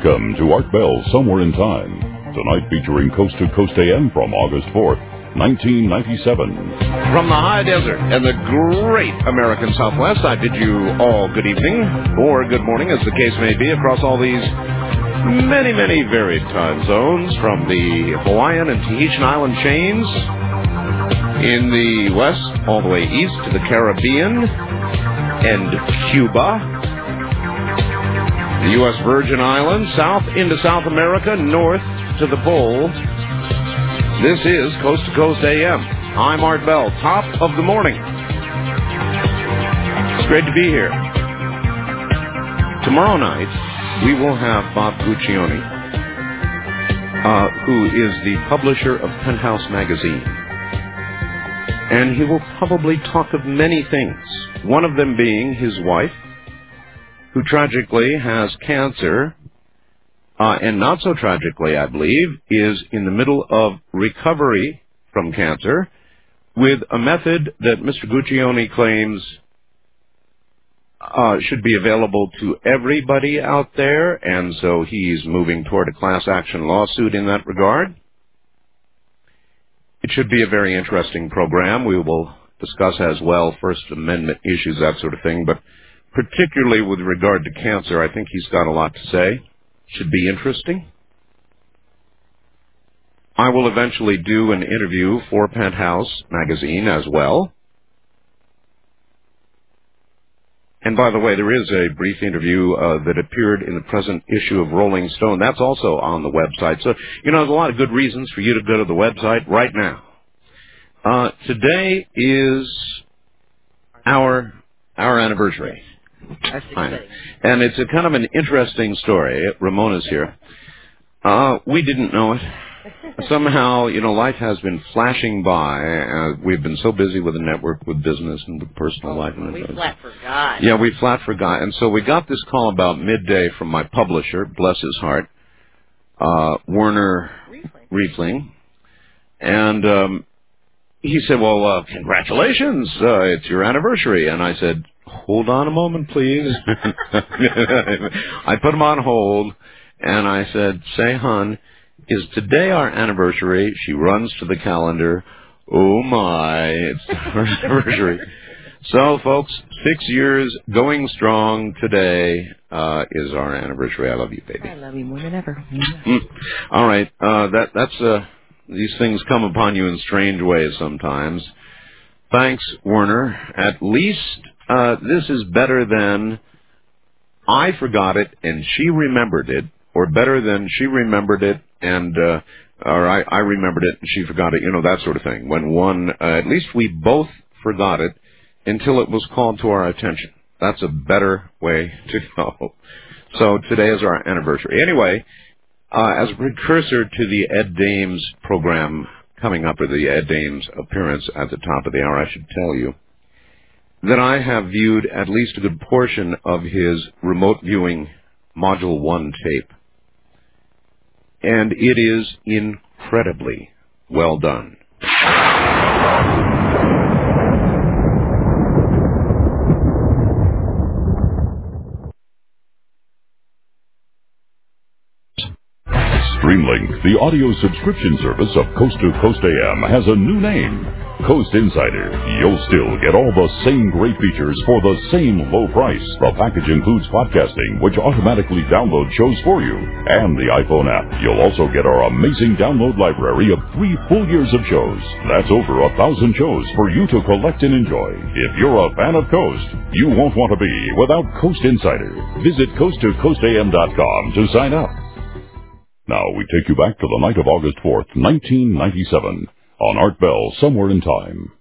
Welcome to Art Bell Somewhere in Time. Tonight featuring Coast to Coast AM from August 4th, 1997. From the high desert and the great American Southwest, I bid you all good evening, or good morning, as the case may be, across all these many, many varied time zones, from the Hawaiian and Tahitian island chains in the west, all the way east to the Caribbean and Cuba, the U.S. Virgin Islands, south into South America, north to the pole. This is Coast to Coast AM. I'm Art Bell, top of the morning. It's great to be here. Tomorrow night, we will have Bob Guccione, who is the publisher of Penthouse Magazine. And he will probably talk of many things, one of them being his wife, who tragically has cancer, and not so tragically, I believe, is in the middle of recovery from cancer with a method that Mr. Guccione claims should be available to everybody out there, and so he's moving toward a class action lawsuit in that regard. It should be a very interesting program. We will discuss as well First Amendment issues, that sort of thing, but particularly with regard to cancer, I think he's got a lot to say. Should be interesting. I will eventually do an interview for Penthouse Magazine as well. And by the way, there is a brief interview that appeared in the present issue of Rolling Stone. That's also on the website. So, there's a lot of good reasons for you to go to the website right now. Today is our anniversary. And it's a kind of an interesting story. Ramona's here. We didn't know it. Somehow, life has been flashing by. We've been so busy with the network, with business, and with personal life. And we flat forgot. Yeah, we flat forgot. And so we got this call about midday from my publisher, bless his heart, Werner Riefling. And he said, well, congratulations, it's your anniversary. And I said, hold on a moment, please. I put him on hold, and I said, say, hon, is today our anniversary? She runs to the calendar. Oh, my, it's our anniversary. So, folks, 6 years going strong today is our anniversary. I love you, baby. I love you more than ever. All right, that's these things come upon you in strange ways sometimes. Thanks, Werner. At least this is better than I forgot it and she remembered it, or better than she remembered it and or I remembered it and she forgot it, that sort of thing. When one, at least we both forgot it until it was called to our attention. That's a better way to go. So today is our anniversary. Anyway, as a precursor to the Ed Dames program coming up, or the Ed Dames appearance at the top of the hour, I should tell you that I have viewed at least a good portion of his remote viewing Module 1 tape. And it is incredibly well done. Streamlink, the audio subscription service of Coast to Coast AM, has a new name, Coast Insider. You'll still get all the same great features for the same low price. The package includes podcasting, which automatically downloads shows for you, and the iPhone app. You'll also get our amazing download library of 3 full years of shows. That's over 1,000 shows for you to collect and enjoy. If you're a fan of Coast, you won't want to be without Coast Insider. Visit coasttocoastam.com to sign up. Now we take you back to the night of August 4th, 1997, on Art Bell Somewhere in Time.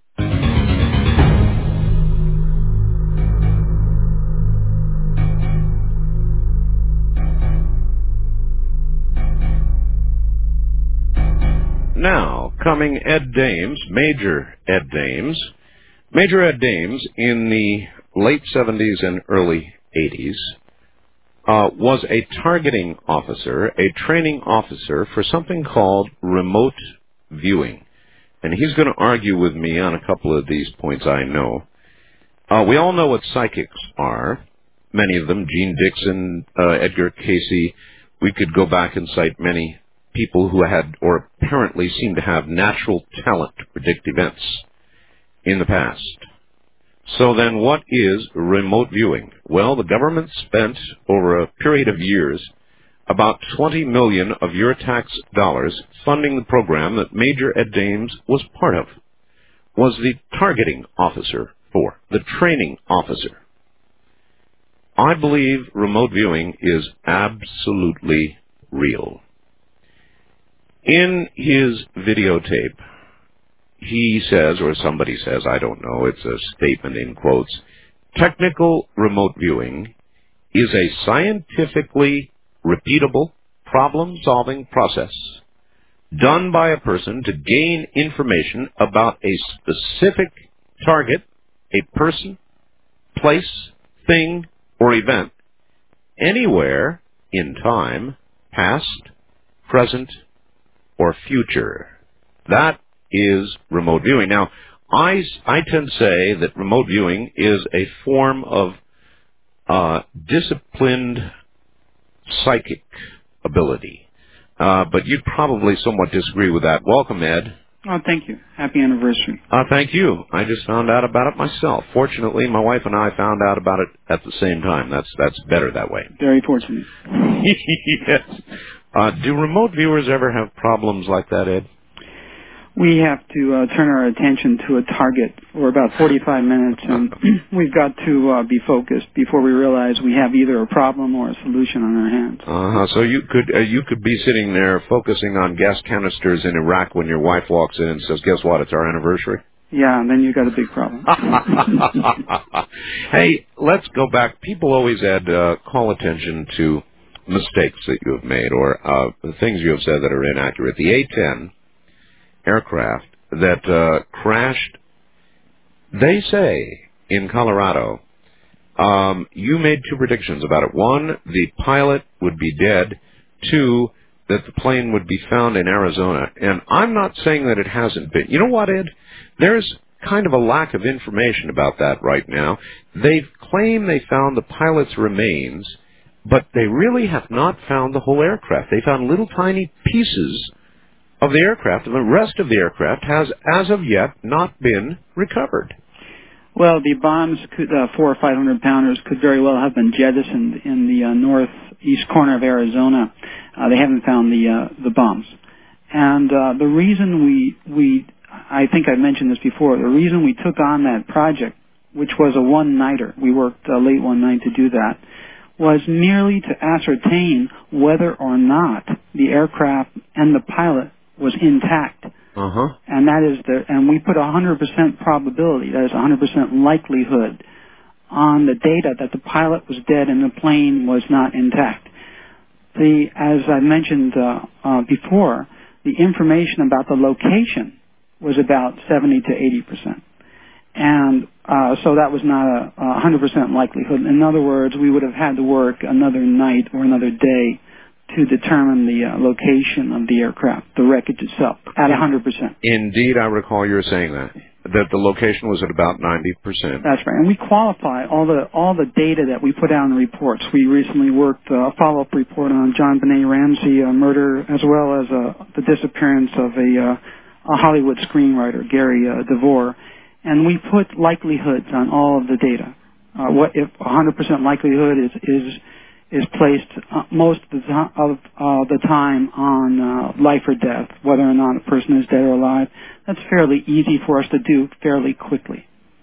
Now, coming Ed Dames, Major Ed Dames. Major Ed Dames, in the late 70s and early 80s, was a targeting officer, a training officer for something called remote viewing. And he's going to argue with me on a couple of these points, I know. We all know what psychics are. Many of them, Gene Dixon, Edgar Cayce, We could go back and cite many people who had or apparently seem to have natural talent to predict events in the past. So then what is remote viewing? Well, the government spent over a period of years about $20 million of your tax dollars funding the program that Major Ed Dames was part of, was the targeting officer for, the training officer. I believe remote viewing is absolutely real. In his videotape, he says, or somebody says, I don't know, it's a statement in quotes, technical remote viewing is a scientifically repeatable problem-solving process done by a person to gain information about a specific target, a person, place, thing, or event, anywhere in time, past, present, or future. That is remote viewing. Now, I tend to say that remote viewing is a form of disciplined psychic ability. But you'd probably somewhat disagree with that. Welcome, Ed. Oh, thank you. Happy anniversary. Thank you. I just found out about it myself. Fortunately, my wife and I found out about it at the same time. That's better that way. Very fortunate. Yes. Do remote viewers ever have problems like that, Ed? We have to turn our attention to a target for about 45 minutes, and we've got to be focused before we realize we have either a problem or a solution on our hands. So you could be sitting there focusing on gas canisters in Iraq when your wife walks in and says, "Guess what? It's our anniversary." Yeah, and then you've got a big problem. Hey, let's go back. People always call attention to mistakes that you have made or things you have said that are inaccurate. The A-10 aircraft that crashed, they say, in Colorado, you made two predictions about it. One, the pilot would be dead. Two, that the plane would be found in Arizona. And I'm not saying that it hasn't been. You know what, Ed? There's kind of a lack of information about that right now. They claim they found the pilot's remains, but they really have not found the whole aircraft. They found little tiny pieces of the aircraft, and the rest of the aircraft has, as of yet, not been recovered. Well, the bombs, 400 or 500 pounders, could very well have been jettisoned in the northeast corner of Arizona. They haven't found the bombs. And the reason I think I mentioned this before, the reason we took on that project, which was a one-nighter, we worked late one night to do that, was merely to ascertain whether or not the aircraft and the pilot was intact. And that is and we put 100% probability, that is 100% likelihood, on the data that the pilot was dead and the plane was not intact. As I mentioned before, the information about the location was about 70 to 80%. And so that was not a 100% likelihood. In other words, we would have had to work another night or another day to determine the location of the aircraft, the wreckage itself, at 100%. Indeed, I recall you saying that the location was at about 90%. That's right. And we qualify all the data that we put out in the reports. We recently worked a follow-up report on John Benet Ramsey murder, as well as the disappearance of a Hollywood screenwriter, Gary DeVore. And we put likelihoods on all of the data. What if 100% likelihood is placed most of the time on life or death, whether or not a person is dead or alive. That's fairly easy for us to do fairly quickly.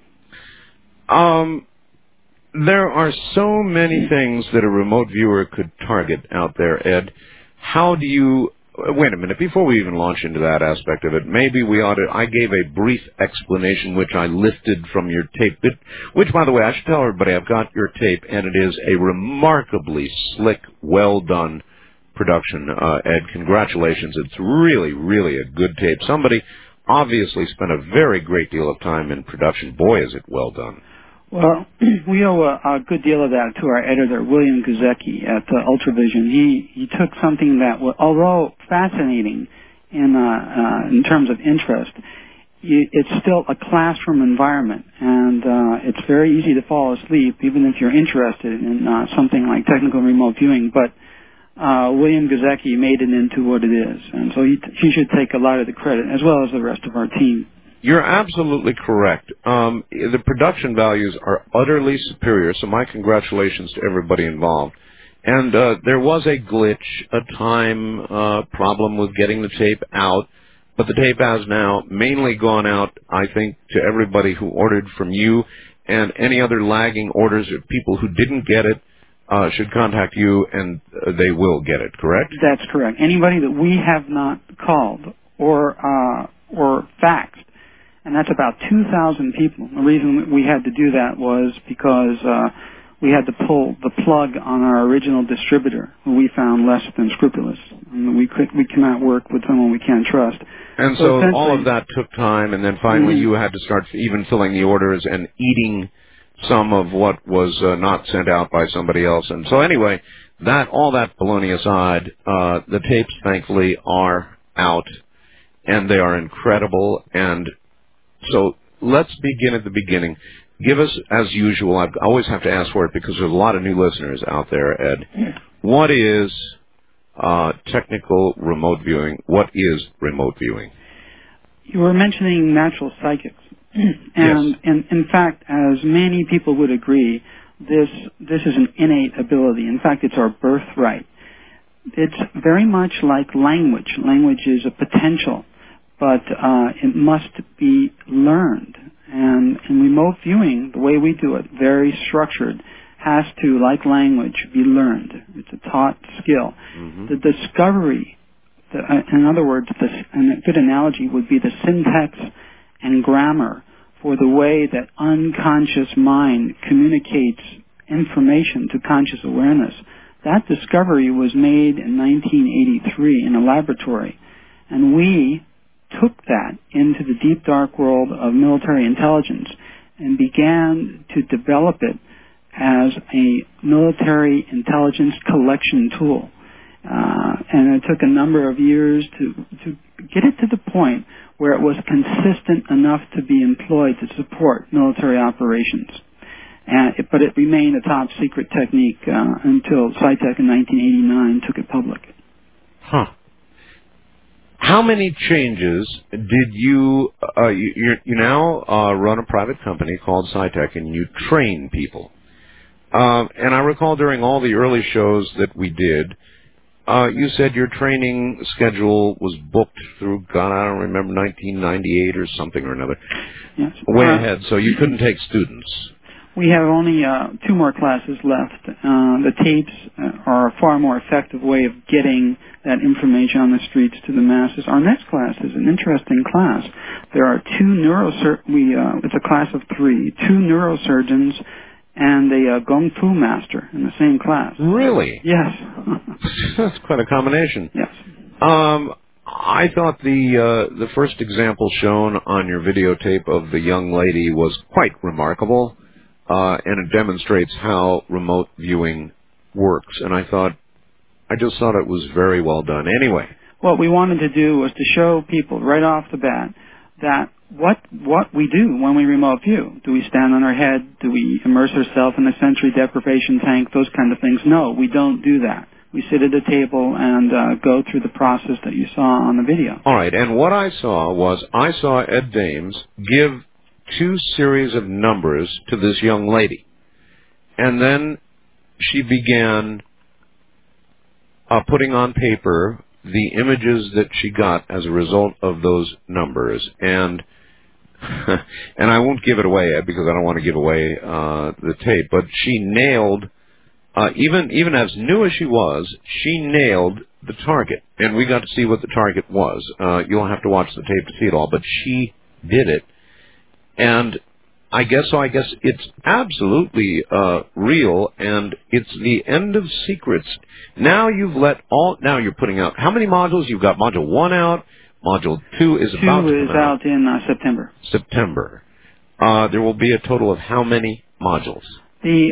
There are so many things that a remote viewer could target out there, Ed. How do you... Wait a minute, before we even launch into that aspect of it, maybe we ought to... I gave a brief explanation which I lifted from your tape, which, by the way, I should tell everybody I've got your tape, and it is a remarkably slick, well-done production. Ed, congratulations. It's really, really a good tape. Somebody obviously spent a very great deal of time in production. Boy, is it well done. Well, we owe a good deal of that to our editor, William Guzecki at Ultravision. He took something that, although fascinating in terms of interest, it's still a classroom environment, and it's very easy to fall asleep, even if you're interested in something like technical remote viewing. But William Gazecki made it into what it is. And so he should take a lot of the credit, as well as the rest of our team. You're absolutely correct. The production values are utterly superior, so my congratulations to everybody involved. And there was a glitch, a time problem with getting the tape out, but the tape has now mainly gone out, I think, to everybody who ordered from you, and any other lagging orders or people who didn't get it should contact you, and they will get it, correct? That's correct. Anybody that we have not called or faxed, and that's about 2,000 people. The reason we had to do that was because we had to pull the plug on our original distributor, who we found less than scrupulous. And we cannot work with someone we can't trust. And so all of that took time, and then finally you had to start even filling the orders and eating some of what was not sent out by somebody else. And so anyway, all that baloney aside, the tapes thankfully are out, and they are incredible. And so let's begin at the beginning. Give us, as usual, I always have to ask for it because there's a lot of new listeners out there, Ed. What is technical remote viewing? What is remote viewing? You were mentioning natural psychics. And yes. in fact, as many people would agree, this is an innate ability. In fact, it's our birthright. It's very much like language. Language is a potential, but it must be learned. And in remote viewing, the way we do it, very structured, has to, like language, be learned. It's a taught skill. Mm-hmm. The discovery, in other words, and a good analogy would be the syntax and grammar for the way that unconscious mind communicates information to conscious awareness. That discovery was made in 1983 in a laboratory, and we took that into the deep dark world of military intelligence and began to develop it as a military intelligence collection tool. And it took a number of years to get it to the point where it was consistent enough to be employed to support military operations. But it remained a top secret technique until SciTech in 1989 took it public. Huh. How many changes did you now run a private company called SciTech, and you train people. And I recall during all the early shows that we did, you said your training schedule was booked through, God, I don't remember, 1998 or something or another. Yes. Way ahead, so you couldn't take students. We have only 2 more classes left. The tapes are a far more effective way of getting that information on the streets to the masses. Our next class is an interesting class. There are 2 it's a class of 3, 2 neurosurgeons and a Kung Fu master in the same class. Really? Yes. That's quite a combination. Yes. I thought the first example shown on your videotape of the young lady was quite remarkable, and it demonstrates how remote viewing works. And I just thought it was very well done. Anyway, what we wanted to do was to show people right off the bat that what we do when we remote view. Do we stand on our head? Do we immerse ourselves in a sensory deprivation tank? Those kind of things. No, we don't do that. We sit at a table and go through the process that you saw on the video. All right, and what I saw Ed Dames give 2 series of numbers to this young lady. And then she began putting on paper the images that she got as a result of those numbers. And and I won't give it away, Ed, because I don't want to give away the tape, but she nailed, even as new as she was, she nailed the target. And we got to see what the target was. You'll have to watch the tape to see it all, but she did it. And I guess it's absolutely real, and it's the end of secrets. Now now you're putting out, how many modules? You've got Module 1 out, Module 2 is about to come out. 2 is out in September. September. There will be a total of how many modules? The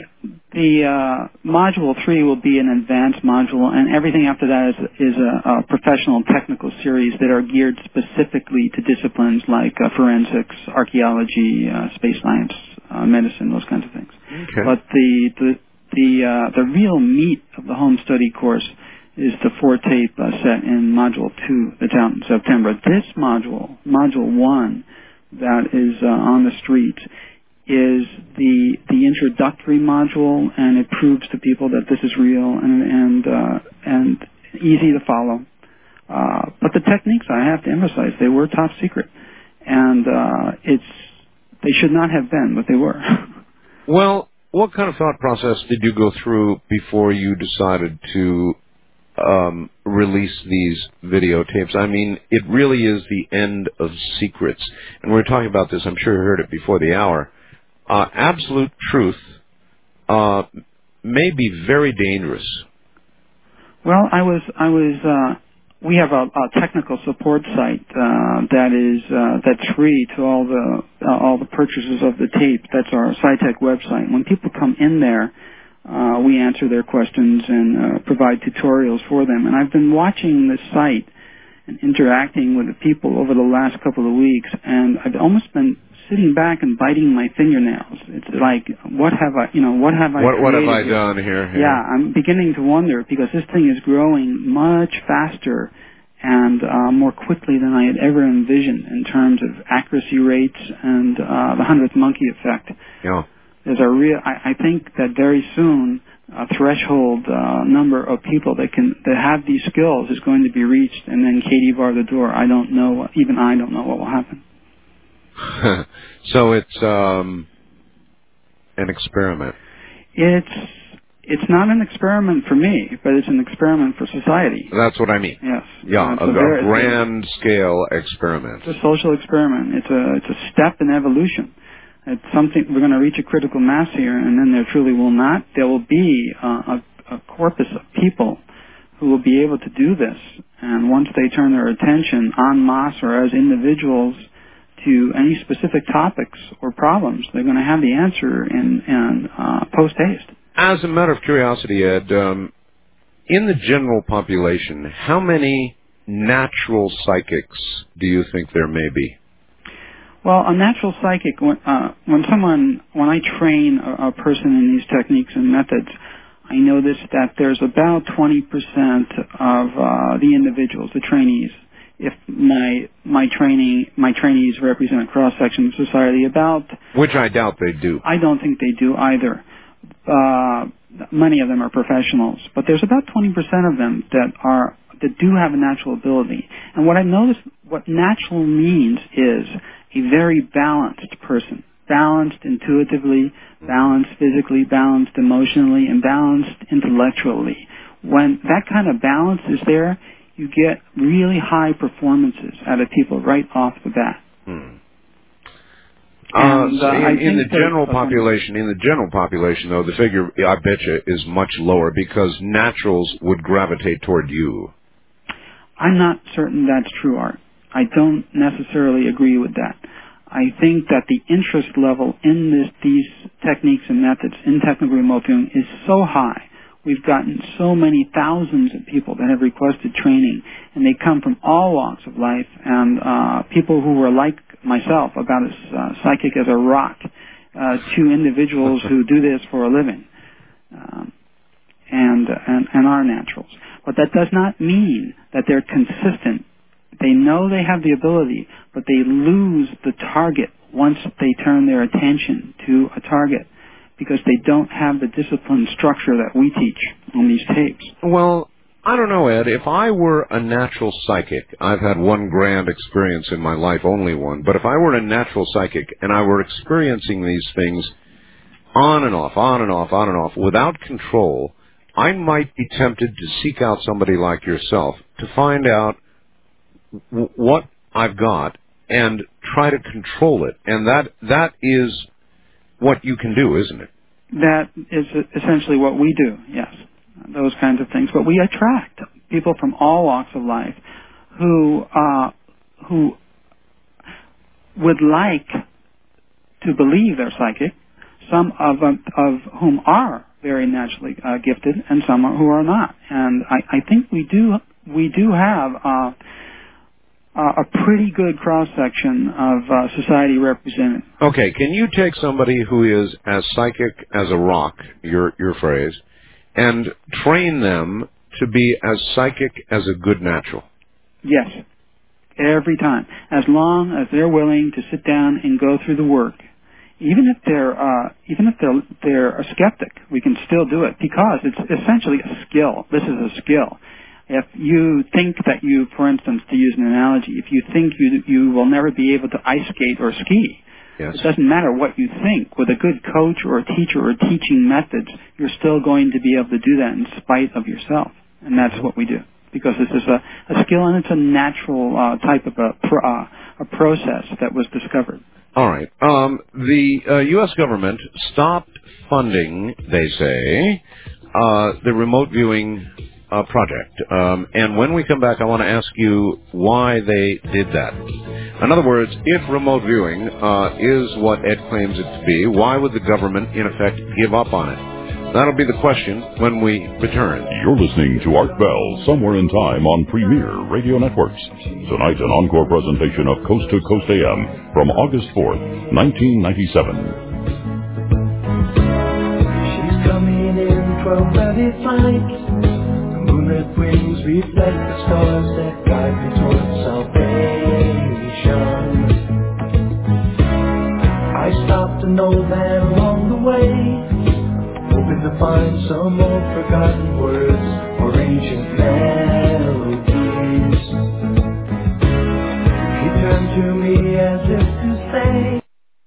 Module 3 will be an advanced module, and everything after that is a professional technical series that are geared specifically to disciplines like forensics, archaeology, space science, medicine, those kinds of things. Okay. But the real meat of the home study course is the 4-tape set in Module 2 that's out in September. This Module 1, that is on the streets, is the introductory module, and it proves to people that this is real and easy to follow. But the techniques, I have to emphasize, they were top secret, and they should not have been, but they were. Well, what kind of thought process did you go through before you decided to release these videotapes? I mean, it really is the end of secrets. And we were talking about this, I'm sure you heard it before the hour. Absolute truth may be very dangerous. Well, we have a technical support site that's free to all the purchasers of the tape. That's our SciTech website. When people come in there, we answer their questions and provide tutorials for them. And I've been watching this site and interacting with the people over the last couple of weeks, and I've almost been sitting back and biting my fingernails. It's like, what have I done here? Yeah, I'm beginning to wonder, because this thing is growing much faster and more quickly than I had ever envisioned in terms of accuracy rates and the 100th monkey effect. Yeah. There's I think that very soon a threshold number of people that have these skills is going to be reached, and then Katie bar the door. I don't know. Even I don't know what will happen. So it's an experiment. It's not an experiment for me, but it's an experiment for society. That's what I mean. Yes. Yeah, a grand scale experiment. It's a social experiment. It's a step in evolution. It's something, we're going to reach a critical mass here, and then there truly will not. There will be a corpus of people who will be able to do this, and once they turn their attention en masse or as individuals to any specific topics or problems, they're going to have the answer in post haste. As a matter of curiosity, Ed, in the general population, how many natural psychics do you think there may be? Well, a natural psychic, when I train a person in these techniques and methods, I notice that there's about 20% of the individuals, the trainees. If my trainees represent a cross section of society, which I doubt they do. I don't think they do either. Many of them are professionals, but there's about 20% of them that do have a natural ability. And what I noticed, what natural means is a very balanced person, balanced intuitively, balanced physically, balanced emotionally, and balanced intellectually. When that kind of balance is there, you get really high performances out of people right off the bat. In the general population, though, the figure, I bet you, is much lower because naturals would gravitate toward you. I'm not certain that's true, Art. I don't necessarily agree with that. I think that the interest level in these techniques and methods in technical remote viewing is so high. We've gotten so many thousands of people that have requested training, and they come from all walks of life, and people who were like myself, about as psychic as a rock, to individuals who do this for a living, and are naturals. But that does not mean that they're consistent. They know they have the ability, but they lose the target once they turn their attention to a target, because they don't have the discipline structure that we teach on these tapes. Well, I don't know, Ed. If I were a natural psychic, I've had one grand experience in my life, only one, but if I were a natural psychic and I were experiencing these things on and off, on and off, on and off, without control, I might be tempted to seek out somebody like yourself to find out what I've got and try to control it. And that is what you can do, isn't it? That is essentially what we do, yes, those kinds of things. But we attract people from all walks of life who would like to believe they're psychic, some of whom are very naturally gifted, and some who are not. And I think we do have a pretty good cross-section of society represented. Okay, can you take somebody who is as psychic as a rock, your phrase, and train them to be as psychic as a good natural? Yes, every time. As long as they're willing to sit down and go through the work. Even if they're a skeptic, we can still do it because it's essentially a skill. This is a skill. If you think that you, for instance, to use an analogy, if you think you will never be able to ice skate or ski, yes. It doesn't matter what you think. With a good coach or a teacher or teaching methods, you're still going to be able to do that in spite of yourself. And that's what we do. Because this is a skill and it's a natural type of a process that was discovered. All right. The U.S. government stopped funding, they say, the remote viewing project. And when we come back, I want to ask you why they did that. In other words, if remote viewing is what Ed claims it to be, why would the government, in effect, give up on it? That'll be the question when we return. You're listening to Art Bell, Somewhere in Time on Premier Radio Networks. Tonight, an encore presentation of Coast to Coast AM from August 4th, 1997. She's coming in 12:30 flight. The moonlit wings reflect the stars that guide me towards salvation. I stopped to know that along the way, hoping to find some old forgotten words or ancient melodies. He turned to me as if to say,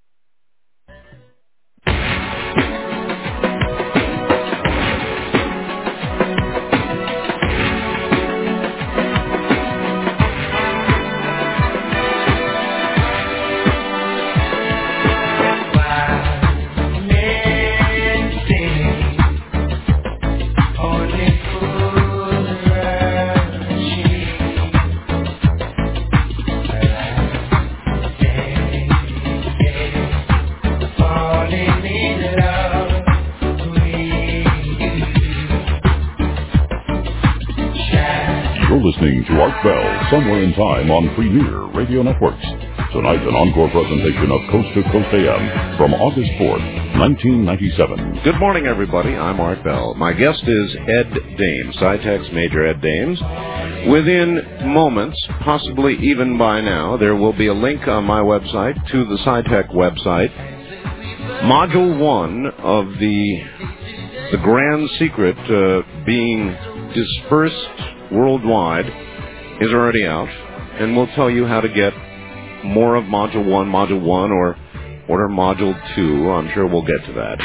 Listening to Art Bell, Somewhere in Time on Premier Radio Networks. Tonight, an encore presentation of Coast to Coast AM from August 4th, 1997. Good morning, everybody. I'm Art Bell. My guest is Ed Dames, SciTech's Major Ed Dames. Within moments, possibly even by now, there will be a link on my website to the SciTech website. Module 1 of the grand secret being dispersed worldwide is already out, and we'll tell you how to get more of Module 1, or order Module 2. I'm sure we'll get to that.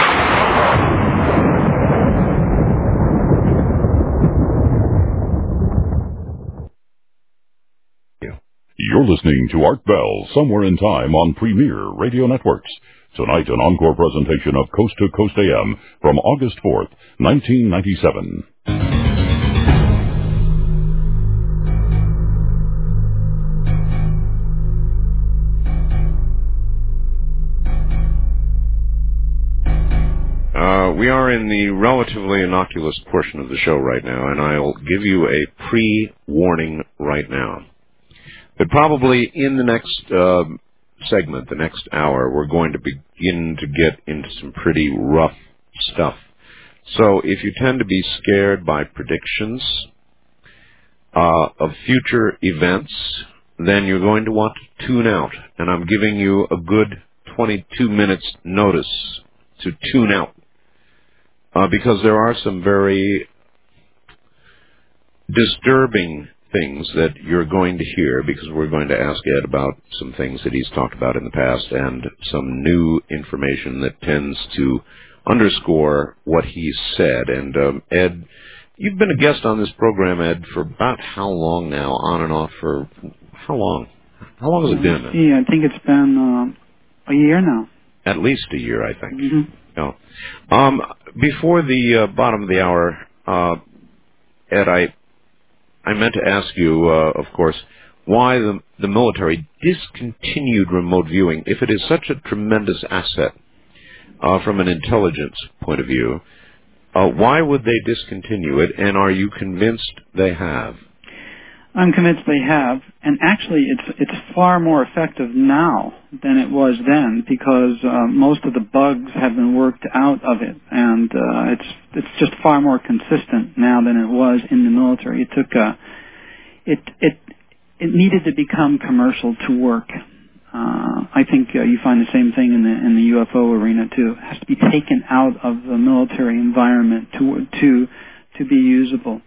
You're listening to Art Bell, Somewhere in Time on Premier Radio Networks. Tonight, an encore presentation of Coast to Coast AM from August 4th, 1997. We are in the relatively innocuous portion of the show right now, and I'll give you a pre-warning right now. But probably in the next segment, the next hour, we're going to begin to get into some pretty rough stuff. So if you tend to be scared by predictions of future events, then you're going to want to tune out. And I'm giving you a good 22 minutes notice to tune out. Because there are some very disturbing things that you're going to hear, because we're going to ask Ed about some things that he's talked about in the past and some new information that tends to underscore what he's said. And Ed, you've been a guest on this program, Ed, for about how long now? On and off for how long? How long has it been? Yeah, I think it's been a year now. At least a year, I think. Mm-hmm. No. Before the bottom of the hour, Ed, I meant to ask you, of course, why the military discontinued remote viewing, if it is such a tremendous asset from an intelligence point of view. Why would they discontinue it, and are you convinced they have? I'm convinced they have, and actually it's far more effective now than it was then because most of the bugs have been worked out of it, and it's just far more consistent now than it was in the military. It took it needed to become commercial to work. I think you find the same thing in the UFO arena too. It has to be taken out of the military environment to be usable.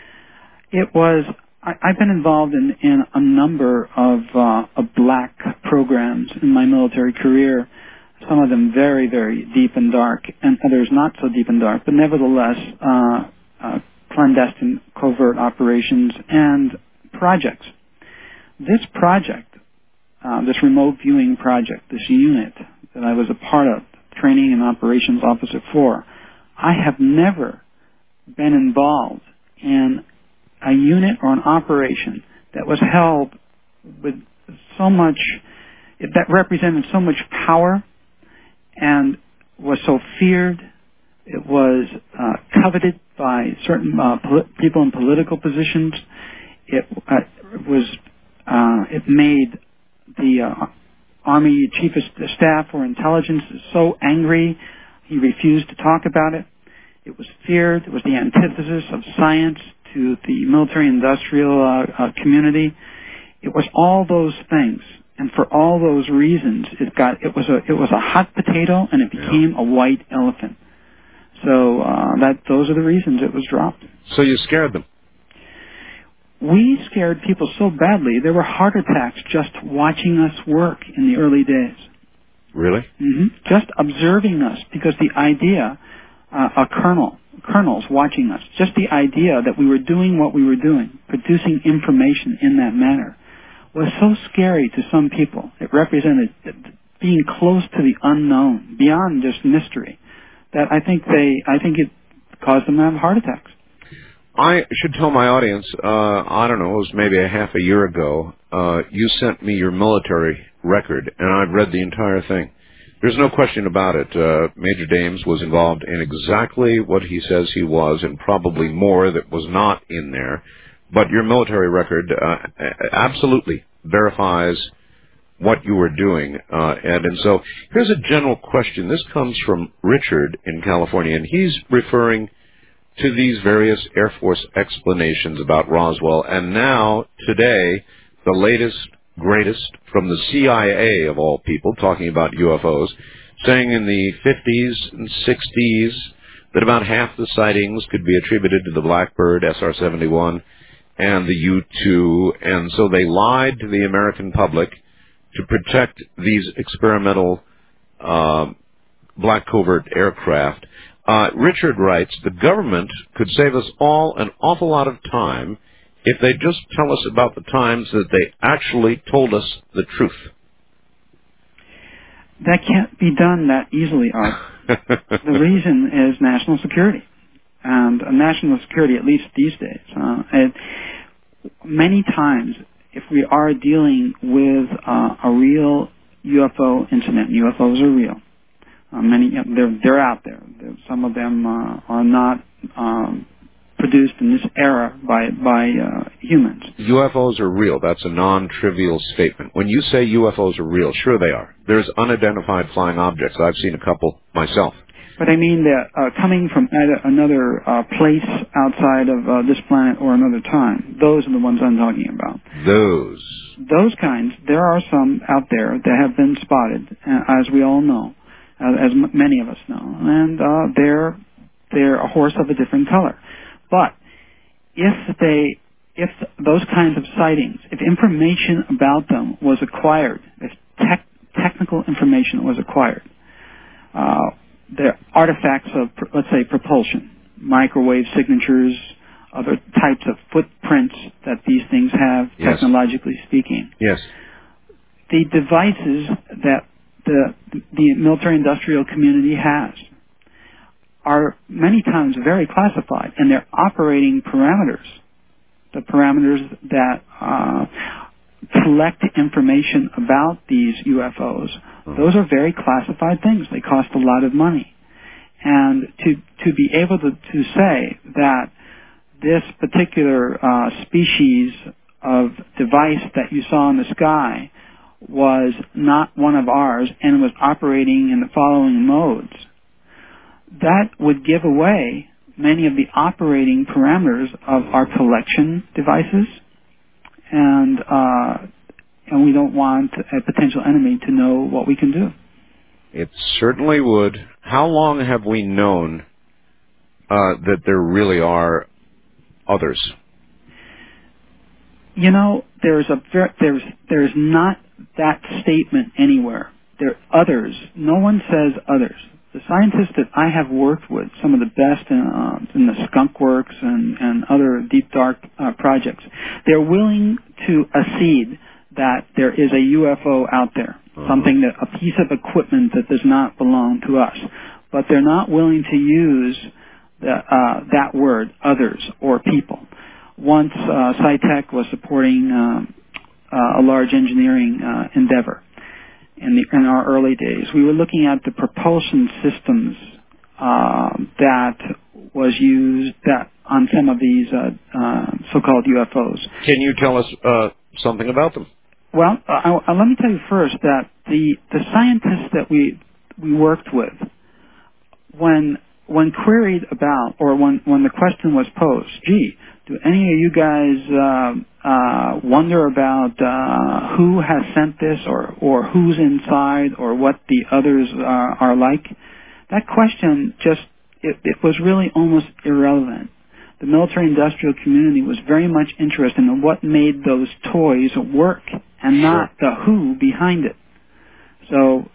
I've been involved in a number of black programs in my military career. Some of them very, very deep and dark, and others not so deep and dark, but nevertheless clandestine covert operations and projects. This project, this remote viewing project, this unit that I was a part of, training and operations officer for, I have never been involved in a unit or an operation that was held with so much, that represented so much power and was so feared. It was coveted by certain people in political positions. It made the Army Chief of Staff for Intelligence so angry he refused to talk about it. It was feared. It was the antithesis of science to the military-industrial community. It was all those things, and for all those reasons, it was a hot potato, and it became a white elephant. So those are the reasons it was dropped. So you scared them. We scared people so badly, there were heart attacks just watching us work in the early days. Really? Mm-hmm. Just observing us, because the idea, colonels watching us, just the idea that we were doing what we were doing, producing information in that manner, was so scary to some people. It represented being close to the unknown, beyond just mystery, that I think it caused them to have heart attacks. I should tell my audience, I don't know, it was maybe a half a year ago, you sent me your military record, and I've read the entire thing. There's no question about it. Major Dames was involved in exactly what he says he was, and probably more that was not in there. But your military record absolutely verifies what you were doing, Ed. And so here's a general question. This comes from Richard in California, and he's referring to these various Air Force explanations about Roswell. And now, today, the latest, greatest from the CIA, of all people, talking about UFOs, saying in the 50s and 60s that about half the sightings could be attributed to the Blackbird SR-71 and the U-2, and so they lied to the American public to protect these experimental black covert aircraft. Richard writes, the government could save us all an awful lot of time if they just tell us about the times that they actually told us the truth. That can't be done that easily, Art. The reason is national security. And national security, at least these days. Many times, if we are dealing with a real UFO incident, UFOs are real. They're out there. Some of them are not produced in this era by humans. UFOs are real. That's a non-trivial statement. When you say UFOs are real, sure they are. There's unidentified flying objects. I've seen a couple myself. But I mean that coming from another place outside of this planet or another time, those are the ones I'm talking about. Those kinds, there are some out there that have been spotted, as we all know, as many of us know, and they're a horse of a different color. But if those kinds of sightings, if information about them was acquired, if technical information was acquired, the artifacts of, let's say, propulsion, microwave signatures, other types of footprints that these things have, yes, technologically speaking. Yes. The devices that the military-industrial community has are many times very classified, and their operating parameters, the parameters that collect information about these UFOs, those are very classified things. They cost a lot of money. And to be able to say that this particular species device that you saw in the sky was not one of ours and was operating in the following modes, that would give away many of the operating parameters of our collection devices, and we don't want a potential enemy to know what we can do. It certainly would. How long have we known that there really are others? You know, there's not that statement anywhere. There are others. No one says others. The scientists that I have worked with, some of the best in the Skunk Works and other deep dark projects, they're willing to accede that there is a UFO out there, something that a piece of equipment that does not belong to us. But they're not willing to use that word, others or people. Once SciTech was supporting a large engineering endeavor in our early days. We were looking at the propulsion systems that was used on some of these so-called UFOs. Can you tell us something about them? Well, let me tell you first that the scientists that we worked with, when queried about, or when the question was posed, gee, do any of you guys wonder about who has sent this, or who's inside, or what the others are like? That question it was really almost irrelevant. The military-industrial community was very much interested in what made those toys work, and not the who behind it. So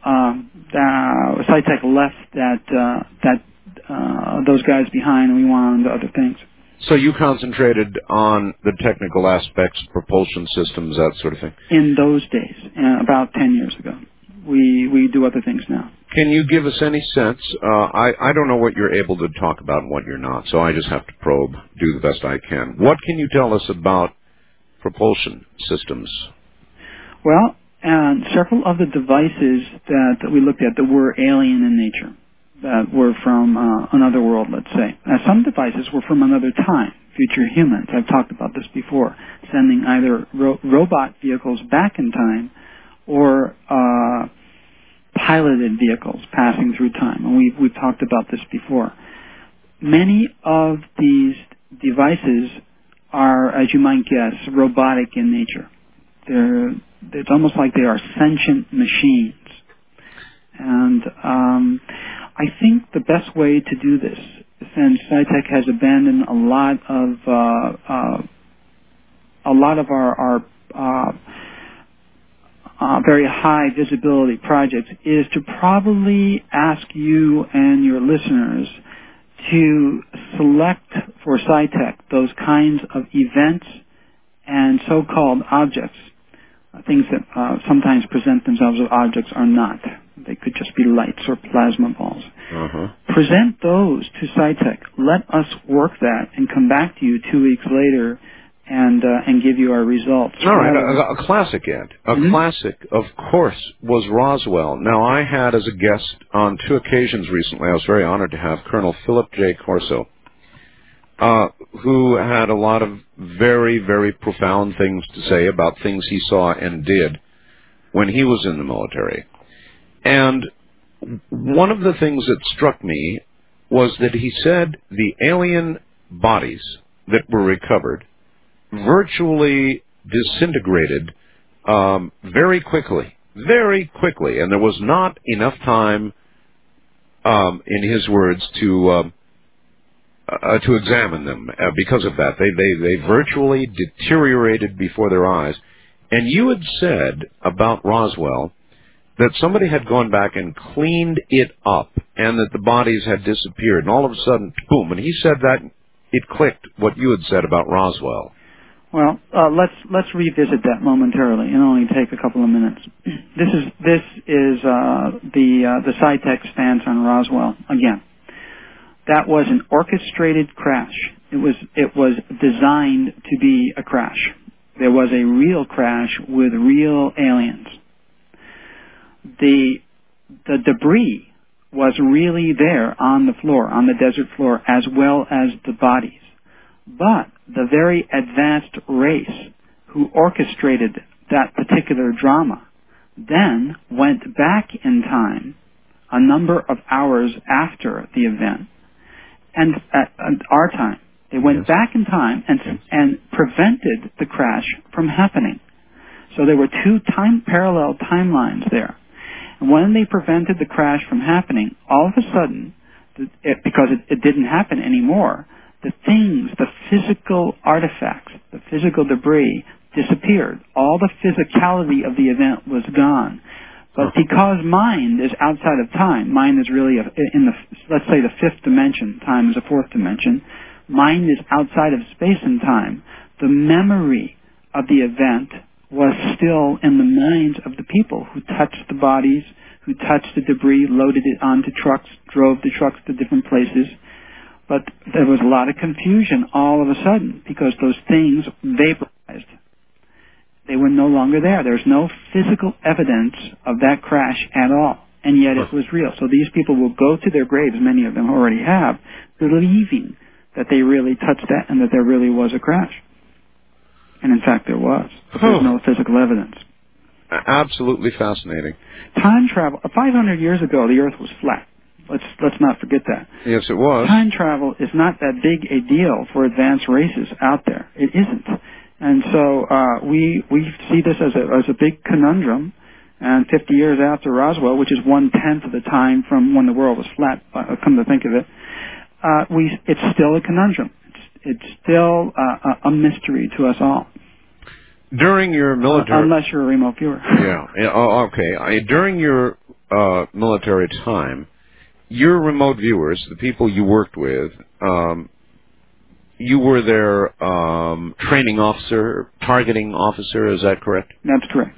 SciTech left those guys behind, and we went on to other things. So you concentrated on the technical aspects, propulsion systems, that sort of thing? In those days, about 10 years ago. We do other things now. Can you give us any sense? I don't know what you're able to talk about and what you're not, so I just have to probe, do the best I can. What can you tell us about propulsion systems? Well, several of the devices that we looked at that were alien in nature, that were from another world, let's say. Some devices were from another time, future humans. I've talked about this before, sending either robot vehicles back in time or piloted vehicles passing through time. And we've talked about this before. Many of these devices are, as you might guess, robotic in nature. It's almost like they are sentient machines. And I think the best way to do this, since SciTech has abandoned a lot of our very high visibility projects, is to probably ask you and your listeners to select for SciTech those kinds of events and so-called objects, things that sometimes present themselves as objects are not. They could just be lights or plasma balls. Present those to SciTech. Let us work that and come back to you 2 weeks later and give you our results. All right, a classic, Ed. A classic, of course, was Roswell. Now, I had as a guest on 2 occasions recently, I was very honored to have Colonel Philip J. Corso, who had a lot of very, very profound things to say about things he saw and did when he was in the military. And one of the things that struck me was that he said the alien bodies that were recovered virtually disintegrated very quickly, and there was not enough time, in his words, to examine them because of that. They virtually deteriorated before their eyes. And you had said about Roswell that somebody had gone back and cleaned it up and that the bodies had disappeared. And all of a sudden, boom, when he said that, it clicked what you had said about Roswell. Well, let's revisit that momentarily. It'll only take a couple of minutes. This is the SciTech stance on Roswell again. That was an orchestrated crash. It was designed to be a crash. There was a real crash with real aliens. The debris was really there on the floor, on the desert floor, as well as the bodies. But the very advanced race who orchestrated that particular drama then went back in time a number of hours after the event and at our time. They went back in time and prevented the crash from happening. So there were two parallel timelines there. And when they prevented the crash from happening, all of a sudden, because it didn't happen anymore, the things, the physical artifacts, the physical debris disappeared. All the physicality of the event was gone. But because mind is outside of time, mind is really in the, let's say, the fifth dimension, time is a fourth dimension, mind is outside of space and time, the memory of the event was still in the minds of the people who touched the bodies, who touched the debris, loaded it onto trucks, drove the trucks to different places. But there was a lot of confusion all of a sudden because those things vaporized. They were no longer there. There's no physical evidence of that crash at all, and yet it was real. So these people will go to their graves, many of them already have, believing that they really touched that and that there really was a crash. And in fact there was, but there's no physical evidence. Absolutely fascinating. Time travel, 500 years ago the Earth was flat. Let's not forget that. Yes, it was. Time travel is not that big a deal for advanced races out there. It isn't. And so we see this as a big conundrum. And 50 years after Roswell, which is 1/10 of the time from when the world was flat, come to think of it, it's still a conundrum. It's still a mystery to us all. During your military... unless you're a remote viewer. Okay. During your military time, your remote viewers, the people you worked with, you were their training officer, targeting officer, is that correct? That's correct.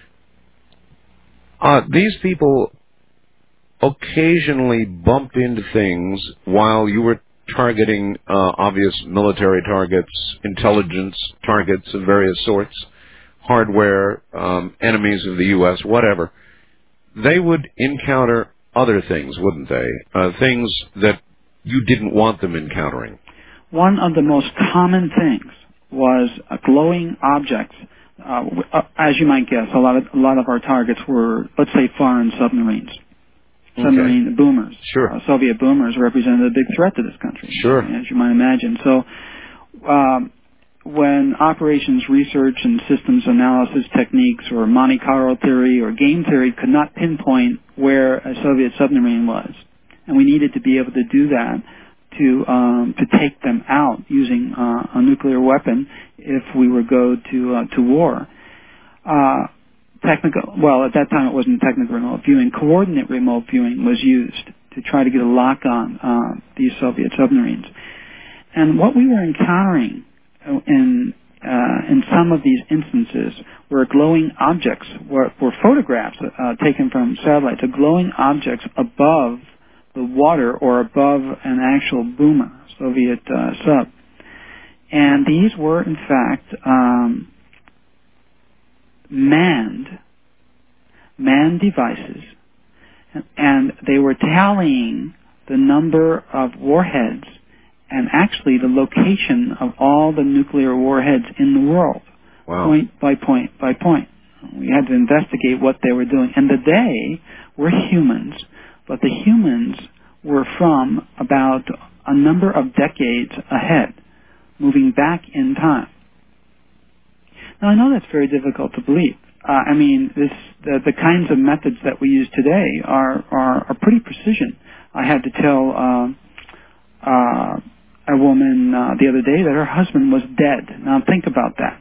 These people occasionally bumped into things while you were targeting obvious military targets, intelligence targets of various sorts, hardware, enemies of the U.S., whatever. They would encounter other things, wouldn't they? Things that you didn't want them encountering. One of the most common things was glowing objects. As you might guess, a lot of our targets were, let's say, foreign submarines. Submarine boomers. Sure. Soviet boomers represented a big threat to this country. Sure. As you might imagine. So when operations research and systems analysis techniques or Monte Carlo theory or game theory could not pinpoint where a Soviet submarine was, and we needed to be able to do that to take them out using a nuclear weapon if we were go to war. At that time it wasn't technical remote viewing. Coordinate remote viewing was used to try to get a lock on these Soviet submarines. And what we were encountering in some of these instances were glowing objects, were photographs taken from satellites, of glowing objects above the water or above an actual boomer, Soviet sub. And these were, in fact, manned devices, and they were tallying the number of warheads and actually the location of all the nuclear warheads in the world, point by point by point. We had to investigate what they were doing. And they were humans, but the humans were from about a number of decades ahead, moving back in time. Now, I know that's very difficult to believe. The kinds of methods that we use today are pretty precision. I had to tell a woman the other day that her husband was dead. Now, think about that.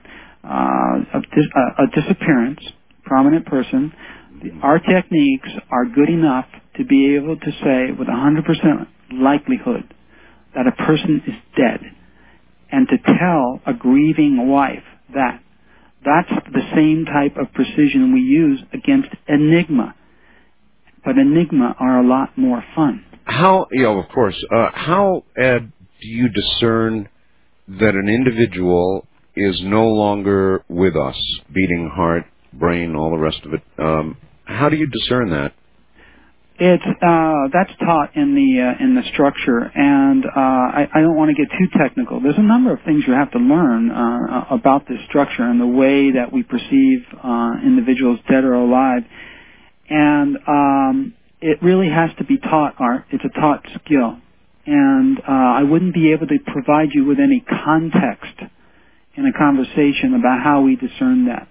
A disappearance, prominent person. Our techniques are good enough to be able to say with 100% likelihood that a person is dead, and to tell a grieving wife that. That's the same type of precision we use against Enigma. But Enigma are a lot more fun. How, of course, how, Ed, do you discern that an individual is no longer with us, beating heart, brain, all the rest of it? How do you discern that? That's taught in the structure, and I don't want to get too technical. There's a number of things you have to learn about this structure and the way that we perceive individuals, dead or alive, and it really has to be taught, Art. It's a taught skill, and I wouldn't be able to provide you with any context in a conversation about how we discern that.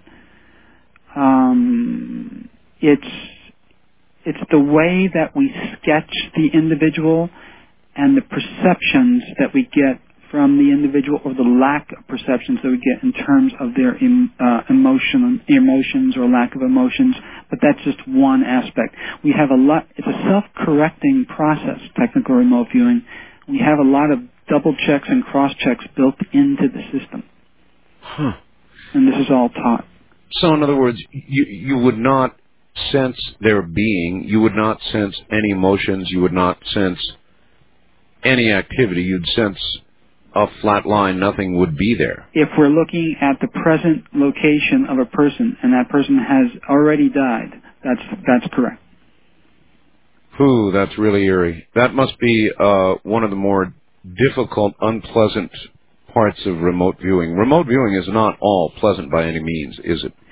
It's the way that we sketch the individual and the perceptions that we get from the individual, or the lack of perceptions that we get in terms of their emotions or lack of emotions. But that's just one aspect. We have a lot. It's a self-correcting process, technical remote viewing. We have a lot of double checks and cross checks built into the system. Huh. And this is all taught. So, in other words, you would not sense their being, you would not sense any emotions, you would not sense any activity, you'd sense a flat line, nothing would be there. If we're looking at the present location of a person and that person has already died, that's correct. Ooh, that's really eerie. That must be one of the more difficult, unpleasant parts of remote viewing. Remote viewing is not all pleasant by any means, is it?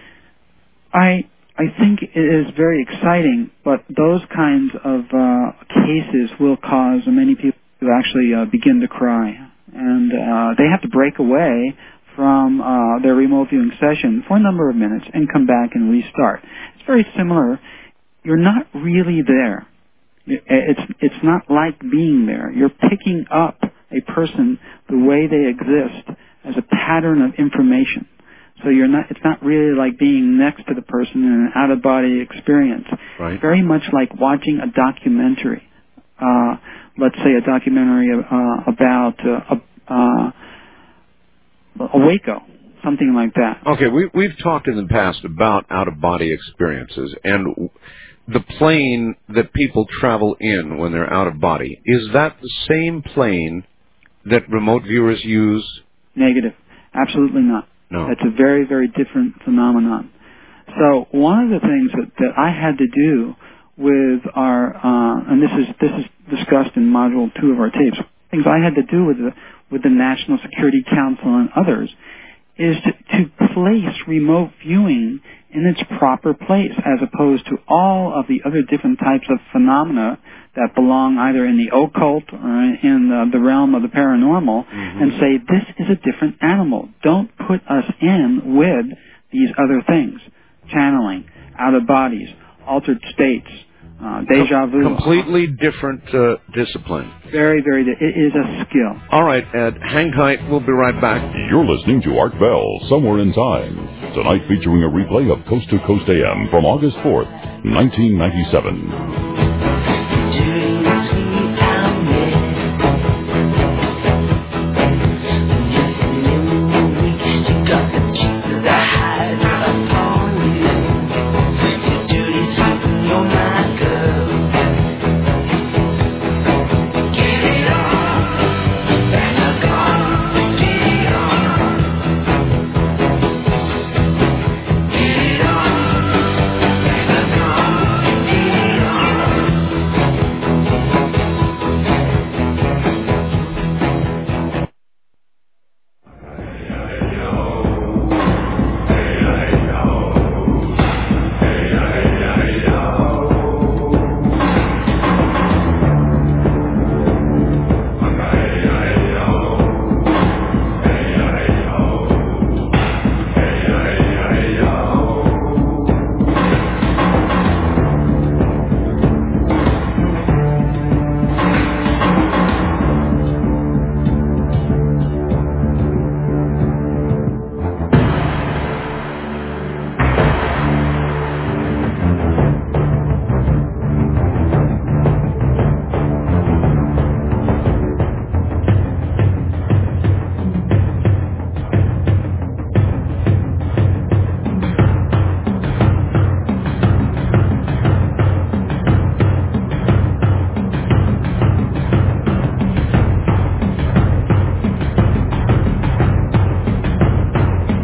I think it is very exciting, but those kinds of cases will cause many people to actually begin to cry. And they have to break away from their remote viewing session for a number of minutes and come back and restart. It's very similar. You're not really there. It's not like being there. You're picking up a person the way they exist as a pattern of information. So it's not really like being next to the person in an out-of-body experience. Right. Very much like watching a documentary. Let's say a documentary about a Waco, something like that. Okay, we've talked in the past about out-of-body experiences, and the plane that people travel in when they're out-of-body, is that the same plane that remote viewers use? Negative. Absolutely not. No. That's a very, very different phenomenon. So one of the things that I had to do with our, and this is discussed in Module 2 of our tapes, things I had to do with the National Security Council and others, is to place remote viewing in its proper place, as opposed to all of the other different types of phenomena that belong either in the occult or in the realm of the paranormal, and say, this is a different animal. Don't put us in with these other things. Channeling, out-of-bodies, altered states, deja vu. Completely different discipline. Very, very, it is a skill. All right, Ed, hang tight. We'll be right back. You're listening to Art Bell, Somewhere in Time. Tonight featuring a replay of Coast to Coast AM from August 4th, 1997.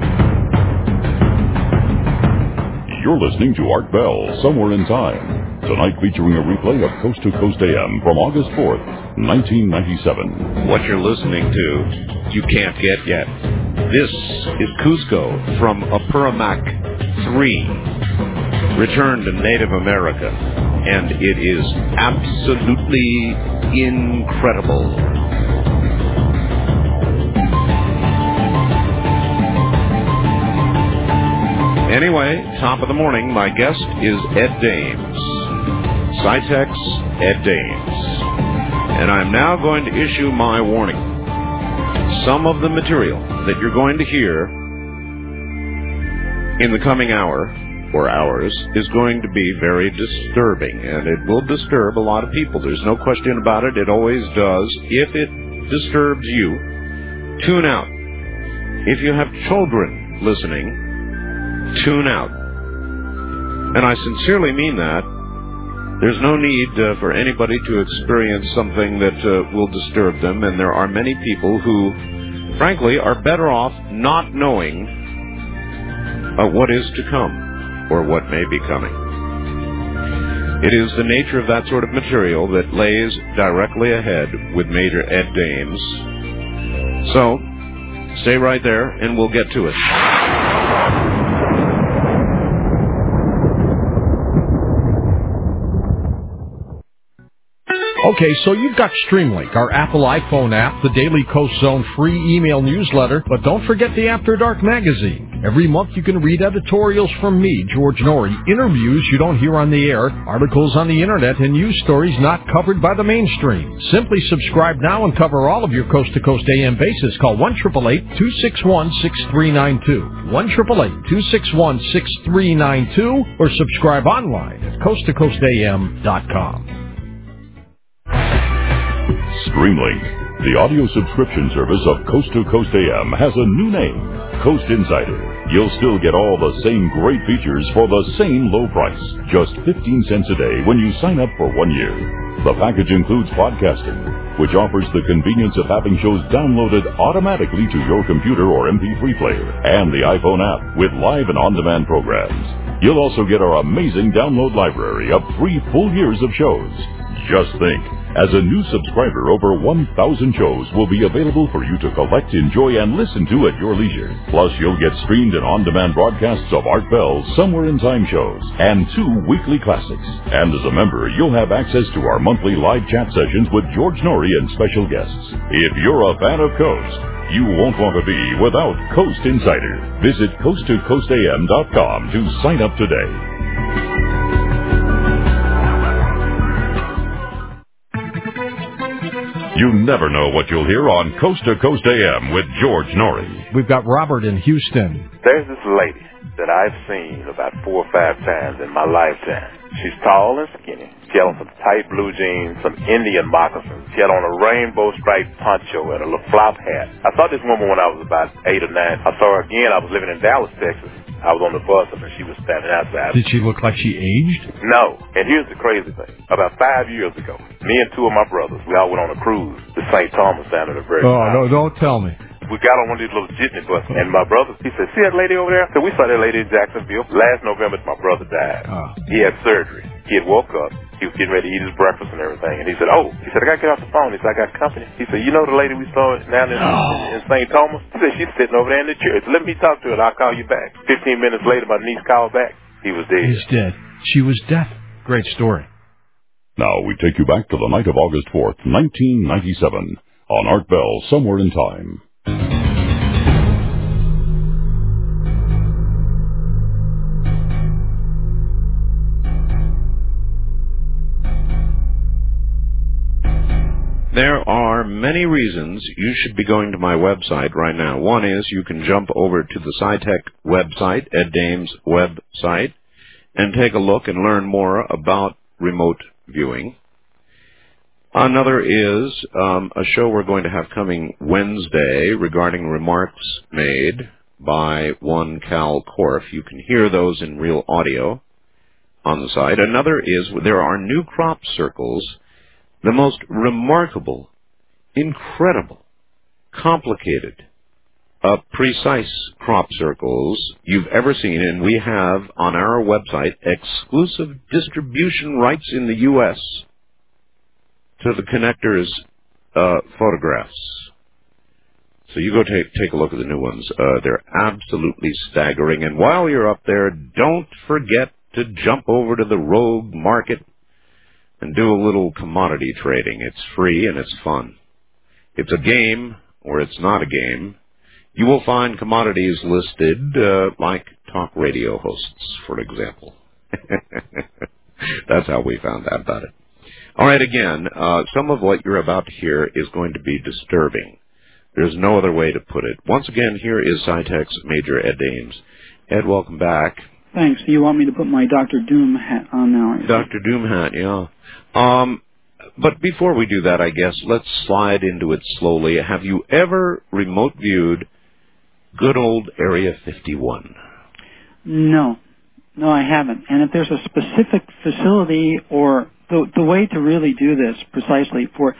Listening to Art Bell, Somewhere in Time. Tonight featuring a replay of Coast to Coast AM from August 4th, 1997. What you're listening to, you can't get yet. This is Cusco from Apurimac 3, Return to Native America, and it is absolutely incredible. Anyway, top of the morning, my guest is Ed Dames, Scitex Ed Dames, and I'm now going to issue my warning. Some of the material that you're going to hear in the coming hour or hours is going to be very disturbing, and it will disturb a lot of people. There's no question about it. It always does. If it disturbs you, tune out. If you have children listening, tune out. And I sincerely mean that. There's no need for anybody to experience something that will disturb them, and there are many people who, frankly, are better off not knowing what is to come or what may be coming. It is the nature of that sort of material that lays directly ahead with Major Ed Dames. So, stay right there, and we'll get to it. Okay, so you've got Streamlink, our Apple iPhone app, the Daily Coast Zone free email newsletter, but don't forget the After Dark magazine. Every month you can read editorials from me, George Norrie, interviews you don't hear on the air, articles on the internet, and news stories not covered by the mainstream. Simply subscribe now and cover all of your Coast-to-Coast AM bases. Call 1-888-261-6392, 1-888-261-6392, or subscribe online at coasttocoastam.com. Streamlink, the audio subscription service of Coast to Coast AM, has a new name, Coast Insider. You'll still get all the same great features for the same low price, just 15 cents a day when you sign up for 1 year. The package includes podcasting, which offers the convenience of having shows downloaded automatically to your computer or MP3 player, and the iPhone app with live and on-demand programs. You'll also get our amazing download library of 3 full years of shows. Just think, as a new subscriber, over 1,000 shows will be available for you to collect, enjoy, and listen to at your leisure. Plus, you'll get streamed and on-demand broadcasts of Art Bell's Somewhere in Time shows and 2 weekly classics. And as a member, you'll have access to our monthly live chat sessions with George Norrie and special guests. If you're a fan of Coast, you won't want to be without Coast Insider. Visit coasttocoastam.com to sign up today. You never know what you'll hear on Coast to Coast AM with George Norrie. We've got Robert in Houston. There's this lady that I've seen about 4 or 5 times in my lifetime. She's tall and skinny. She had on some tight blue jeans, some Indian moccasins. She had on a rainbow striped poncho and a little flop hat. I saw this woman when I was about 8 or 9. I saw her again. I was living in Dallas, Texas. I was on the bus and she was standing outside. Did she look like she aged? No. And here's the crazy thing. About 5 years ago, me and 2 of my brothers, we all went on a cruise to St. Thomas down at the Virgin Islands. Oh, no, don't tell me. We got on one of these little jitney buses, and my brother, he said, see that lady over there? So we saw that lady in Jacksonville. Last November, my brother died. He had surgery. He had woke up. He was getting ready to eat his breakfast and everything. And he said, I got to get off the phone. He said, I got company. He said, you know the lady we saw down in St. Thomas? He said, she's sitting over there in the church. Let me talk to her and I'll call you back. 15 minutes later, my niece called back. He was dead. He's dead. She was deaf. Great story. Now we take you back to the night of August 4th, 1997, on Art Bell, Somewhere in Time. There are many reasons you should be going to my website right now. One is you can jump over to the SciTech website, Ed Dames' website, and take a look and learn more about remote viewing. Another is a show we're going to have coming Wednesday regarding remarks made by one Cal Korff. You can hear those in real audio on the site. Another is there are new crop circles, the most remarkable, incredible, complicated, precise crop circles you've ever seen, and we have on our website exclusive distribution rights in the U.S. to the connector's photographs. So you go take a look at the new ones. They're absolutely staggering. And while you're up there, don't forget to jump over to the Rogue Market and do a little commodity trading. It's free and it's fun. It's a game, or it's not a game. You will find commodities listed like talk radio hosts, for example. That's how we found out about it. All right, again, some of what you're about to hear is going to be disturbing. There's no other way to put it. Once again, here is SciTech's Major Ed Ames. Ed, welcome back. Thanks. You want me to put my Dr. Doom hat on now? Dr. Doom hat, yeah. But before we do that, I guess, let's slide into it slowly. Have you ever remote viewed good old Area 51? No. No, I haven't. And if there's a specific facility or the way to really do this precisely for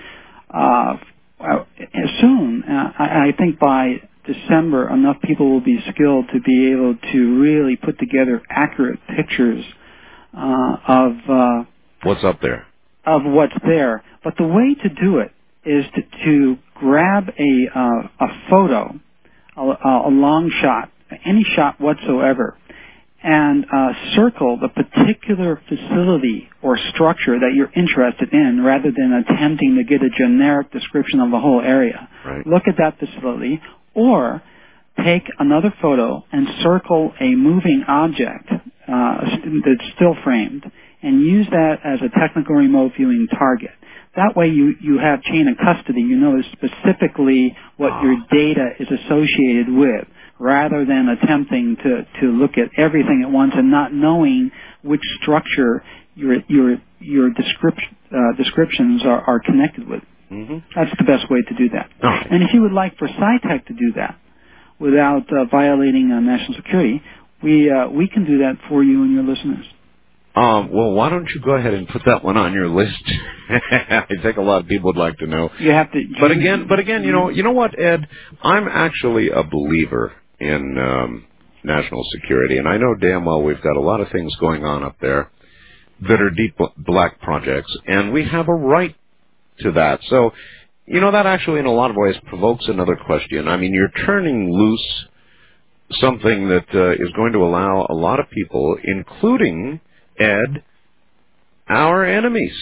soon, I think by December, enough people will be skilled to be able to really put together accurate pictures of what's up there. Of what's there. But the way to do it is to grab a photo, a long shot, any shot whatsoever, and circle the particular facility or structure that you're interested in rather than attempting to get a generic description of the whole area. Right. Look at that facility, or take another photo and circle a moving object that's still framed and use that as a technical remote viewing target. That way you have chain of custody. You know specifically what your data is associated with, rather than attempting to look at everything at once and not knowing which structure your descriptions are connected with. Mm-hmm. That's the best way to do that. Okay. And if you would like for SciTech to do that without violating national security, we can do that for you and your listeners. Well, why don't you go ahead and put that one on your list? I think a lot of people would like to know. You have to. But again, you know what, Ed? I'm actually a believer in national security, and I know damn well we've got a lot of things going on up there that are deep black projects, and we have a right to that. So, that actually in a lot of ways provokes another question. I mean, you're turning loose something that is going to allow a lot of people, including Ed, our enemies,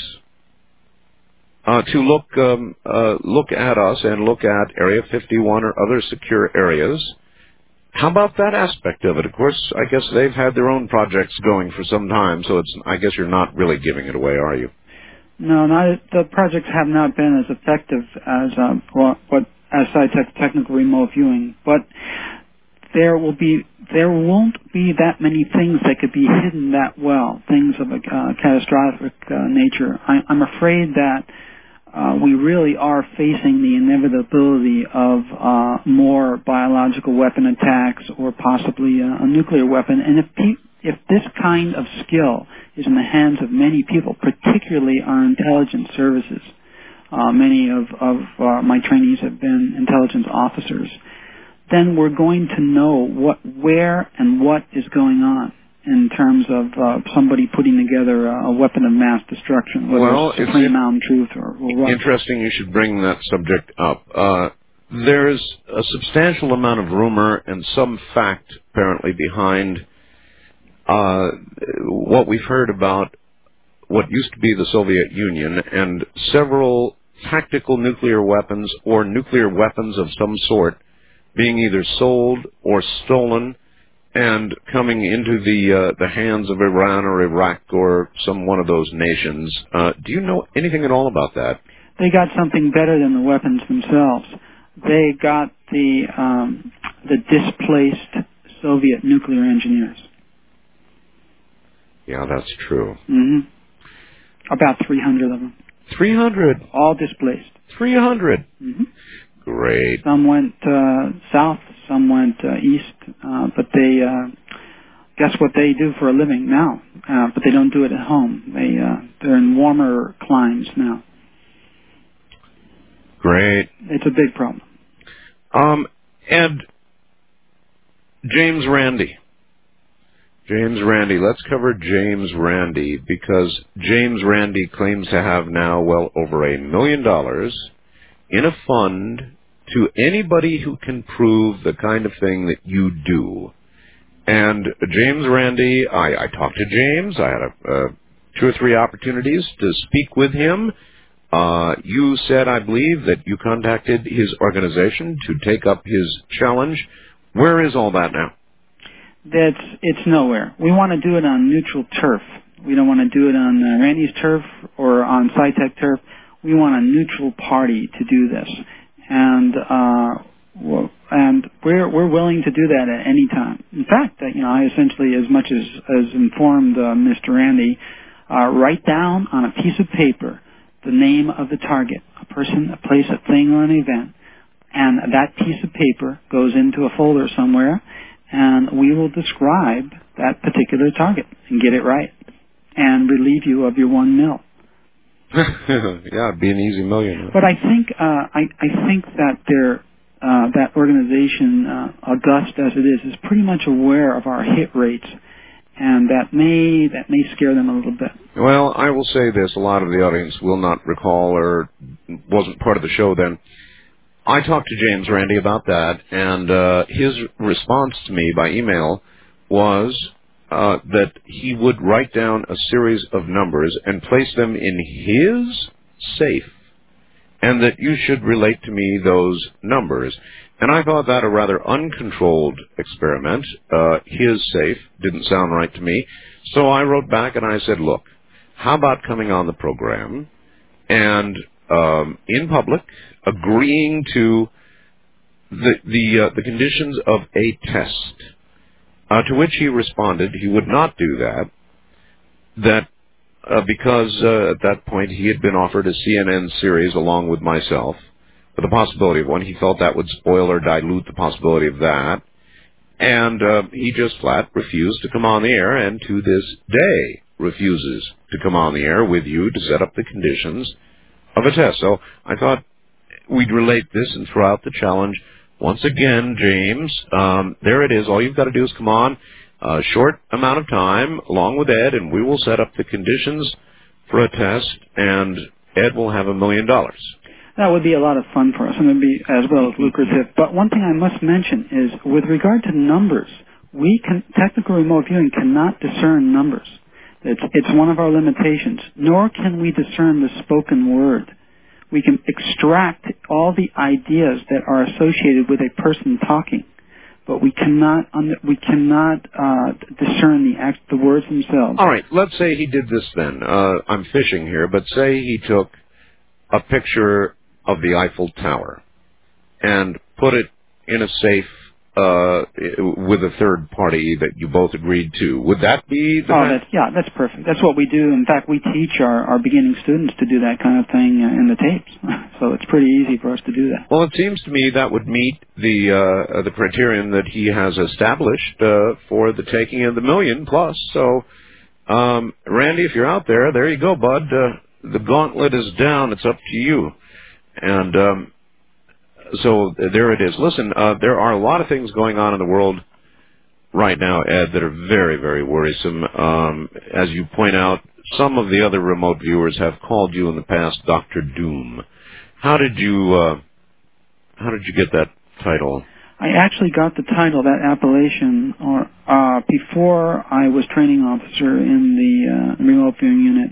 to look at us and look at Area 51 or other secure areas. How about that aspect of it? Of course, I guess they've had their own projects going for some time, so I guess you're not really giving it away, are you? No, the projects have not been as effective as SciTech technical remote viewing, but there won't be that many things that could be hidden that well, things of a catastrophic nature. I'm afraid that we really are facing the inevitability of more biological weapon attacks or possibly a nuclear weapon. And if this kind of skill is in the hands of many people, particularly our intelligence services, many of my trainees have been intelligence officers, then we're going to know where and what is going on in terms of somebody putting together a weapon of mass destruction, whether it's Supreme Mountain Truth or what. Interesting you should bring that subject up. There's a substantial amount of rumor and some fact, apparently, behind what we've heard about what used to be the Soviet Union and several tactical nuclear weapons or nuclear weapons of some sort being either sold or stolen and coming into the hands of Iran or Iraq or some one of those nations. Do you know anything at all about that? They got something better than the weapons themselves. They got the displaced Soviet nuclear engineers. Yeah, that's true. Mm-hmm. About 300 of them. 300? All displaced. 300? Mm-hmm. Great. Some went south, some went east, but they guess what they do for a living now. But they don't do it at home. They're in warmer climes now. Great. It's a big problem. And James Randi. James Randi. Let's cover James Randi, because James Randi claims to have now well over $1 million in a fund to anybody who can prove the kind of thing that you do. And James Randi, I talked to James. I had 2 or 3 opportunities to speak with him. You said, I believe, that you contacted his organization to take up his challenge. Where is all that now? It's nowhere. We want to do it on neutral turf. We don't want to do it on Randy's turf or on SciTech turf. We want a neutral party to do this, and we're willing to do that at any time. In fact, I essentially, as much as informed Mr. Randi, write down on a piece of paper the name of the target, a person, a place, a thing, or an event, and that piece of paper goes into a folder somewhere, and we will describe that particular target and get it right and relieve you of your $1 million. Yeah, it'd be an easy million. But I think that that organization, august as it is pretty much aware of our hit rates, and that may scare them a little bit. Well, I will say this: a lot of the audience will not recall or wasn't part of the show then. I talked to James Randi about that, and his response to me by email was that he would write down a series of numbers and place them in his safe, and that you should relate to me those numbers. And I thought that a rather uncontrolled experiment. His safe didn't sound right to me. So I wrote back and I said, look, how about coming on the program and in public agreeing to the conditions of a test? To which he responded he would not do that, because at that point he had been offered a CNN series along with myself, with the possibility of one. He felt that would spoil or dilute the possibility of that, and he just flat refused to come on the air, and to this day refuses to come on the air with you to set up the conditions of a test. So I thought we'd relate this and throw out the challenge. Once again, James, there it is. All you've got to do is come on a short amount of time along with Ed, and we will set up the conditions for a test, and Ed will have $1 million. That would be a lot of fun for us, and it would be as well as lucrative. But one thing I must mention is, with regard to numbers, technical remote viewing cannot discern numbers. It's one of our limitations. Nor can we discern the spoken word. We can extract all the ideas that are associated with a person talking, but we cannot discern the words themselves. All right, let's say he did this then. I'm fishing here, but say he took a picture of the Eiffel Tower and put it in a safe with a third party that you both agreed to. Would that be the that's perfect. That's what we do. In fact, we teach our beginning students to do that kind of thing in the tapes. So it's pretty easy for us to do that. Well, it seems to me that would meet the criterion that he has established for the taking of the $1 million plus. So, Randy, if you're out there, there you go, bud. The gauntlet is down. It's up to you. And so there it is. Listen, there are a lot of things going on in the world right now, Ed, that are very, very worrisome. As you point out, some of the other remote viewers have called you in the past Dr. Doom. How did you get that title? I actually got the title, that appellation, before I was training officer in the remote viewing unit.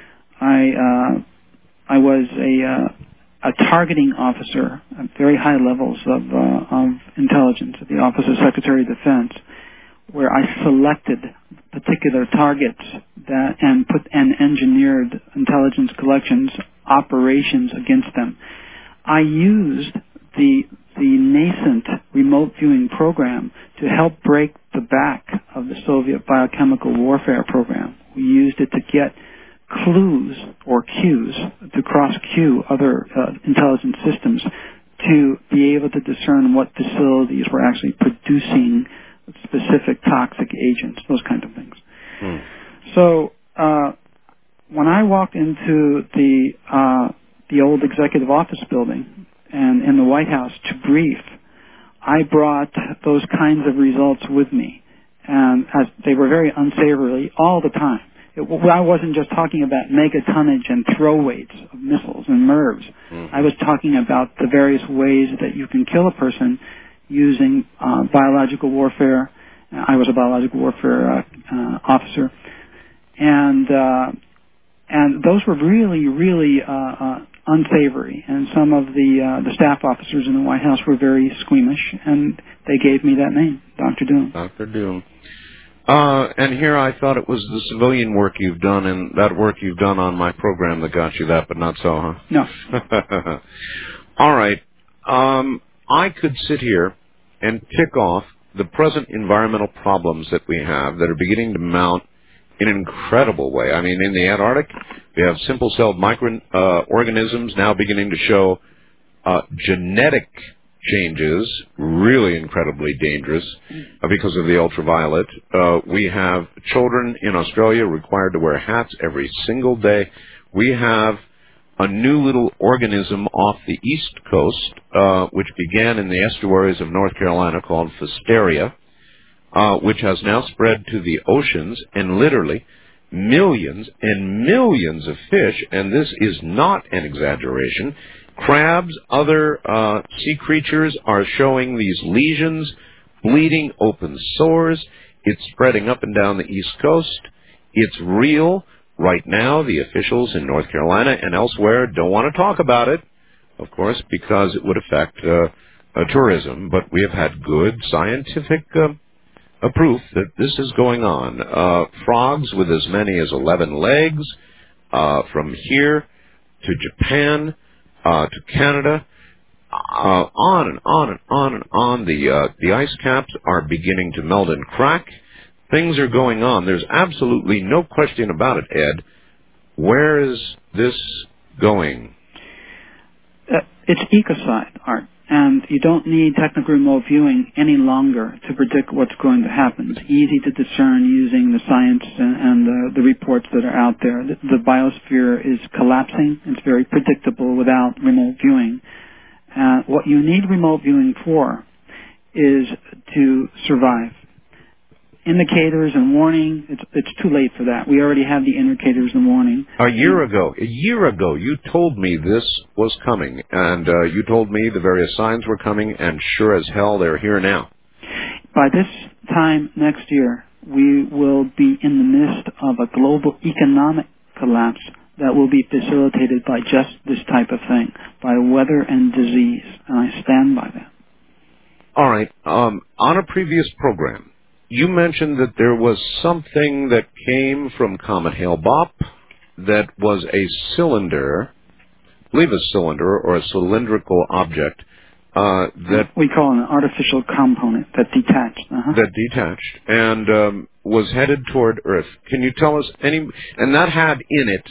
I was a targeting officer at very high levels of intelligence at the Office of Secretary of Defense, where I selected particular targets and engineered intelligence collections operations against them. I used the nascent remote viewing program to help break the back of the Soviet biochemical warfare program. We used it to get clues or cues to cross-cue other intelligence systems to be able to discern what facilities were actually producing specific toxic agents, those kind of things. So when I walked into the old executive office building and in the White House to brief, I brought those kinds of results with me, and as they were very unsavory all the time. I wasn't just talking about megatonnage and throw weights of missiles and MIRVs. I was talking about the various ways that you can kill a person using biological warfare. I was a biological warfare officer, and those were really, really unsavory. And some of the staff officers in the White House were very squeamish, and they gave me that name, Dr. Doom. Dr. Doom. And here I thought it was the civilian work you've done and that work you've done on my program that got you that, but not so, huh? No. All right. I could sit here and tick off the present environmental problems that we have that are beginning to mount in an incredible way. I mean, in the Antarctic, we have simple-celled microorganisms now beginning to show genetic changes, really incredibly dangerous because of the ultraviolet. We have children in Australia required to wear hats every single day. We have a new little organism off the east coast, which began in the estuaries of North Carolina called Pfiesteria, which has now spread to the oceans, and literally millions and millions of fish, and this is not an exaggeration, crabs, other sea creatures are showing these lesions, bleeding, open sores. It's spreading up and down the East Coast. It's real. Right now, the officials in North Carolina and elsewhere don't want to talk about it, of course, because it would affect tourism. But we have had good scientific proof that this is going on. Frogs with as many as 11 legs from here to Japan, to Canada, on and on and on and on. The ice caps are beginning to melt and crack. Things are going on. There's absolutely no question about it, Ed. Where is this going? It's ecocide, Art, and you don't need technical remote viewing any longer to predict what's going to happen. It's easy to discern using the science and the reports that are out there. The biosphere is collapsing. It's very predictable without remote viewing. What you need remote viewing for is to survive. Indicators and warning, it's too late for that. We already have the indicators and warning. A year ago, you told me this was coming, and you told me the various signs were coming, and sure as hell they're here now. By this time next year, we will be in the midst of a global economic collapse that will be facilitated by just this type of thing, by weather and disease, and I stand by that. All right. On a previous program, you mentioned that there was something that came from Comet Hale-Bopp that was a cylinder, I believe a cylinder or a cylindrical object that we call an artificial component that detached. That detached and was headed toward Earth. Can you tell us and that had in it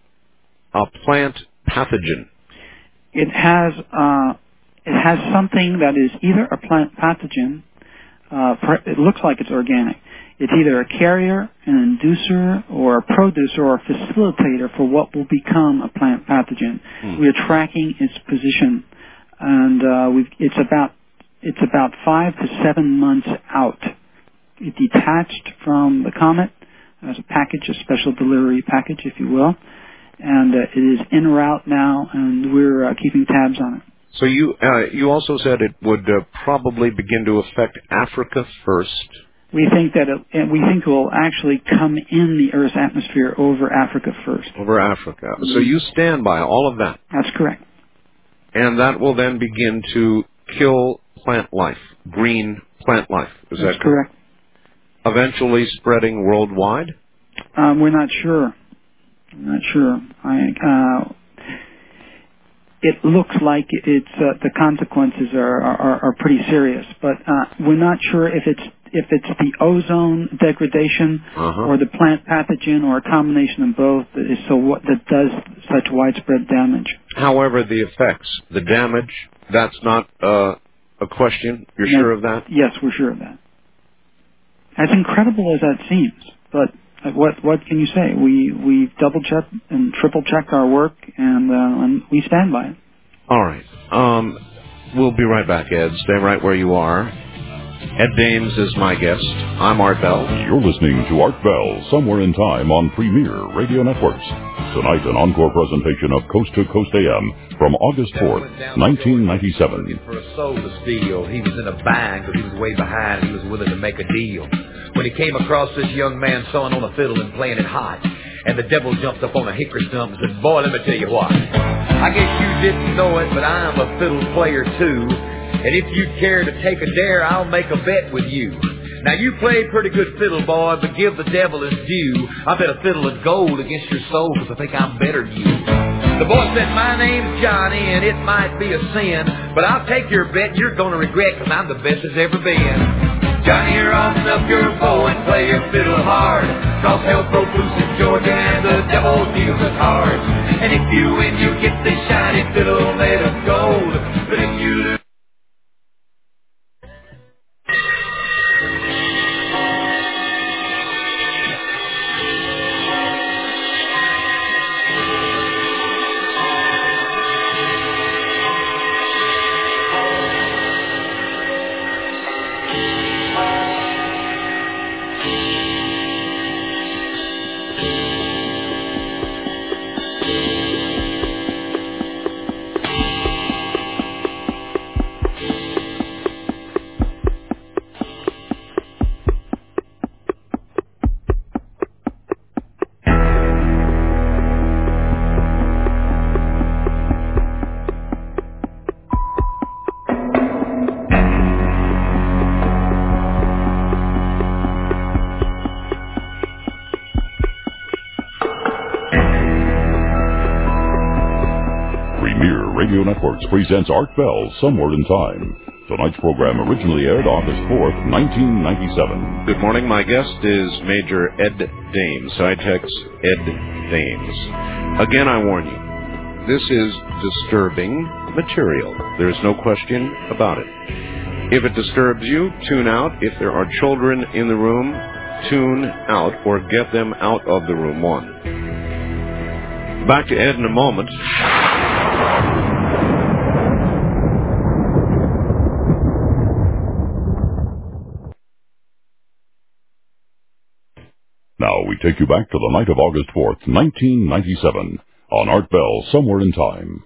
a plant pathogen? It has something that is either a plant pathogen. It looks like it's organic. It's either a carrier, an inducer, or a producer or a facilitator for what will become a plant pathogen. We are tracking its position, and it's about 5 to 7 months out. It detached from the comet as a package, a special delivery package, if you will, and it is en route now, and we're keeping tabs on it. So you also said it would probably begin to affect Africa first. We think it will actually come in the Earth's atmosphere over Africa first. Over Africa. So you stand by all of that. That's correct. And that will then begin to kill plant life, green plant life. Is that correct? Eventually spreading worldwide? We're not sure. It looks like it's the consequences are pretty serious, but we're not sure if it's the ozone degradation or the plant pathogen or a combination of both that does such widespread damage. However, the effects, the damage, that's not a question. You're sure of that? Yes, we're sure of that. As incredible as that seems, but what can you say? We double check and triple check our work, and we stand by it. All right. We'll be right back, Ed. Stay right where you are. Ed Dames is my guest. I'm Art Bell. You're listening to Art Bell, Somewhere in Time on Premier Radio Networks. Tonight, an encore presentation of Coast to Coast AM from August 4th, 1997. Looking for a soul to steal. He was in a bind because he was way behind. He was willing to make a deal. When he came across this young man sawing on a fiddle and playing it hot, and the devil jumped up on a hickory stump and said, "Boy, let me tell you what. I guess you didn't know it, but I'm a fiddle player too. And if you care to take a dare, I'll make a bet with you. Now, you play pretty good fiddle, boy, but give the devil his due. I bet a fiddle of gold against your soul because I think I'm better than you." The boy said, "My name's Johnny, and it might be a sin, but I'll take your bet you're going to regret because I'm the best there's ever been. Johnny, you're on up your bow and play your fiddle hard. Cause hell broke loose in Georgia and the devil deals us hard. And if you win, you get this shiny fiddle made of gold. But if you lose..." Radio Networks presents Art Bell, Somewhere in Time. Tonight's program originally aired August 4th, 1997. Good morning. My guest is Major Ed Dames, SciTech's Ed Dames. Again, I warn you, this is disturbing material. There's no question about it. If it disturbs you, tune out. If there are children in the room, tune out or get them out of the room. One. Back to Ed in a moment. Now we take you back to the night of August 4th, 1997, on Art Bell, Somewhere in Time.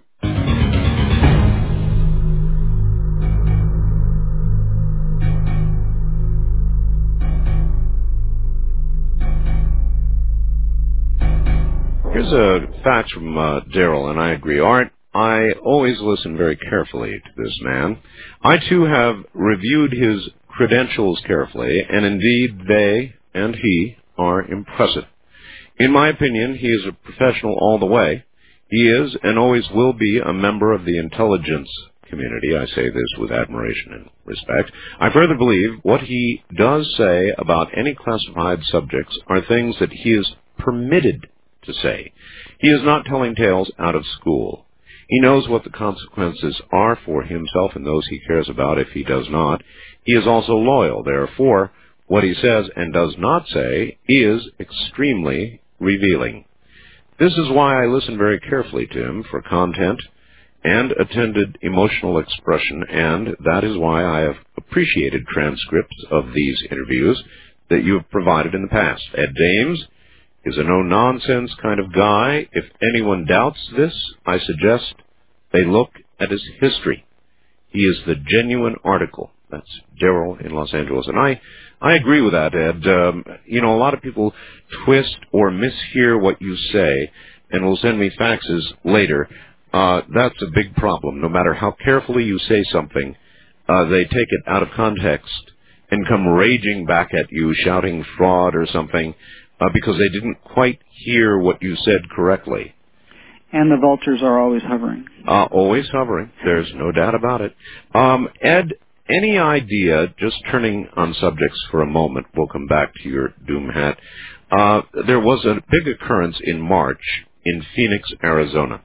Here's a fact from Daryl, and I agree. Art, I always listen very carefully to this man. I, too, have reviewed his credentials carefully, and indeed they and he are impressive. In my opinion, he is a professional all the way. He is and always will be a member of the intelligence community. I say this with admiration and respect. I further believe what he does say about any classified subjects are things that he is permitted to say. He is not telling tales out of school. He knows what the consequences are for himself and those he cares about if he does not. He is also loyal. Therefore, what he says and does not say is extremely revealing. This is why I listen very carefully to him for content and attended emotional expression, and that is why I have appreciated transcripts of these interviews that you have provided in the past. Ed Dames is a no-nonsense kind of guy. If anyone doubts this, I suggest they look at his history. He is the genuine article. That's Daryl in Los Angeles. And I agree with that, Ed. A lot of people twist or mishear what you say and will send me faxes later. That's a big problem. No matter how carefully you say something, they take it out of context and come raging back at you, shouting fraud or something, because they didn't quite hear what you said correctly. And the vultures are always hovering. Always hovering. There's no doubt about it. Ed, any idea, just turning on subjects for a moment, we'll come back to your doom hat. There was a big occurrence in March in Phoenix, Arizona.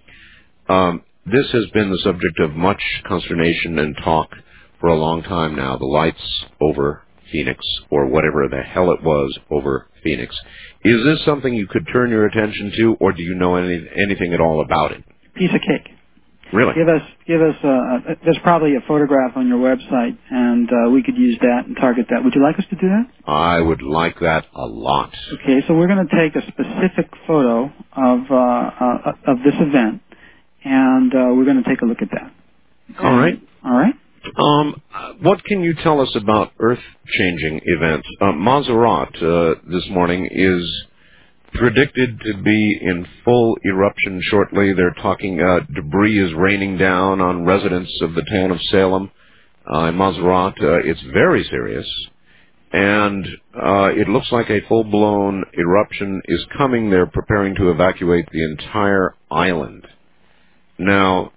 This has been the subject of much consternation and talk for a long time now, the lights over Phoenix, or whatever the hell it was over Phoenix. Is this something you could turn your attention to, or do you know anything at all about it? Piece of cake. Really? Give us. There's probably a photograph on your website, and we could use that and target that. Would you like us to do that? I would like that a lot. Okay, so we're going to take a specific photo of this event, and we're going to take a look at that. All right. All right. What can you tell us about Earth-changing events? Montserrat this morning is predicted to be in full eruption shortly. They're talking debris is raining down on residents of the town of Salem in Montserrat. It's very serious. And it looks like a full-blown eruption is coming. They're preparing to evacuate the entire island. Now,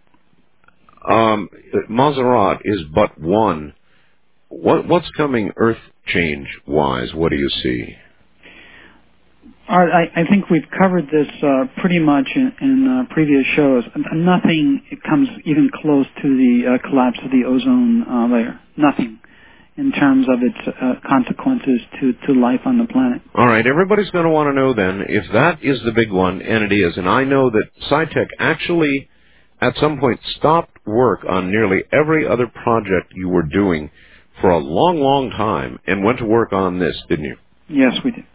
Montserrat is but one. What's coming Earth change-wise? What do you see? Art, I think we've covered this pretty much in previous shows. Nothing comes even close to the collapse of the ozone layer. Nothing in terms of its consequences to life on the planet. All right, everybody's going to want to know then if that is the big one, and it is. And I know that SciTech actually at some point stopped work on nearly every other project you were doing for a long, long time and went to work on this, didn't you? Yes, we did.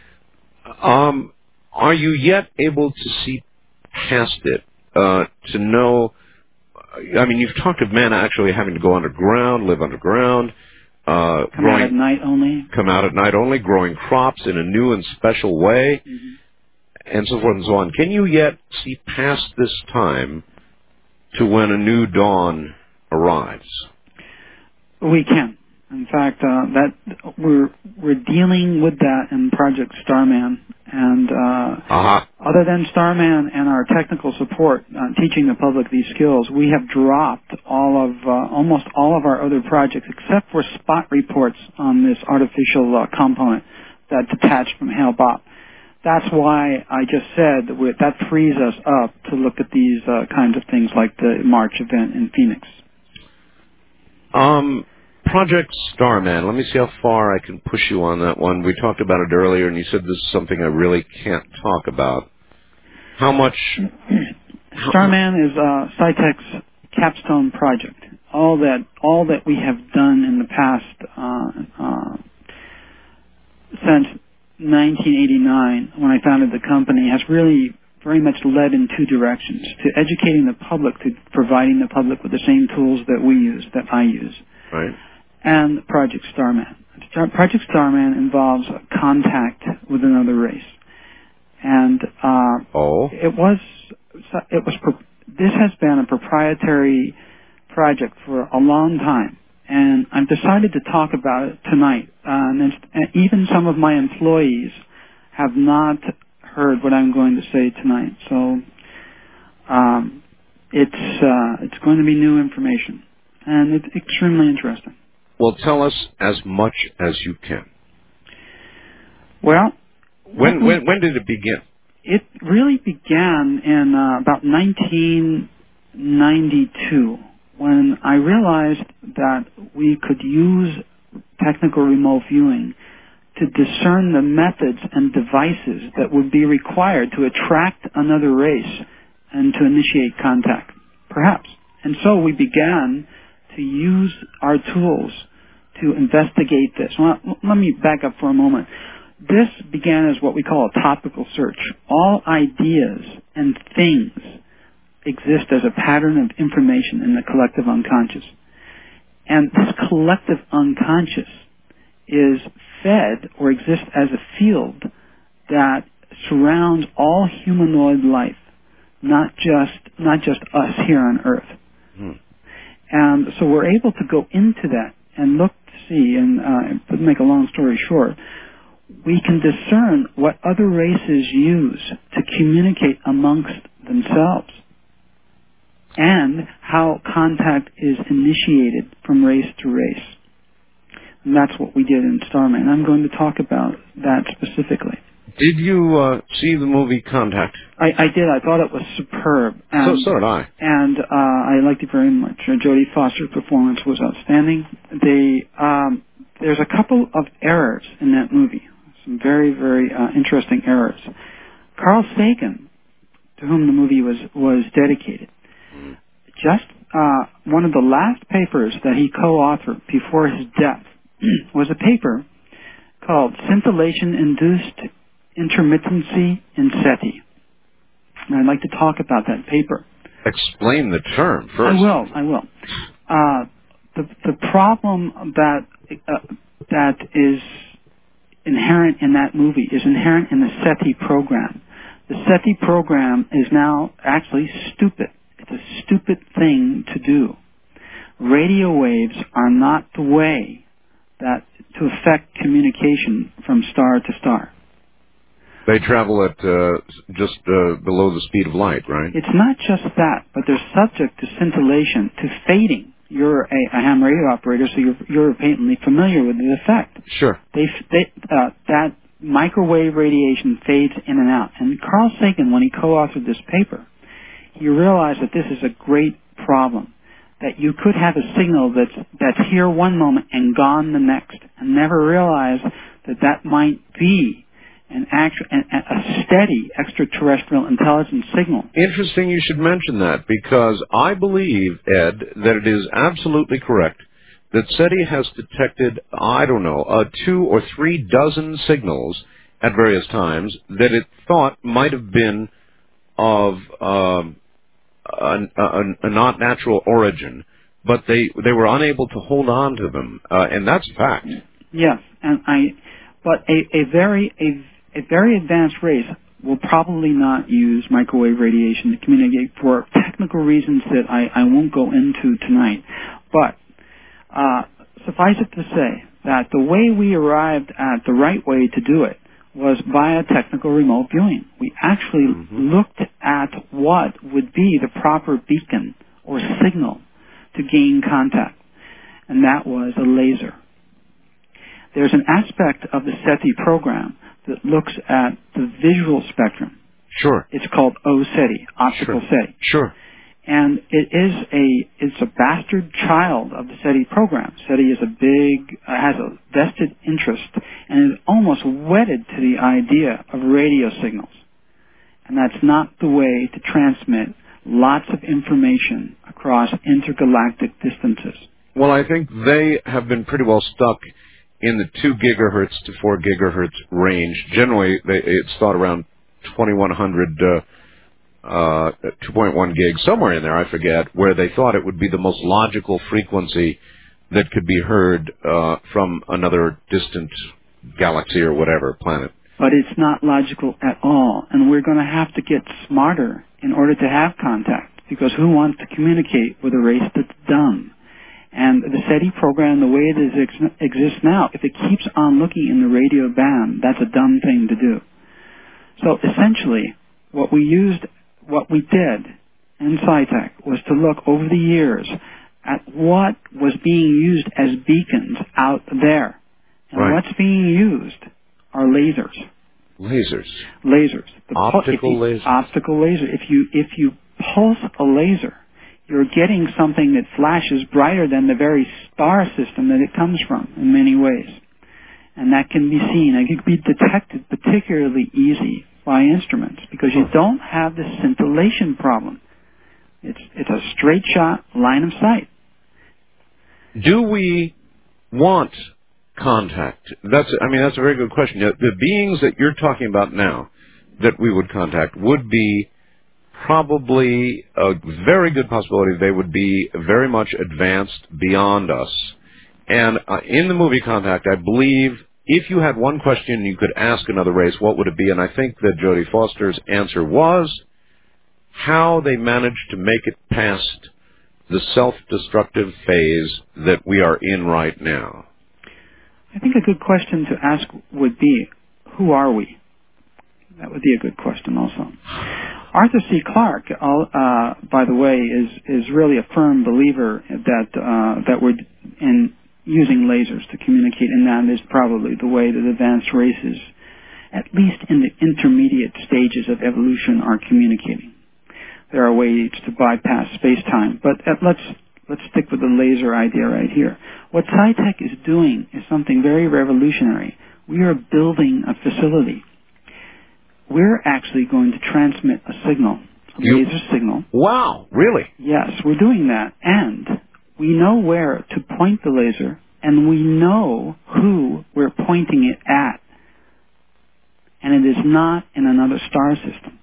Are you yet able to see past it, to know, I mean, you've talked of men actually having to go underground, live underground, come out at night only, growing crops in a new and special way, and so forth and so on. Can you yet see past this time to when a new dawn arrives? We can. In fact, that we're dealing with that in Project Starman, and other than Starman and our technical support teaching the public these skills, we have dropped almost all of our other projects except for spot reports on this artificial component that detached from Hale-Bopp. That's why I just said that frees us up to look at these kinds of things like the March event in Phoenix. Project Starman, let me see how far I can push you on that one. We talked about it earlier, and you said this is something I really can't talk about. How much... Starman is SciTech's capstone project. All that we have done in the past since 1989, when I founded the company, has really very much led in two directions: to educating the public, to providing the public with the same tools that we use, that I use. Right. And Project Starman. Project Starman involves contact with another race, and this has been a proprietary project for a long time, and I've decided to talk about it tonight. And even some of my employees have not heard what I'm going to say tonight, so it's going to be new information, and it's extremely interesting. Well, tell us as much as you can. Well, when did it begin? It really began in about 1992, when I realized that we could use technical remote viewing to discern the methods and devices that would be required to attract another race and to initiate contact, perhaps. And so we began to use our tools to investigate this. Well, let me back up for a moment. This began as what we call a topical search. All ideas and things exist as a pattern of information in the collective unconscious. And this collective unconscious is fed or exists as a field that surrounds all humanoid life, not just us here on Earth. And so we're able to go into that and look to see, and to make a long story short, we can discern what other races use to communicate amongst themselves and how contact is initiated from race to race. And that's what we did in Starman. I'm going to talk about that specifically. Did you see the movie Contact? I did. I thought it was superb. And, so did I. And I liked it very much. Jodie Foster's performance was outstanding. There's a couple of errors in that movie. Some very, very interesting errors. Carl Sagan, to whom the movie was dedicated, just one of the last papers that he co-authored before his death was a paper called Scintillation-Induced Intermittency in SETI. And I'd like to talk about that paper. Explain the term first. I will. The problem that is inherent in that movie is inherent in the SETI program. The SETI program is now actually stupid. It's a stupid thing to do. Radio waves are not the way that to affect communication from star to star. They travel at just below the speed of light, right? It's not just that, but they're subject to scintillation, to fading. You're a ham radio operator, so you're patently familiar with the effect. Sure. That microwave radiation fades in and out. And Carl Sagan, when he co-authored this paper, he realized that this is a great problem, that you could have a signal that's here one moment and gone the next, and never realize that might be a steady extraterrestrial intelligence signal. Interesting you should mention that, because I believe, Ed, that it is absolutely correct that SETI has detected, 2 or 3 dozen signals at various times that it thought might have been of a not natural origin, but they were unable to hold on to them, and that's a fact. Yes, but a very advanced race will probably not use microwave radiation to communicate for technical reasons that I won't go into tonight. But suffice it to say that the way we arrived at the right way to do it was via technical remote viewing. We actually looked at what would be the proper beacon or signal to gain contact, and that was a laser. There's an aspect of the SETI program that looks at the visual spectrum. Sure. It's called OSETI, optical SETI. Sure. And it's a bastard child of the SETI program. SETI is has a vested interest and is almost wedded to the idea of radio signals. And that's not the way to transmit lots of information across intergalactic distances. Well, I think they have been pretty well stuck in the 2 gigahertz to 4 gigahertz range. Generally, it's thought around 2100, 2.1 gigs, somewhere in there, I forget, where they thought it would be the most logical frequency that could be heard from another distant galaxy or whatever, planet. But it's not logical at all, and we're going to have to get smarter in order to have contact, because who wants to communicate with a race that's dumb? And the SETI program, the way it exists now, if it keeps on looking in the radio band, that's a dumb thing to do. So essentially, what we did in SciTech was to look over the years at what was being used as beacons out there. And what's being used are lasers. Lasers. Optical lasers. Optical laser. If you pulse a laser, you're getting something that flashes brighter than the very star system that it comes from in many ways. And that can be seen. It can be detected particularly easy by instruments because you don't have the scintillation problem. It's a straight shot line of sight. Do we want contact? That's a very good question. The beings that you're talking about now that we would contact would be probably a very good possibility they would be very much advanced beyond us. And in the movie Contact, I believe if you had one question you could ask another race, what would it be? And I think that Jodie Foster's answer was how they managed to make it past the self-destructive phase that we are in right now. I think a good question to ask would be, who are we? That would be a good question also. Arthur C. Clarke, by the way, is really a firm believer that we're in using lasers to communicate, and that is probably the way that advanced races, at least in the intermediate stages of evolution, are communicating. There are ways to bypass space-time, but let's stick with the laser idea right here. What SciTech is doing is something very revolutionary. We are building a facility. We're actually going to transmit a signal laser signal. Wow, really? Yes, we're doing that. And we know where to point the laser, and we know who we're pointing it at. And it is not in another star system.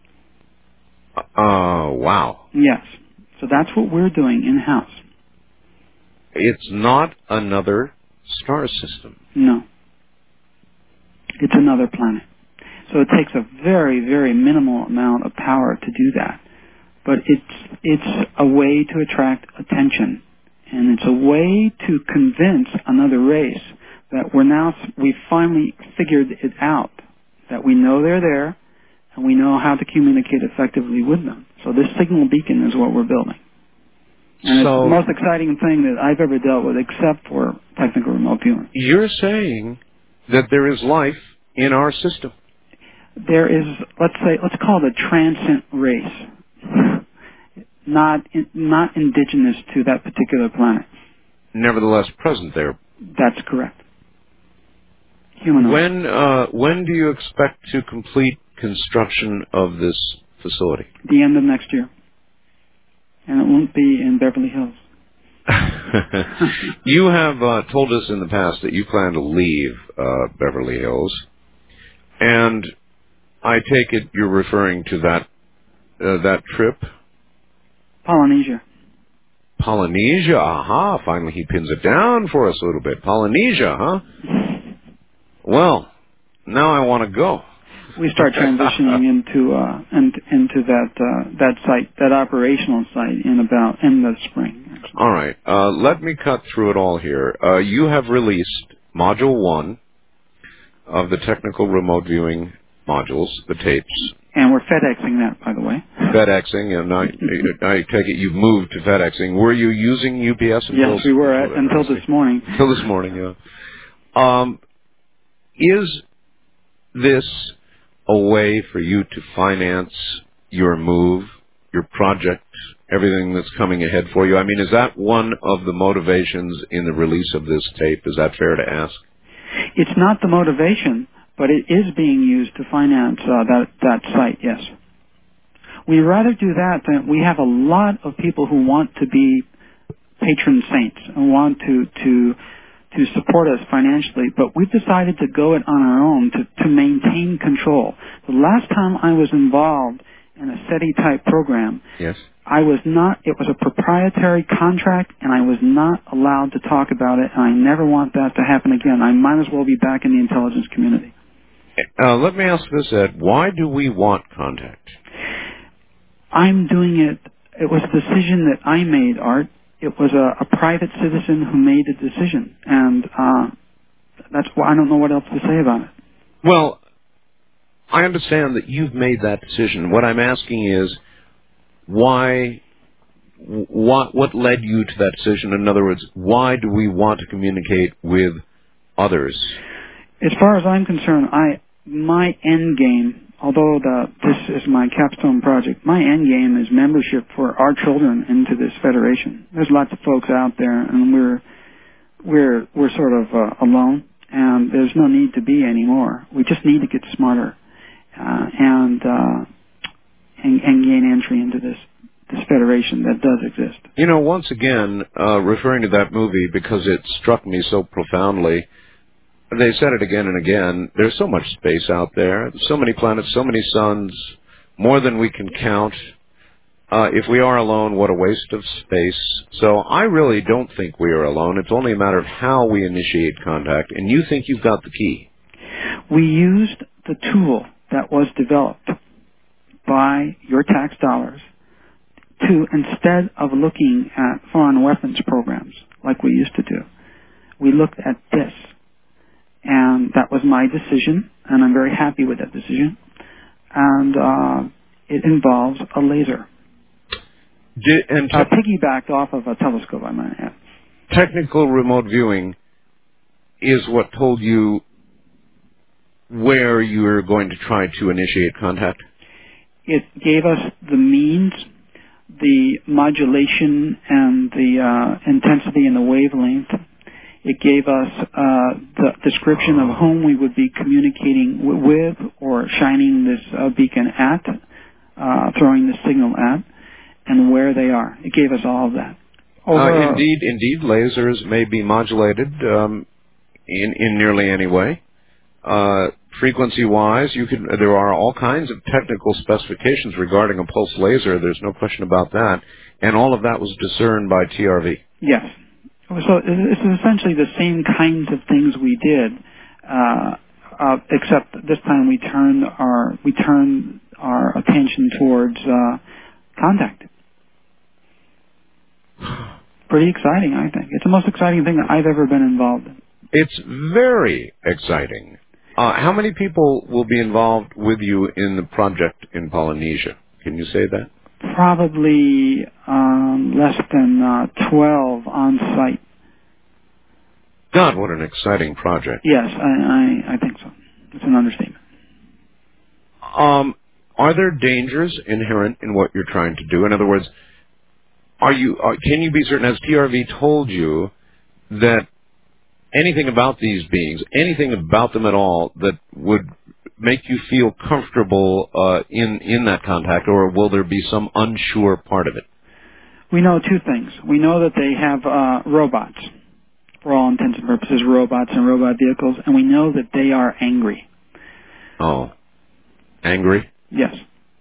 Wow. Yes. So that's what we're doing in-house. It's not another star system. No. It's another planet. So it takes a very, very minimal amount of power to do that. But it's a way to attract attention. And it's a way to convince another race that we've finally figured it out, that we know they're there, and we know how to communicate effectively with them. So this signal beacon is what we're building. And it's the most exciting thing that I've ever dealt with, except for technical remote viewing. You're saying that there is life in our system. There is, let's call it a transient race, not indigenous to that particular planet. Nevertheless present there. That's correct. Humanoid. When do you expect to complete construction of this facility? The end of next year. And it won't be in Beverly Hills. You have told us in the past that you plan to leave Beverly Hills, and I take it you're referring to that trip? Polynesia. Polynesia, aha, finally he pins it down for us a little bit. Polynesia, huh? Well, now I want to go. We start transitioning into that site, that operational site, in the spring. Actually. All right. Let me cut through it all here. You have released Module 1 of the technical remote viewing modules, the tapes. And we're FedExing that, by the way. FedExing, and I take it you've moved to FedExing. Were you using UPS until? Yes, we were until this morning. Until this morning, yeah. Is this a way for you to finance your move, your project, everything that's coming ahead for you? I mean, is that one of the motivations in the release of this tape? Is that fair to ask? It's not the motivation, but it is being used to finance that site, yes. We'd rather do that than we have a lot of people who want to be patron saints and want to support us financially, but we've decided to go it on our own to maintain control. The last time I was involved in a SETI-type program, yes, it was a proprietary contract, and I was not allowed to talk about it, and I never want that to happen again. I might as well be back in the intelligence community. Let me ask this, Ed. Why do we want contact? I'm doing it. It was a decision that I made, Art. It was a private citizen who made the decision, and that's why I don't know what else to say about it. Well, I understand that you've made that decision. What I'm asking is, why? What led you to that decision? In other words, why do we want to communicate with others? As far as I'm concerned, my end game, although this is my capstone project, my end game is membership for our children into this federation. There's lots of folks out there, and we're sort of alone, and there's no need to be anymore. We just need to get smarter and gain entry into this federation that does exist. You know, once again, referring to that movie because it struck me so profoundly. They said it again and again. There's so much space out there, so many planets, so many suns, more than we can count. If we are alone, what a waste of space. So I really don't think we are alone. It's only a matter of how we initiate contact, and you think you've got the key. We used the tool that was developed by your tax dollars to, instead of looking at foreign weapons programs like we used to do, we looked at this. And that was my decision, and I'm very happy with that decision. And it involves a laser. Piggybacked off of a telescope, I might add. Technical remote viewing is what told you where you were going to try to initiate contact? It gave us the means, the modulation, and the intensity and the wavelength. It gave us the description of whom we would be communicating with or shining this beacon at, throwing the signal at, and where they are. It gave us all of that. Indeed, lasers may be modulated in nearly any way. Frequency-wise, there are all kinds of technical specifications regarding a pulse laser. There's no question about that. And all of that was discerned by TRV. Yes. So it's essentially the same kinds of things we did, except this time we turned our attention towards contact. Pretty exciting, I think. It's the most exciting thing that I've ever been involved in. It's very exciting. How many people will be involved with you in the project in Polynesia? Can you say that? Probably less than 12 on site. God, what an exciting project. Yes, I think so. It's an understatement. Are there dangers inherent in what you're trying to do? In other words, can you be certain, has TRV told you, that anything about these beings, anything about them at all, that would make you feel comfortable in that contact, or will there be some unsure part of it? We know two things. We know that they have robots, for all intents and purposes, robots and robot vehicles, and we know that they are angry. Oh. Angry? Yes.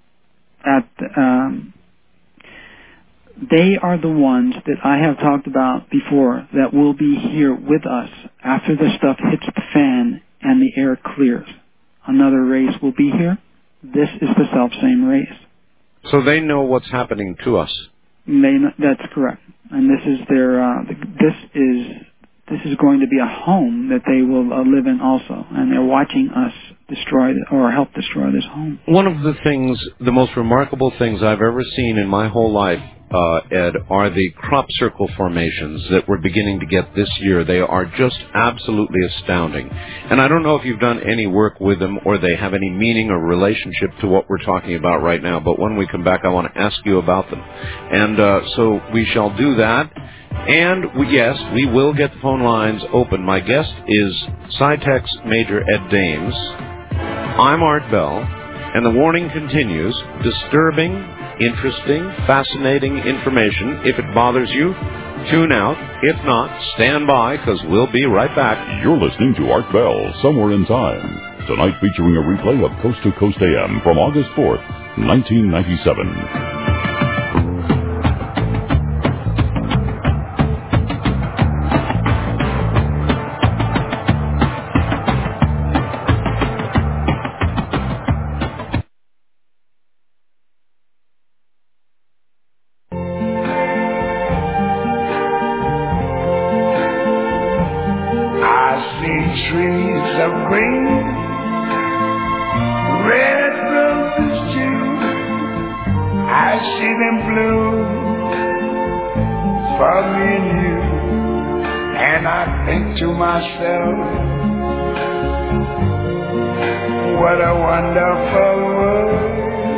They are the ones that I have talked about before that will be here with us after the stuff hits the fan and the air clears. Another race will be here. This is the self-same race. So they know what's happening to us. That's correct. And this is their. This is going to be a home that they will live in also, and they're watching us destroy or help destroy this home. One of the most remarkable things I've ever seen in my whole life, Ed, are the crop circle formations that we're beginning to get this year. They are just absolutely astounding. And I don't know if you've done any work with them or they have any meaning or relationship to what we're talking about right now, but when we come back, I want to ask you about them. And so we shall do that. And yes, we will get the phone lines open. My guest is SciTech's Major Ed Dames. I'm Art Bell, and the warning continues. Disturbing, interesting, fascinating information. If it bothers you, tune out. If not, stand by, because we'll be right back. You're listening to Art Bell, Somewhere in Time. Tonight featuring a replay of Coast to Coast AM from August 4th, 1997. What a wonderful world.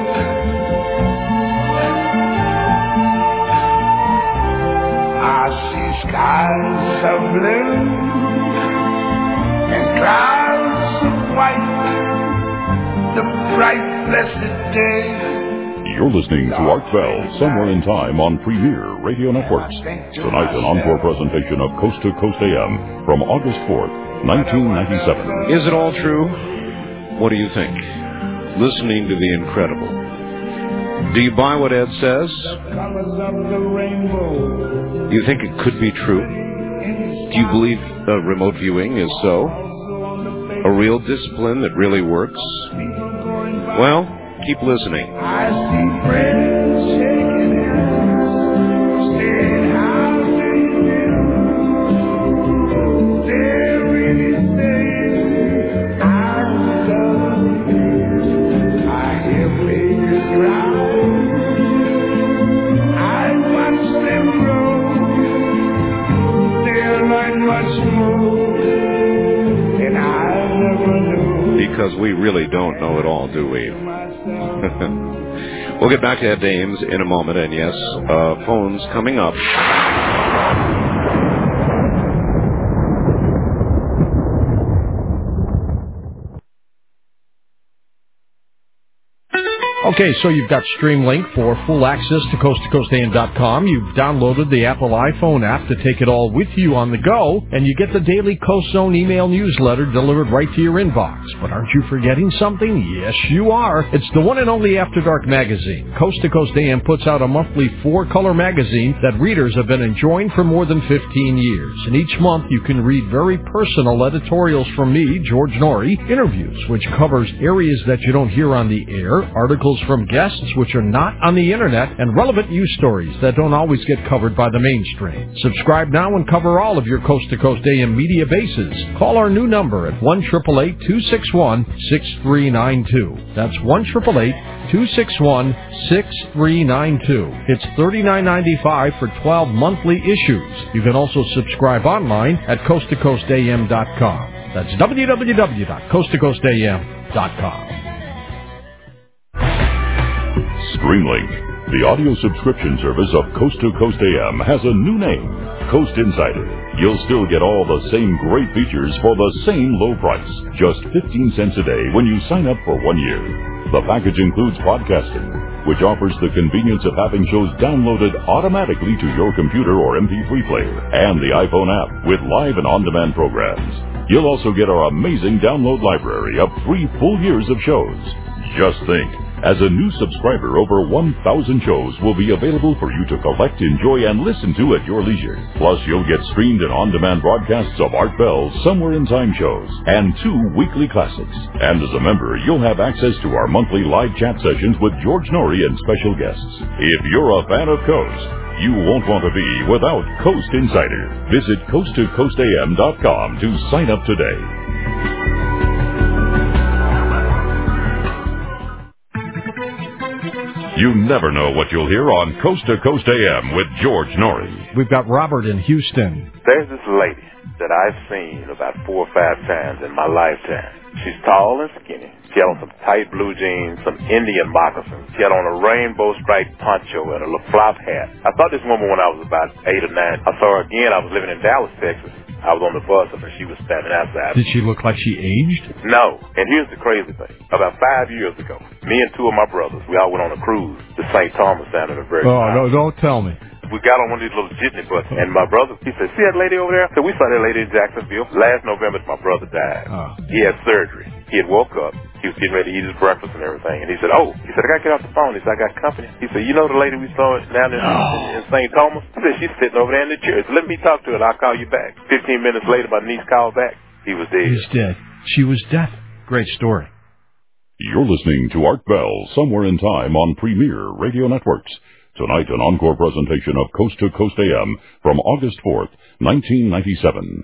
I see skies of blue and clouds of white, the bright blessed day. You're listening to Art Bell, Somewhere in Time on Premier Radio Networks. Tonight, an encore presentation of Coast to Coast AM from August 4th, 1997. Is it all true? What do you think? Listening to the incredible. Do you buy what Ed says? Do you think it could be true? Do you believe remote viewing is so? A real discipline that really works? Well, keep listening. I see friends shaking hands, saying how do you do? They're really saying I love you. I hear babies cry. I watch them grow. They'll learn much more than I never knew. Because we really don't know it all, do we? We'll get back to Ed Dames in a moment, and yes, phones coming up. Okay, so you've got StreamLink for full access to CoastToCoastAM.com. You've downloaded the Apple iPhone app to take it all with you on the go, and you get the daily Coast Zone email newsletter delivered right to your inbox. But aren't you forgetting something? Yes, you are. It's the one and only After Dark magazine. Coast to Coast AM puts out a monthly 4-color magazine that readers have been enjoying for more than 15 years. And each month you can read very personal editorials from me, George Norrie, interviews, which covers areas that you don't hear on the air, articles from guests which are not on the internet, and relevant news stories that don't always get covered by the mainstream. Subscribe now and cover all of your Coast to Coast AM media bases. Call our new number at 1-888-261-6392. That's 1-888-261-6392. It's $39.95 for 12 monthly issues. You can also subscribe online at CoastToCoastAM.com. That's www.CoastToCoastAM.com. StreamLink, the audio subscription service of Coast to Coast AM, has a new name, Coast Insider. You'll still get all the same great features for the same low price, just 15 cents a day when you sign up for 1 year. The package includes podcasting, which offers the convenience of having shows downloaded automatically to your computer or MP3 player, and the iPhone app with live and on-demand programs. You'll also get our amazing download library of 3 full years of shows. Just think, as a new subscriber, over 1,000 shows will be available for you to collect, enjoy, and listen to at your leisure. Plus, you'll get streamed and on-demand broadcasts of Art Bell's Somewhere in Time shows and 2 weekly classics. And as a member, you'll have access to our monthly live chat sessions with George Norrie and special guests. If you're a fan of Coast, you won't want to be without Coast Insider. Visit CoastToCoastAM.com to sign up today. You never know what you'll hear on Coast to Coast AM with George Norrie. We've got Robert in Houston. There's this lady that I've seen about 4 or 5 times in my lifetime. She's tall and skinny. She had on some tight blue jeans, some Indian moccasins. She had on a rainbow striped poncho and a little flop hat. I saw this woman when I was about 8 or 9. I saw her again. I was living in Dallas, Texas. I was on the bus and she was standing outside. Did she look like she aged? No. And here's the crazy thing. About 5 years ago, me and 2 of my brothers, we all went on a cruise to St. Thomas down in the Virgin Islands. No, don't tell me. We got on one of these little jitney buses, and my brother, he said, see that lady over there? So we saw that lady in Jacksonville. Last November, my brother died. He had surgery. He had woke up. He was getting ready to eat his breakfast and everything. And he said, I got to get off the phone. He said, I got company. He said, you know the lady we saw down in St. Thomas? He said, she's sitting over there in the chair. Let me talk to her and I'll call you back. 15 minutes later, my niece called back. He was dead. He's dead. She was dead. Great story. You're listening to Art Bell, Somewhere in Time on Premier Radio Networks. Tonight, an encore presentation of Coast to Coast AM from August 4th, 1997.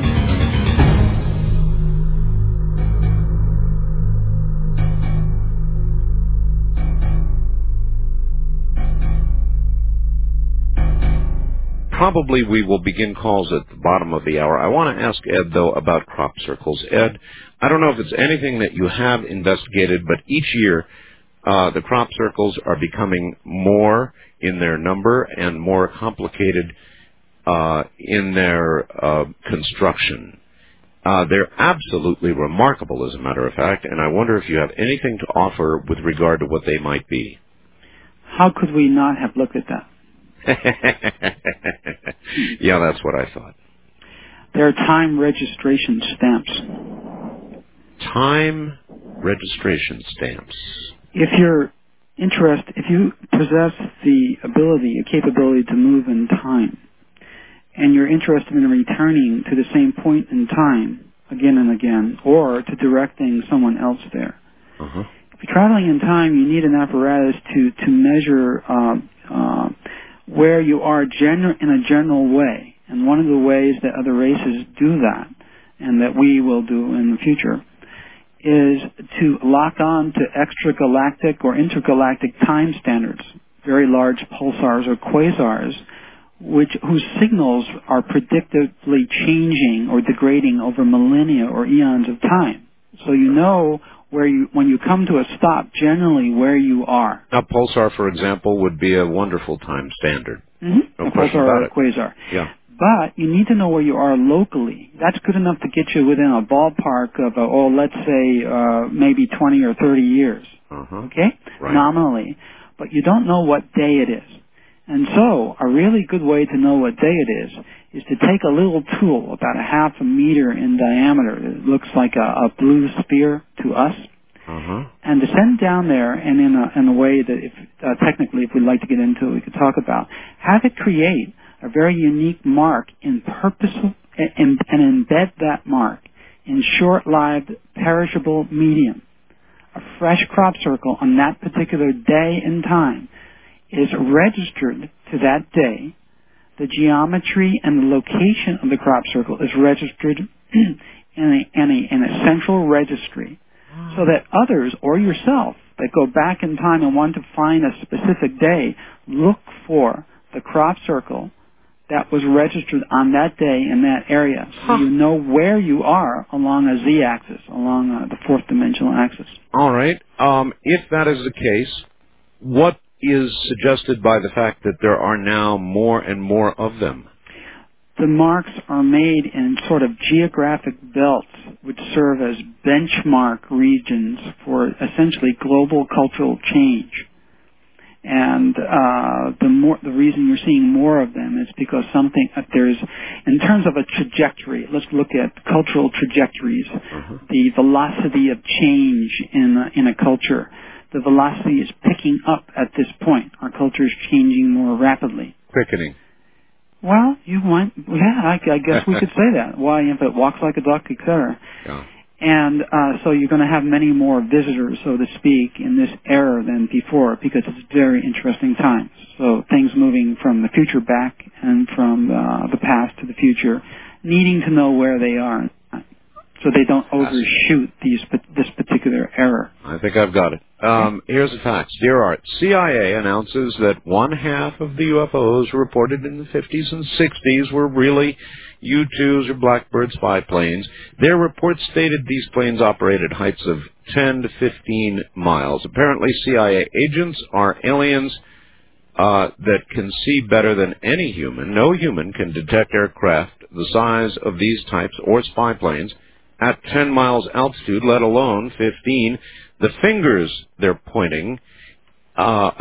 Probably we will begin calls at the bottom of the hour. I want to ask Ed, though, about crop circles. Ed, I don't know if it's anything that you have investigated, but each year the crop circles are becoming more in their number and more complicated in their construction. They're absolutely remarkable, as a matter of fact, and I wonder if you have anything to offer with regard to what they might be. How could we not have looked at that? Yeah, that's what I thought. There are time registration stamps. Time registration stamps. If you possess the capability to move in time, and you're interested in returning to the same point in time again and again, or to directing someone else there. Uh-huh. If you're traveling in time, you need an apparatus to measure where you are in a general way. And one of the ways that other races do that, and that we will do in the future, is to lock on to extragalactic or intergalactic time standards, very large pulsars or quasars, whose signals are predictably changing or degrading over millennia or eons of time. So you know when you come to a stop, generally where you are. A pulsar, for example, would be a wonderful time standard. Mm-hmm. No a question pulsar about or a it. quasar. Yeah. But you need to know where you are locally. That's good enough to get you within a ballpark of, let's say, maybe 20 or 30 years. Uh-huh. Okay? nominally, but you don't know what day it is. And so a really good way to know what day it is to take a little tool about a half a meter in diameter. It looks like a blue sphere to us. And to send down there, and in a way that, if technically, if we'd like to get into it, we could talk about, have it create a very unique mark in purposeful, and embed that mark in short-lived, perishable medium. A fresh crop circle on that particular day and time is registered to that day. The geometry and the location of the crop circle is registered in a central registry, so that others or yourself that go back in time and want to find a specific day look for the crop circle that was registered on that day in that area. So you know where you are along a z-axis, along the fourth dimensional axis. All right. If that is the case, what is suggested by the fact that there are now more and more of them? The marks are made in sort of geographic belts which serve as benchmark regions for essentially global cultural change. And the reason you're seeing more of them is because there's, in terms of a trajectory, let's look at cultural trajectories, the velocity of change in a culture. The velocity is picking up at this point. Our culture is changing more rapidly. Quickening. Well, I guess we could say that. Why, if it walks like a duck, etc. Yeah. And so you're going to have many more visitors, so to speak, in this era than before, because it's very interesting times. So things moving from the future back and from the past to the future, needing to know where they are, so they don't overshoot this particular era. I think I've got it. Here's the facts. Dear Art, CIA announces that one half of the UFOs reported in the 50s and 60s were really U-2s or Blackbird spy planes. Their reports stated these planes operated heights of 10 to 15 miles. Apparently, CIA agents are aliens that can see better than any human. No human can detect aircraft the size of these types or spy planes at 10 miles altitude, let alone 15. The fingers they're putting in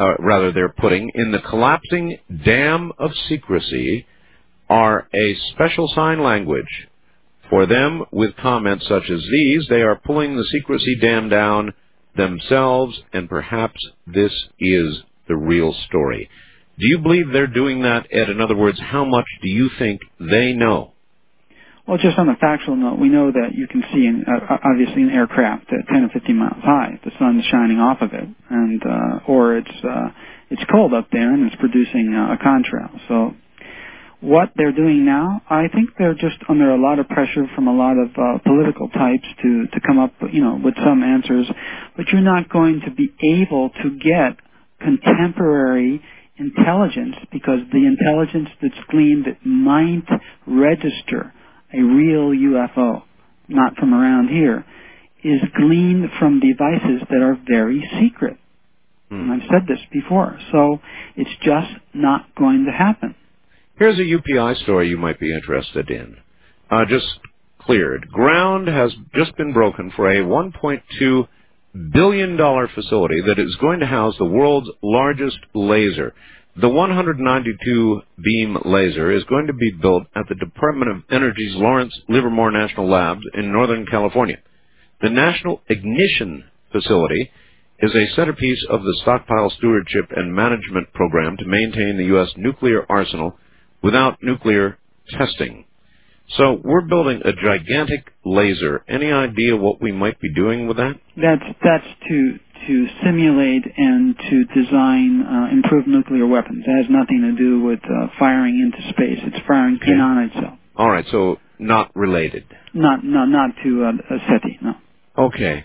the collapsing dam of secrecy are a special sign language. For them, with comments such as these, they are pulling the secrecy dam down themselves, and perhaps this is the real story. Do you believe they're doing that, Ed? In other words, how much do you think they know? Well, just on a factual note, we know that you can see, obviously, an aircraft at 10 or 15 miles high. The sun's shining off of it, and or it's cold up there and it's producing a contrail. So, what they're doing now, I think they're just under a lot of pressure from a lot of political types to come up, with some answers. But you're not going to be able to get contemporary intelligence, because the intelligence that's gleaned that might register a real UFO, not from around here, is gleaned from devices that are very secret. And I've said this before, so it's just not going to happen. Here's a UPI story you might be interested in. Just cleared. Ground has just been broken for a $1.2 billion facility that is going to house the world's largest laser. The 192-beam laser is going to be built at the Department of Energy's Lawrence Livermore National Labs in Northern California. The National Ignition Facility is a centerpiece of the Stockpile Stewardship and Management Program to maintain the U.S. nuclear arsenal without nuclear testing. So we're building a gigantic laser. Any idea what we might be doing with that? That's to simulate and to design improved nuclear weapons. It has nothing to do with firing into space. It's firing in on itself. All right, so not related. Not to SETI, no. Okay.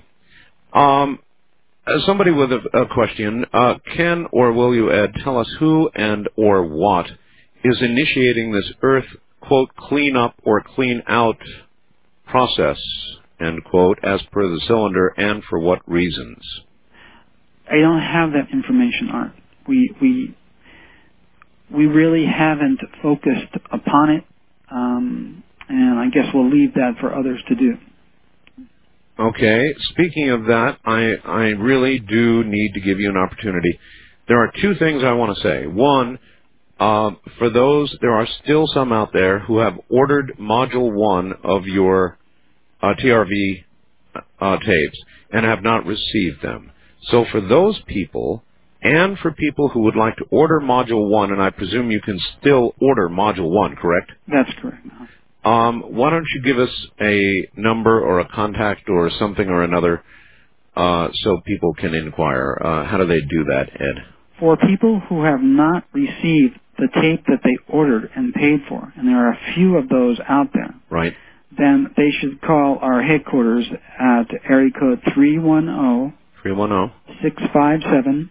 Somebody with a question. Can or will you, Ed, tell us who and or what is initiating this Earth, quote, clean up or clean out process, end quote, as per the cylinder, and for what reasons? I don't have that information, Art. We really haven't focused upon it, and I guess we'll leave that for others to do. Okay. Speaking of that, I really do need to give you an opportunity. There are two things I want to say. One, for those, there are still some out there who have ordered Module 1 of your TRV tapes and have not received them. So for those people, and for people who would like to order Module 1, and I presume you can still order Module 1, correct? That's correct. Why don't you give us a number or a contact or something or another so people can inquire? How do they do that, Ed? For people who have not received the tape that they ordered and paid for, and there are a few of those out there, right? Then they should call our headquarters at area code 310 657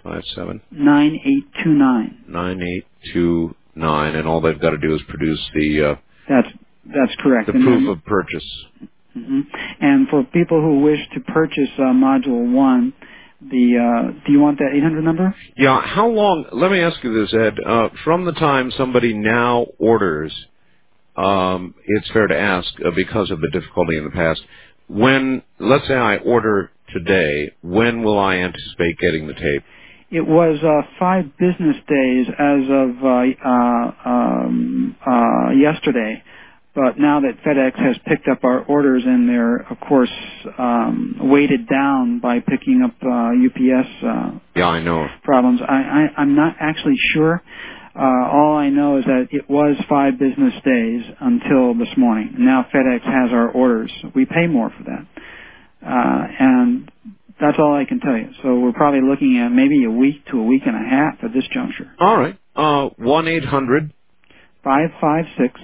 9829. 9829, and all they've got to do is produce the that's correct. The proof of purchase. Mm-hmm. And for people who wish to purchase Module 1, do you want that 800 number? Yeah. How long? Let me ask you this, Ed. From the time somebody now orders, it's fair to ask because of the difficulty in the past. When, let's say, I order today, when will I anticipate getting the tape? It was 5 business days as of yesterday. But now that FedEx has picked up our orders and they're, of course, weighted down by picking up UPS yeah, I know. problems, I'm not actually sure. All I know is that it was 5 business days until this morning. Now FedEx has our orders. We pay more for that. And that's all I can tell you. So we're probably looking at maybe a week to a week and a half at this juncture. All right. 1-800 556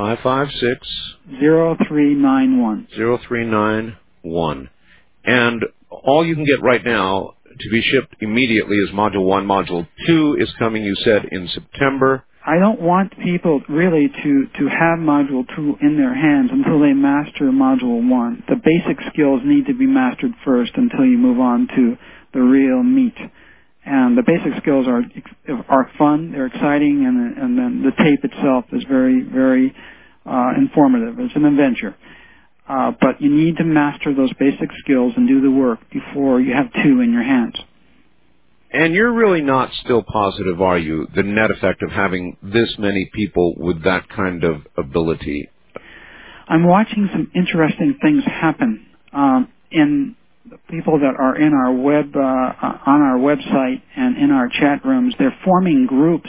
0391. 0391. And all you can get right now to be shipped immediately is Module 1. Module 2 is coming, you said, in September. I don't want people really to have Module 2 in their hands until they master Module 1. The basic skills need to be mastered first until you move on to the real meat. And the basic skills are fun, they're exciting, and then the tape itself is very, very informative. It's an adventure. But you need to master those basic skills and do the work before you have 2 in your hands. And you're really not still positive, are you, the net effect of having this many people with that kind of ability? I'm watching some interesting things happen in the people that are in our web, on our website and in our chat rooms. They're forming groups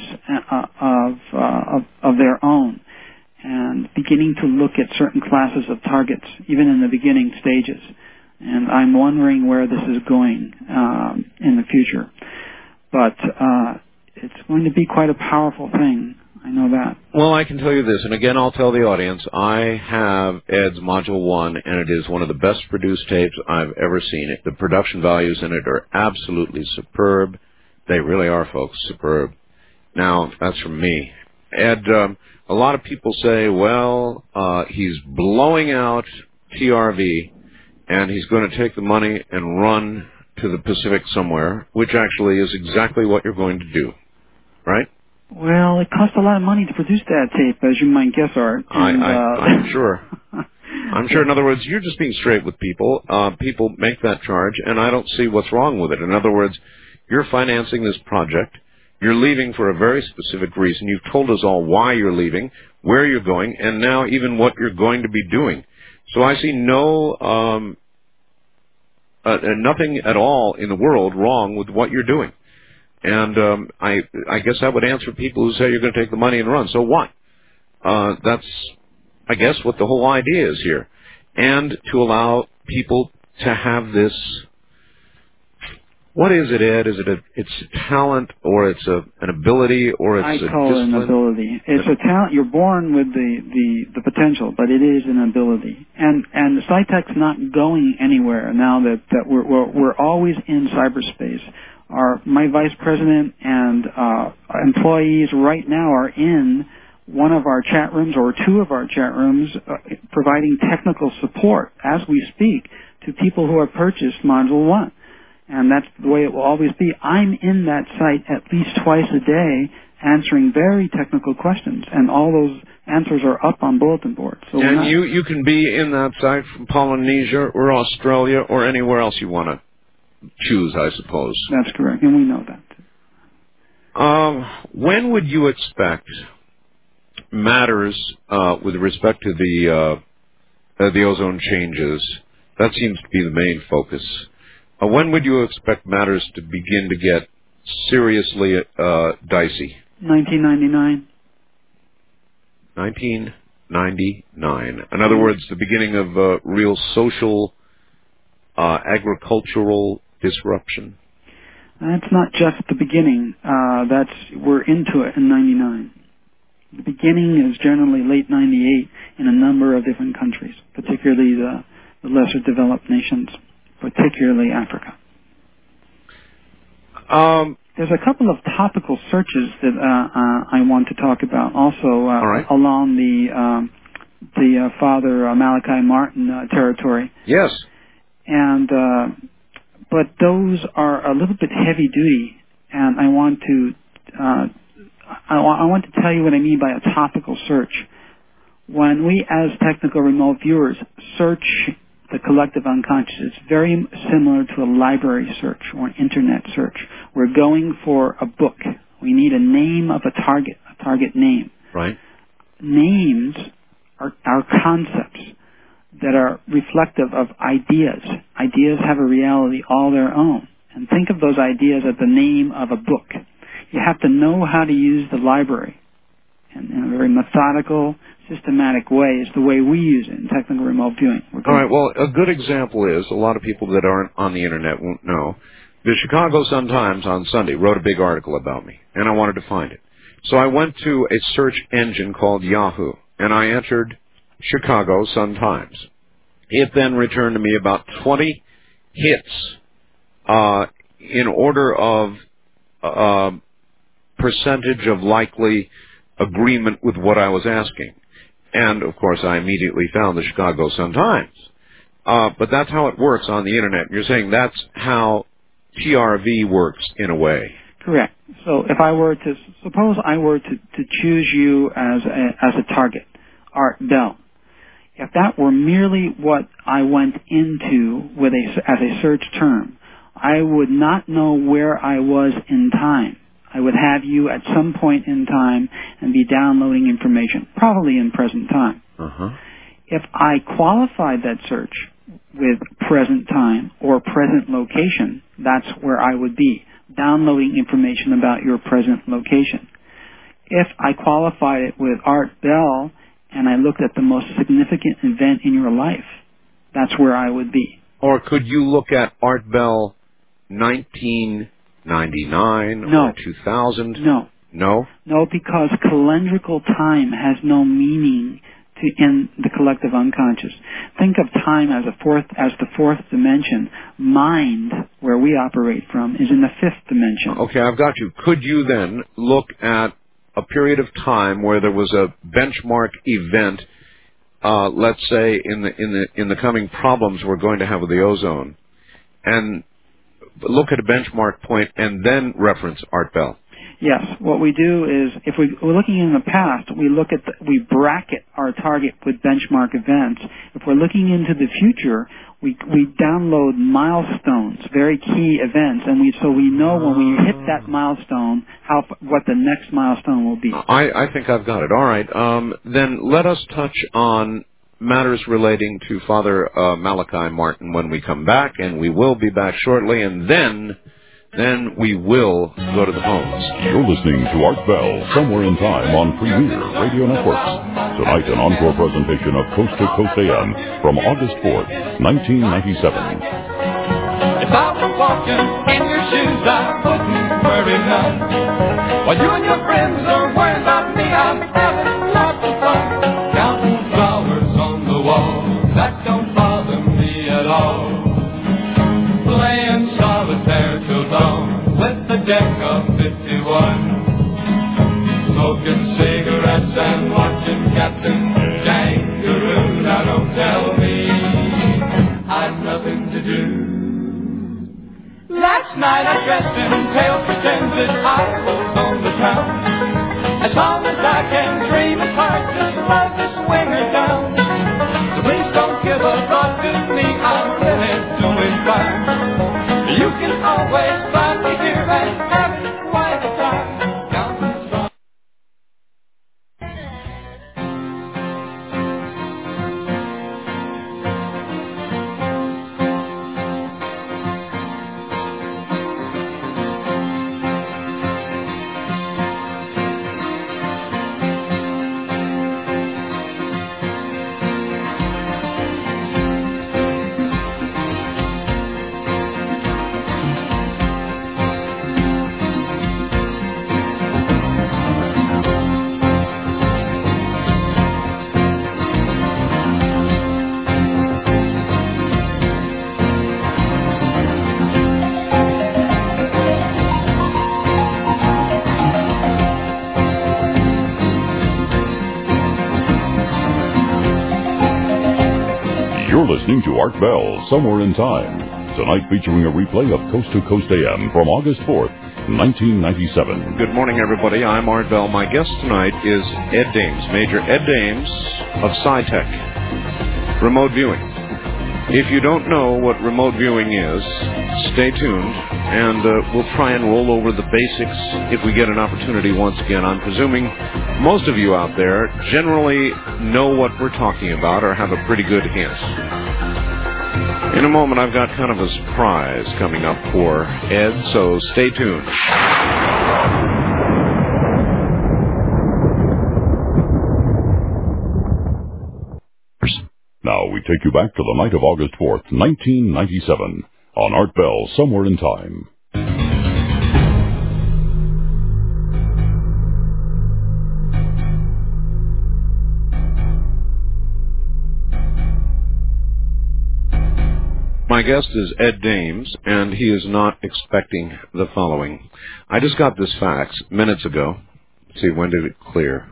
of their own and beginning to look at certain classes of targets, even in the beginning stages. And I'm wondering where this is going in the future. But it's going to be quite a powerful thing. I know that. Well, I can tell you this, and again, I'll tell the audience, I have Ed's Module 1, and it is one of the best produced tapes I've ever seen. The production values in it are absolutely superb. They really are, folks, superb. Now, that's from me. Ed, a lot of people say, well, he's blowing out TRV, and he's going to take the money and run to the Pacific somewhere, which actually is exactly what you're going to do, right? Well, it costs a lot of money to produce that tape, as you might guess, Art. I'm sure. I'm sure. In other words, you're just being straight with people. People make that charge, and I don't see what's wrong with it. In other words, you're financing this project. You're leaving for a very specific reason. You've told us all why you're leaving, where you're going, and now even what you're going to be doing. So I see nothing at all in the world wrong with what you're doing. And I guess that would answer people who say you're going to take the money and run. So what? That's, I guess, what the whole idea is here. And to allow people to have this, what is it, Ed? Is it it's a talent, or it's an ability, or it's a discipline? I call it an ability. It's a talent. You're born with the potential, but it is an ability. And SciTech's not going anywhere now that we're always in cyberspace. My vice president and employees right now are in one of our chat rooms or 2 of our chat rooms providing technical support as we speak to people who have purchased Module 1. And that's the way it will always be. I'm in that site at least twice a day answering very technical questions, and all those answers are up on bulletin boards. So and you can be in that site from Polynesia or Australia or anywhere else you want to choose, I suppose. That's correct, and we know that. When would you expect matters with respect to the ozone changes? That seems to be the main focus. When would you expect matters to begin to get seriously dicey? 1999. 1999. In other words, the beginning of real social, agricultural disruption. That's not just the beginning. We're into it in 99. The beginning is generally late 98 in a number of different countries, particularly the lesser developed nations, particularly Africa. There's a couple of topical searches that I want to talk about also along the Father Malachi Martin territory. Yes. And but those are a little bit heavy duty, and I want to tell you what I mean by a topical search. When we, as technical remote viewers, search the collective unconscious, it's very similar to a library search or an internet search. We're going for a book. We need a name of a target name. Right. Names are concepts that are reflective of ideas. Ideas have a reality all their own. And think of those ideas as the name of a book. You have to know how to use the library in a very methodical, systematic way. Is the way we use it in technical remote viewing. All right, well, a good example is, a lot of people that aren't on the Internet won't know, the Chicago Sun-Times on Sunday wrote a big article about me, and I wanted to find it. So I went to a search engine called Yahoo, and I entered Chicago Sun-Times. It then returned to me about 20 hits in order of percentage of likely agreement with what I was asking. And, of course, I immediately found the Chicago Sun-Times. But that's how it works on the Internet. You're saying that's how TRV works in a way. Correct. So if I were to, suppose I were to choose you as a target, Art Bell. If that were merely what I went into with as a search term, I would not know where I was in time. I would have you at some point in time and be downloading information, probably in present time. Uh-huh. If I qualified that search with present time or present location, that's where I would be, downloading information about your present location. If I qualified it with Art Bell and I looked at the most significant event in your life, that's where I would be. Or could you look at Art Bell 1999 or 2000? No. No? No, because calendrical time has no meaning in the collective unconscious. Think of time as the fourth dimension. Mind, where we operate from, is in the fifth dimension. Okay, I've got you. Could you then look at a period of time where there was a benchmark event, let's say in the coming problems we're going to have with the ozone, and look at a benchmark point and then reference Art Bell? Yes. What we do is, if we're looking in the past, we bracket our target with benchmark events. If we're looking into the future, we download milestones, very key events, and so we know when we hit that milestone what the next milestone will be. I think I've got it. All right. Then let us touch on matters relating to Father Malachi Martin when we come back, and we will be back shortly, and then we will go to the phones. You're listening to Art Bell, Somewhere in Time on Premier Radio Networks. Tonight, an encore presentation of Coast to Coast AM from August 4th, 1997. If I were walking in your shoes, I wouldn't worry none. While you and your friends are worried about me, I'm having lots of fun. Counting flowers on the wall, that don't bother me at all. Playing solitaire till dawn with the deck of 51. Smoking cigarettes and watching Captain Kangaroo. Now don't tell me I've nothing to do. Last night I dressed in pale, pretended I was on the town. listening to Art Bell, Somewhere in Time. Tonight featuring a replay of Coast to Coast AM from August 4th, 1997. Good morning, everybody. I'm Art Bell. My guest tonight is Ed Dames, Major Ed Dames of SciTech. Remote viewing. If you don't know what remote viewing is, stay tuned, and we'll try and roll over the basics if we get an opportunity once again. I'm presuming most of you out there generally know what we're talking about or have a pretty good hint. In a moment, I've got kind of a surprise coming up for Ed, so stay tuned. Now we take you back to the night of August 4th, 1997, on Art Bell, Somewhere in Time. My guest is Ed Dames, and he is not expecting the following. I just got this fax minutes ago. Let's see, when did it clear?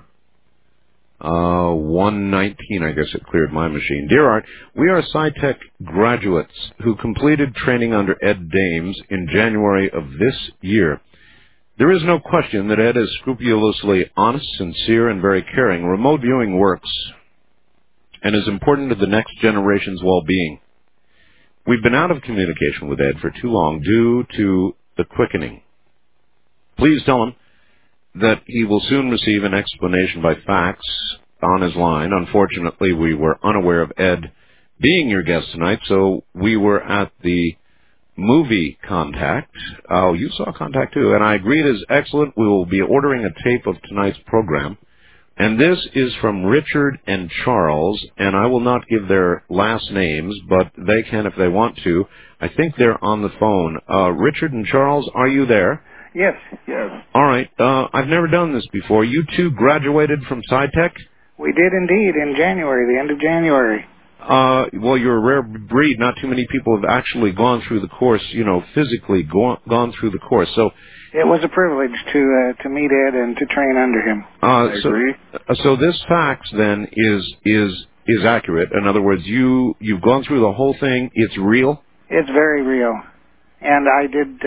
1:19, I guess it cleared my machine. Dear Art, we are SciTech graduates who completed training under Ed Dames in January of this year. There is no question that Ed is scrupulously honest, sincere, and very caring. Remote viewing works and is important to the next generation's well-being. We've been out of communication with Ed for too long due to the quickening. Please tell him that he will soon receive an explanation by fax on his line. Unfortunately, we were unaware of Ed being your guest tonight, so we were at the movie Contact. Oh, you saw Contact too, and I agreed is excellent. We will be ordering a tape of tonight's program. And this is from Richard and Charles, and I will not give their last names, but they can if they want to. I think they're on the phone. Richard and Charles, are you there? Yes. All right. I've never done this before. You two graduated from SciTech? We did indeed in January, the end of January. Well, you're a rare breed. Not too many people have actually gone through the course, physically gone through the course. So it was a privilege to meet Ed and to train under him. I agree. So this fax then is accurate. In other words, you've gone through the whole thing. It's real. It's very real. And I did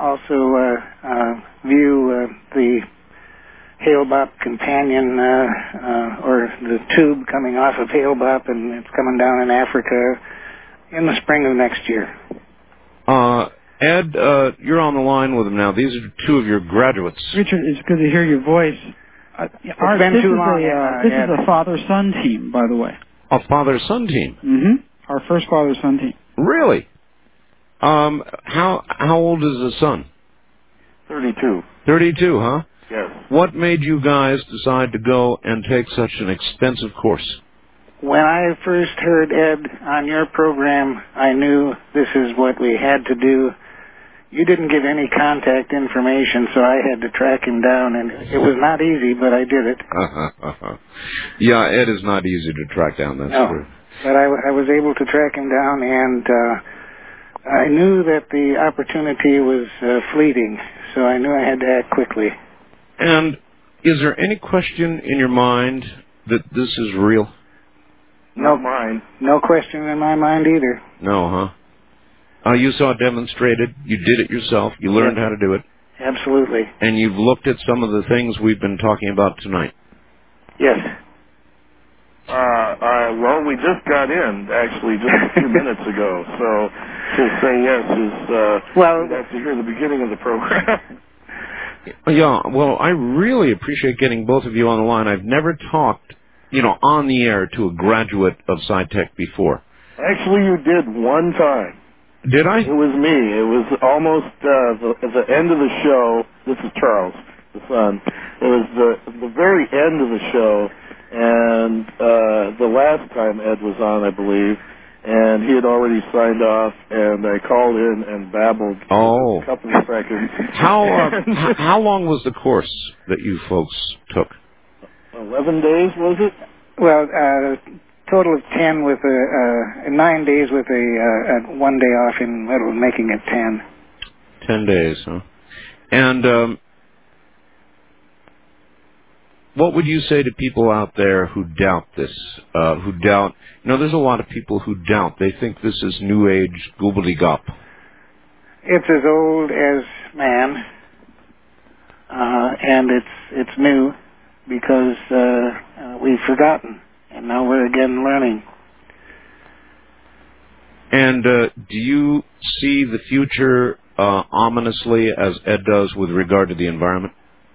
also view the Hale-Bopp companion, or the tube coming off of Hale-Bopp, and it's coming down in Africa in the spring of next year. Ed, you're on the line with him now. These are two of your graduates. Richard, it's good to hear your voice. It's been too long. This is a father-son team, by the way. A father-son team? Mm-hmm. Our first father-son team. Really? How old is the son? 32. 32, huh? Yes. What made you guys decide to go and take such an expensive course? When I first heard Ed on your program, I knew this is what we had to do. You didn't give any contact information, so I had to track him down, and it was not easy, but I did it. Yeah, Ed is not easy to track down, that's true. But I was able to track him down, and I knew that the opportunity was fleeting, so I knew I had to act quickly. And is there any question in your mind that this is real? No, mine. No question in my mind either. No, huh? You saw it demonstrated. You did it yourself. You learned how to do it. Absolutely. And you've looked at some of the things we've been talking about tonight. Yes. Well, we just got in, actually, just a few minutes ago. So to say yes is, well, you have to hear the beginning of the program. Yeah, well, I really appreciate getting both of you on the line. I've never talked, on the air to a graduate of SciTech before. Actually, you did one time. Did I? It was me. It was almost at the end of the show. This is Charles, the son. It was the very end of the show, and the last time Ed was on, I believe, and he had already signed off, and I called in and babbled for a couple of seconds. How long was the course that you folks took? 11 days, was it? Well, total of 10 with 9 days with a 1 day off in the middle, making it 10. 10 days, huh? And What would you say to people out there who doubt this? There's a lot of people who doubt. They think this is New Age gobbledygook. It's as old as man, and it's new because we've forgotten, and now we're again learning. And do you see the future ominously as Ed does with regard to the environment?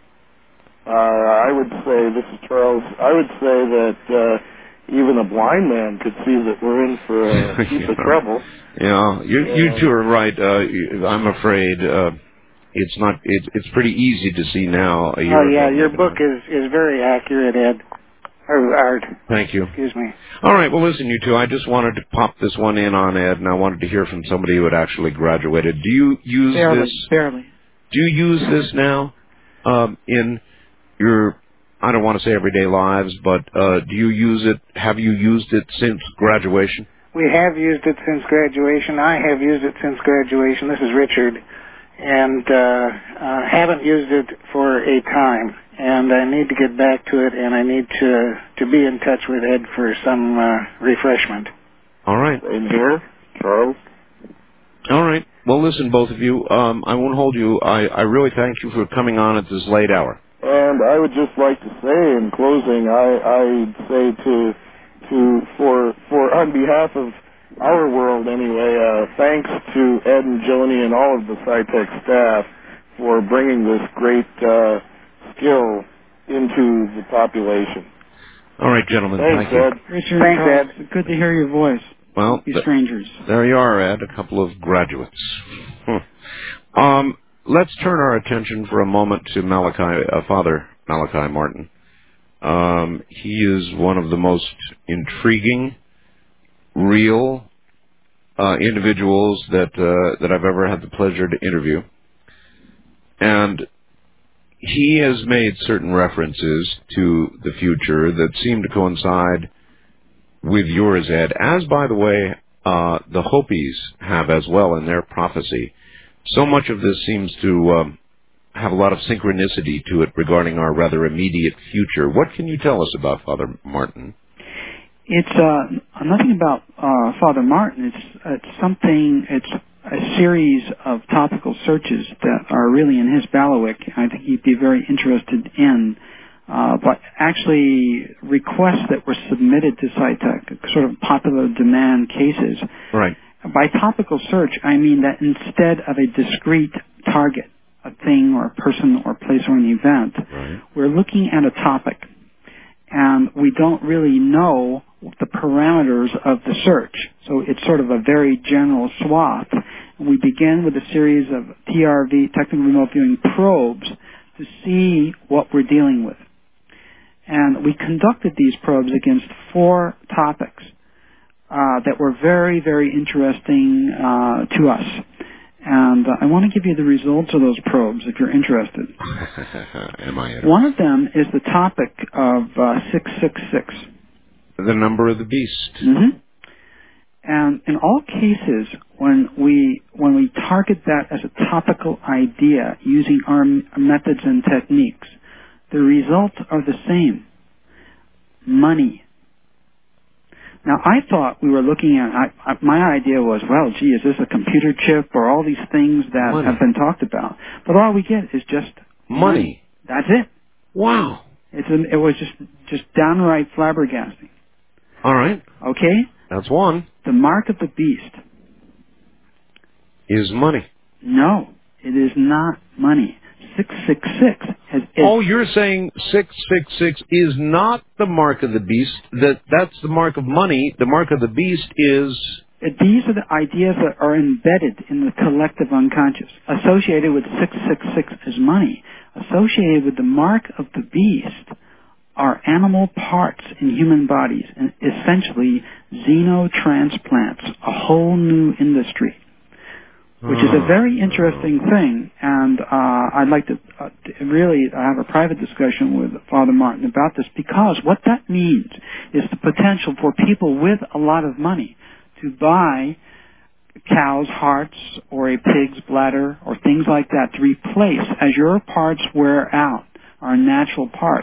I would say, this is Charles, I would say that even a blind man could see that we're in for a heap of trouble. Yeah, you two are right. I'm afraid it's pretty easy to see now. Your book is very accurate, Ed. Or Art. Thank you. Excuse me. All right, well, listen, you two, I just wanted to pop this one in on Ed, and I wanted to hear from somebody who had actually graduated. Do you use this? Barely. Do you use this now in your, I don't want to say everyday lives, but do you use it, have you used it since graduation? We have used it since graduation. I have used it since graduation. This is Richard. And haven't used it for a time. And I need to get back to it, and I need to be in touch with Ed for some refreshment. All right. Same here, Charles. All right. Well, listen, both of you, I won't hold you. I really thank you for coming on at this late hour. And I would just like to say in closing, I'd say for on behalf of our world anyway, thanks to Ed and Joni and all of the SciTech staff for bringing this great skill into the population. All right, gentlemen. Thanks, thank you. Ed. Richard, Thanks, Charles, Ed. good to hear your voice. Well, You strangers. There you are, Ed, a couple of graduates. Let's turn our attention for a moment to Father Malachi Martin. He is one of the most intriguing, real individuals that I've ever had the pleasure to interview. And he has made certain references to the future that seem to coincide with yours, Ed, as, by the way, the Hopis have as well in their prophecy. So much of this seems to have a lot of synchronicity to it regarding our rather immediate future. What can you tell us about Father Martin? It's nothing about Father Martin. It's a series of topical searches that are really in his bailiwick. I think he'd be very interested in, but actually requests that were submitted to SciTech, sort of popular demand cases. Right. By topical search, I mean that instead of a discrete target, a thing or a person or a place or an event, right, we're looking at a topic, and we don't really know the parameters of the search. So it's sort of a very general swath. And we begin with a series of TRV, technical remote viewing probes, to see what we're dealing with. And we conducted these probes against 4 topics that were very, very interesting to us. And I want to give you the results of those probes if you're interested. Am I interested? One of them is the topic of 666. The number of the beast. Mm-hmm. And in all cases, when we target that as a topical idea using our methods and techniques, the results are the same. Money. Now, I thought we were looking at, my idea was, well, gee, is this a computer chip or all these things that money have been talked about? But all we get is just money. That's it. Wow. It was just downright flabbergasting. All right. Okay? That's one. The mark of the beast is money. No, it is not money. 666 has... Oh, you're saying 666 is not the mark of the beast. That's the mark of money. The mark of the beast is... These are the ideas that are embedded in the collective unconscious. Associated with 666 as money. Associated with the mark of the beast are animal parts in human bodies, and essentially xenotransplants, a whole new industry, which is a very interesting thing. And I'd like to really have a private discussion with Father Martin about this, because what that means is the potential for people with a lot of money to buy cow's hearts or a pig's bladder or things like that to replace, as your parts wear out, our natural parts,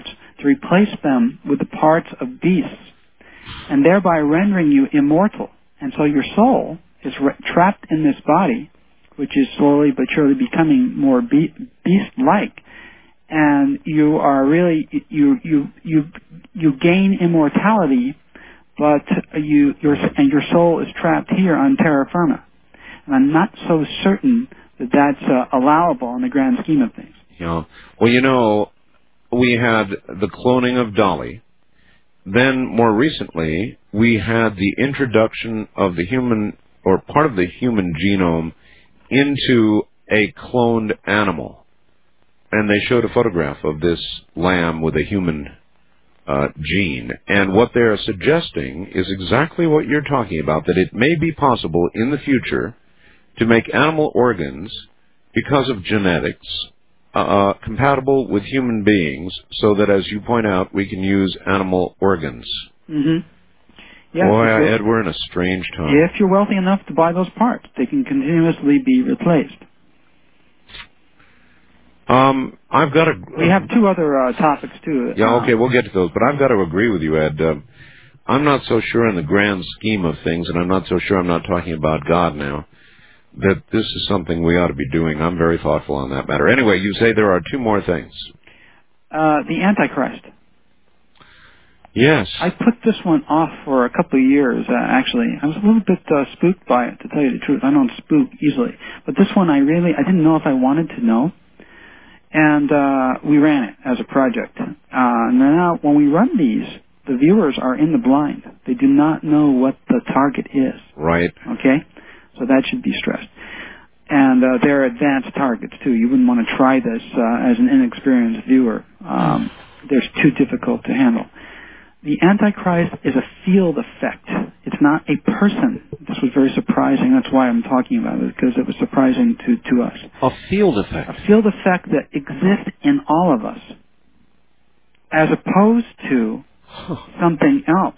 to replace them with the parts of beasts, and thereby rendering you immortal. And so your soul is trapped in this body, which is slowly but surely becoming more beast-like, and you are really you gain immortality, but your soul is trapped here on terra firma. And I'm not so certain that that's allowable in the grand scheme of things. Yeah. Well, we had the cloning of Dolly. Then, more recently, we had the introduction of the human, or part of the human genome, into a cloned animal. And they showed a photograph of this lamb with a human gene. And what they're suggesting is exactly what you're talking about, that it may be possible in the future to make animal organs, because of genetics, compatible with human beings, so that, as you point out, we can use animal organs. Mm-hmm. Yes, Boy, Ed, we're in a strange time. If you're wealthy enough to buy those parts, they can continuously be replaced. I've got to... We have two other topics, too. Yeah, okay, we'll get to those, but I've got to agree with you, Ed. I'm not so sure in the grand scheme of things, and I'm not so sure, I'm not talking about God now, that this is something we ought to be doing. I'm very thoughtful on that matter. Anyway, you say there are two more things. The Antichrist. Yes. I put this one off for a couple of years, actually. I was a little bit spooked by it, to tell you the truth. I don't spook easily. But this one I didn't know if I wanted to know. And we ran it as a project. Now, when we run these, the viewers are in the blind. They do not know what the target is. Right. Okay? So that should be stressed. And they're advanced targets, too. You wouldn't want to try this as an inexperienced viewer. They're too difficult to handle. The Antichrist is a field effect. It's not a person. This was very surprising. That's why I'm talking about it, because it was surprising to us. A field effect? A field effect that exists in all of us, as opposed to something else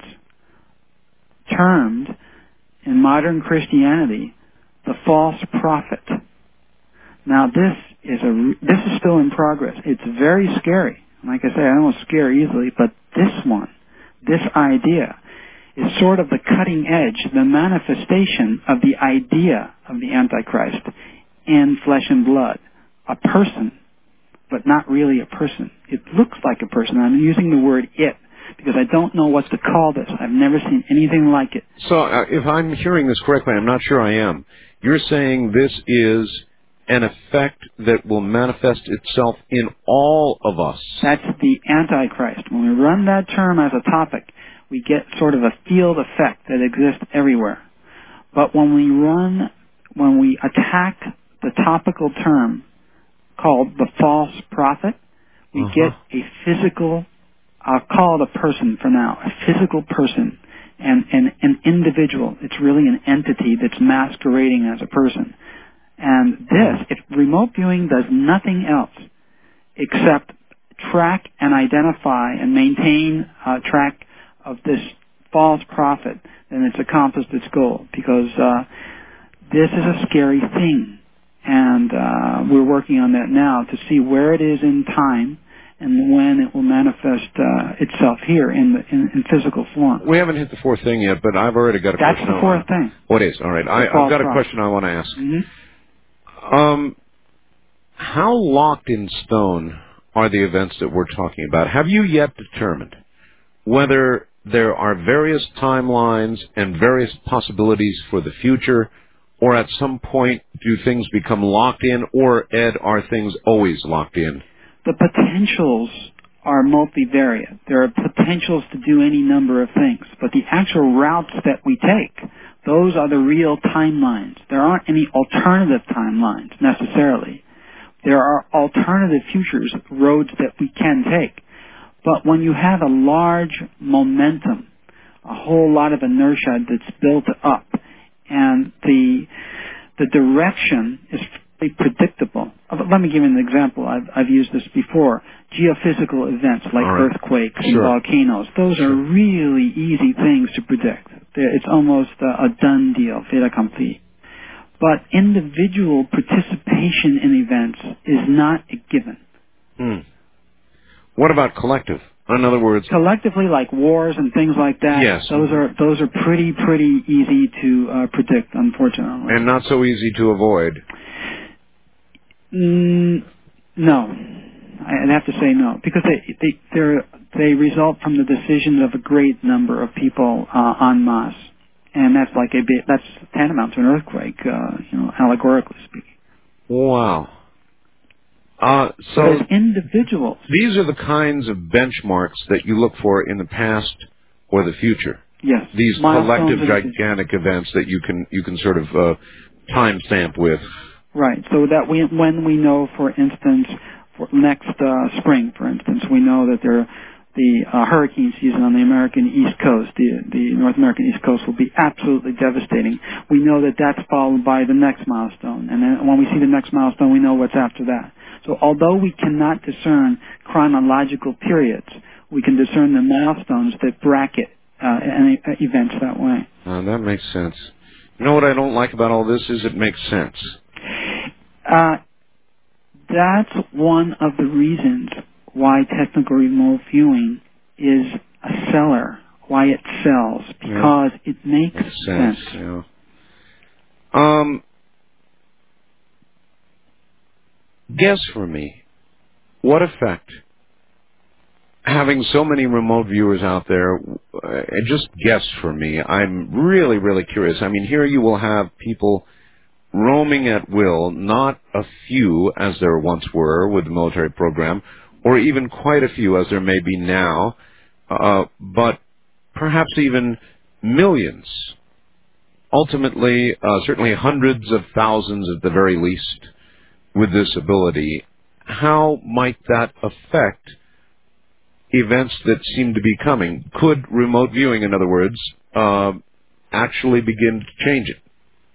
termed, in modern Christianity, the false prophet. Now, this is still in progress. It's very scary. Like I say, I don't scare easily, but this idea is sort of the cutting edge, the manifestation of the idea of the Antichrist in flesh and blood. A person, but not really a person. It looks like a person. I'm using the word it because I don't know what to call this. I've never seen anything like it. So if I'm hearing this correctly, I'm not sure I am. You're saying this is an effect that will manifest itself in all of us. That's the Antichrist. When we run that term as a topic, we get sort of a field effect that exists everywhere. But when we attack the topical term called the false prophet, we get a physical, I'll call it a person for now, a physical person, and an individual. It's really an entity that's masquerading as a person. And this, if remote viewing does nothing else except track and identify and maintain track of this false prophet, then it's accomplished its goal, because this is a scary thing. And we're working on that now to see where it is in time and when it will manifest itself here in physical form. We haven't hit the fourth thing yet, but I've already got a question. That's the fourth thing. What is? All right. I've got a question I want to ask. Mm-hmm. How locked in stone are the events that we're talking about? Have you yet determined whether there are various timelines and various possibilities for the future, or at some point do things become locked in, or, Ed, are things always locked in? The potentials are multivariate. There are potentials to do any number of things, but the actual routes that we take, those are the real timelines. There aren't any alternative timelines necessarily. There are alternative futures, roads that we can take. But when you have a large momentum, a whole lot of inertia that's built up, and the direction is fairly predictable. Let me give you an example. I've used this before. Geophysical events like earthquakes and volcanoes. Those are really easy things to predict. It's almost a done deal, fait accompli. But individual participation in events is not a given. What about collective? In other words, collectively, like wars and things like that. Yes. Those are pretty easy to predict, unfortunately. And not so easy to avoid. No, I'd have to say no, because they result from the decisions of a great number of people en masse, and that's that's tantamount to an earthquake, allegorically speaking. Wow. So as individuals, these are the kinds of benchmarks that you look for in the past or the future. Yes. These collective gigantic events that you can sort of timestamp with. Right. So that when we know, for instance, for next spring, for instance, we know that the hurricane season on the American East Coast, the North American East Coast, will be absolutely devastating. We know that that's followed by the next milestone, and then when we see the next milestone, we know what's after that. So although we cannot discern chronological periods, we can discern the milestones that bracket any events that way. That makes sense. You know what I don't like about all this is it makes sense. That's one of the reasons why technical remote viewing is a seller, why it sells, because it makes sense. Yeah. Guess for me, what effect, having so many remote viewers out there, just guess for me, I'm really, really curious. I mean, here you will have people roaming at will, not a few as there once were with the military program, or even quite a few as there may be now, but perhaps even millions. Ultimately, certainly hundreds of thousands at the very least with this ability. How might that affect events that seem to be coming? Could remote viewing, in other words, actually begin to change it?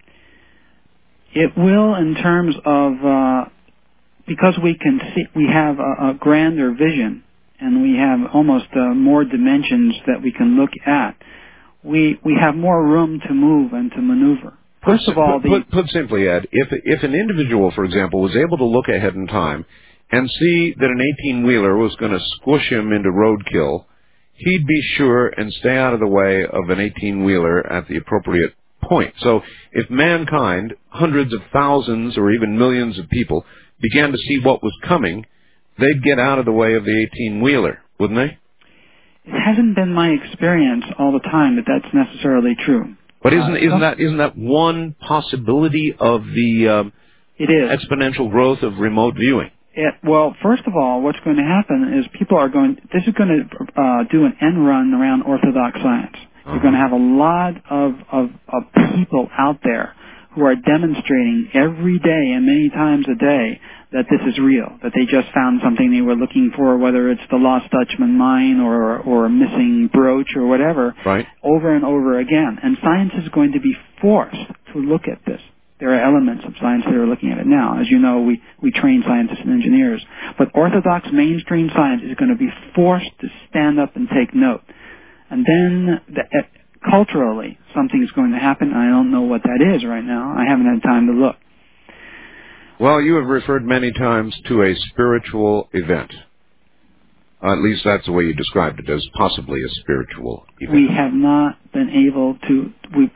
It will, in terms of because we can see, we have a grander vision, and we have almost more dimensions that we can look at. We have more room to move and to maneuver. First of all, put simply, Ed, if an individual, for example, was able to look ahead in time and see that an 18-wheeler was going to squish him into roadkill, he'd be sure and stay out of the way of an 18-wheeler at the appropriate point. So if mankind, hundreds of thousands or even millions of people, began to see what was coming, they'd get out of the way of the 18-wheeler, wouldn't they? It hasn't been my experience all the time that that's necessarily true. But isn't that one possibility of the it is exponential growth of remote viewing? Well, first of all, what's going to happen is this is going to do an end run around orthodox science. You're going to have a lot of people out there who are demonstrating every day and many times a day that this is real, that they just found something they were looking for, whether it's the lost Dutchman mine or a missing brooch or whatever, right, over and over again. And science is going to be forced to look at this. There are elements of science that are looking at it now. As you know, we train scientists and engineers. But orthodox mainstream science is going to be forced to stand up and take note. And then culturally, something's going to happen. I don't know what that is right now. I haven't had time to look. Well, you have referred many times to a spiritual event. At least that's the way you described it, as possibly a spiritual event. We have not been able to.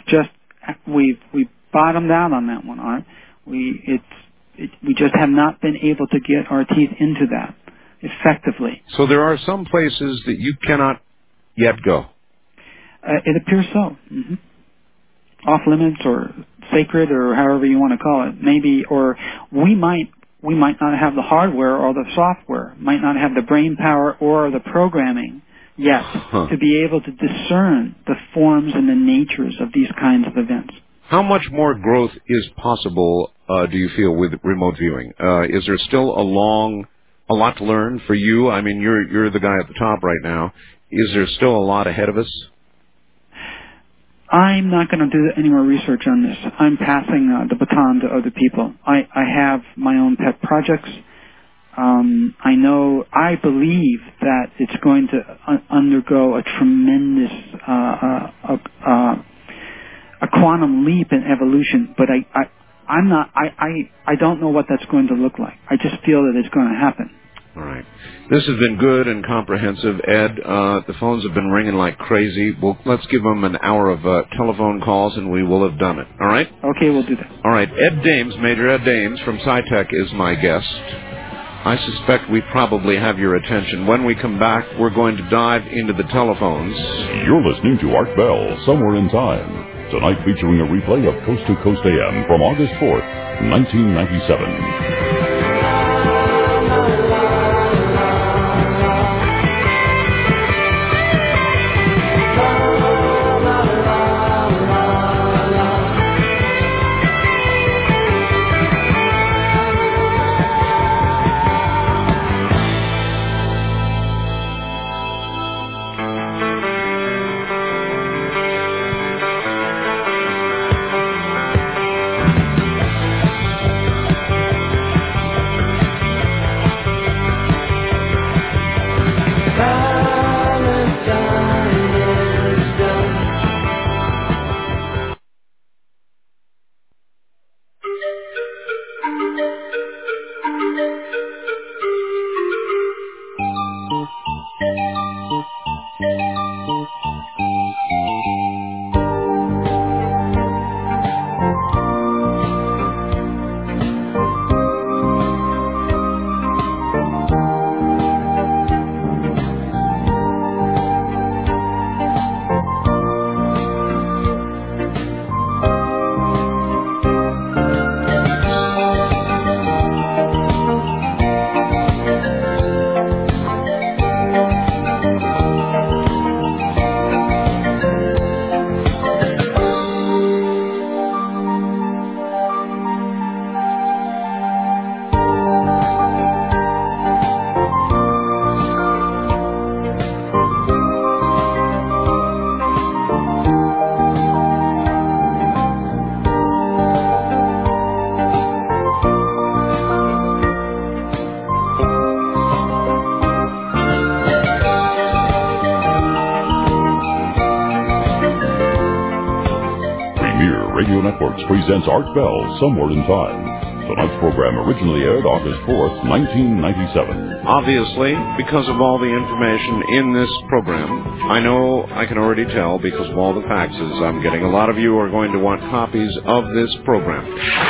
We've bottomed out on that one, Art. We just have not been able to get our teeth into that effectively. So there are some places that you cannot yet go. It appears so. Mm-hmm. Off limits or sacred or however you want to call it. Maybe, or we might not have the hardware or the software, might not have the brain power or the programming yet to be able to discern the forms and the natures of these kinds of events. How much more growth is possible, do you feel, with remote viewing? Is there still a lot to learn for you? I mean, you're the guy at the top right now. Is there still a lot ahead of us? I'm not going to do any more research on this. I'm passing the baton to other people. I have my own pet projects. I believe that it's going to undergo a tremendous a quantum leap in evolution, but I don't know what that's going to look like. I just feel that it's going to happen. All right. This has been good and comprehensive. Ed, the phones have been ringing like crazy. Well, let's give them an hour of telephone calls, and we will have done it. All right? Okay, we'll do that. All right. Ed Dames, Major Ed Dames from SciTech is my guest. I suspect we probably have your attention. When we come back, we're going to dive into the telephones. You're listening to Art Bell, Somewhere in Time. Tonight featuring a replay of Coast to Coast AM from August 4th, 1997. Presents Art Bell, Somewhere in Time. Tonight's program originally aired August 4th, 1997. Obviously, because of all the information in this program, I know I can already tell because of all the faxes I'm getting. A lot of you are going to want copies of this program.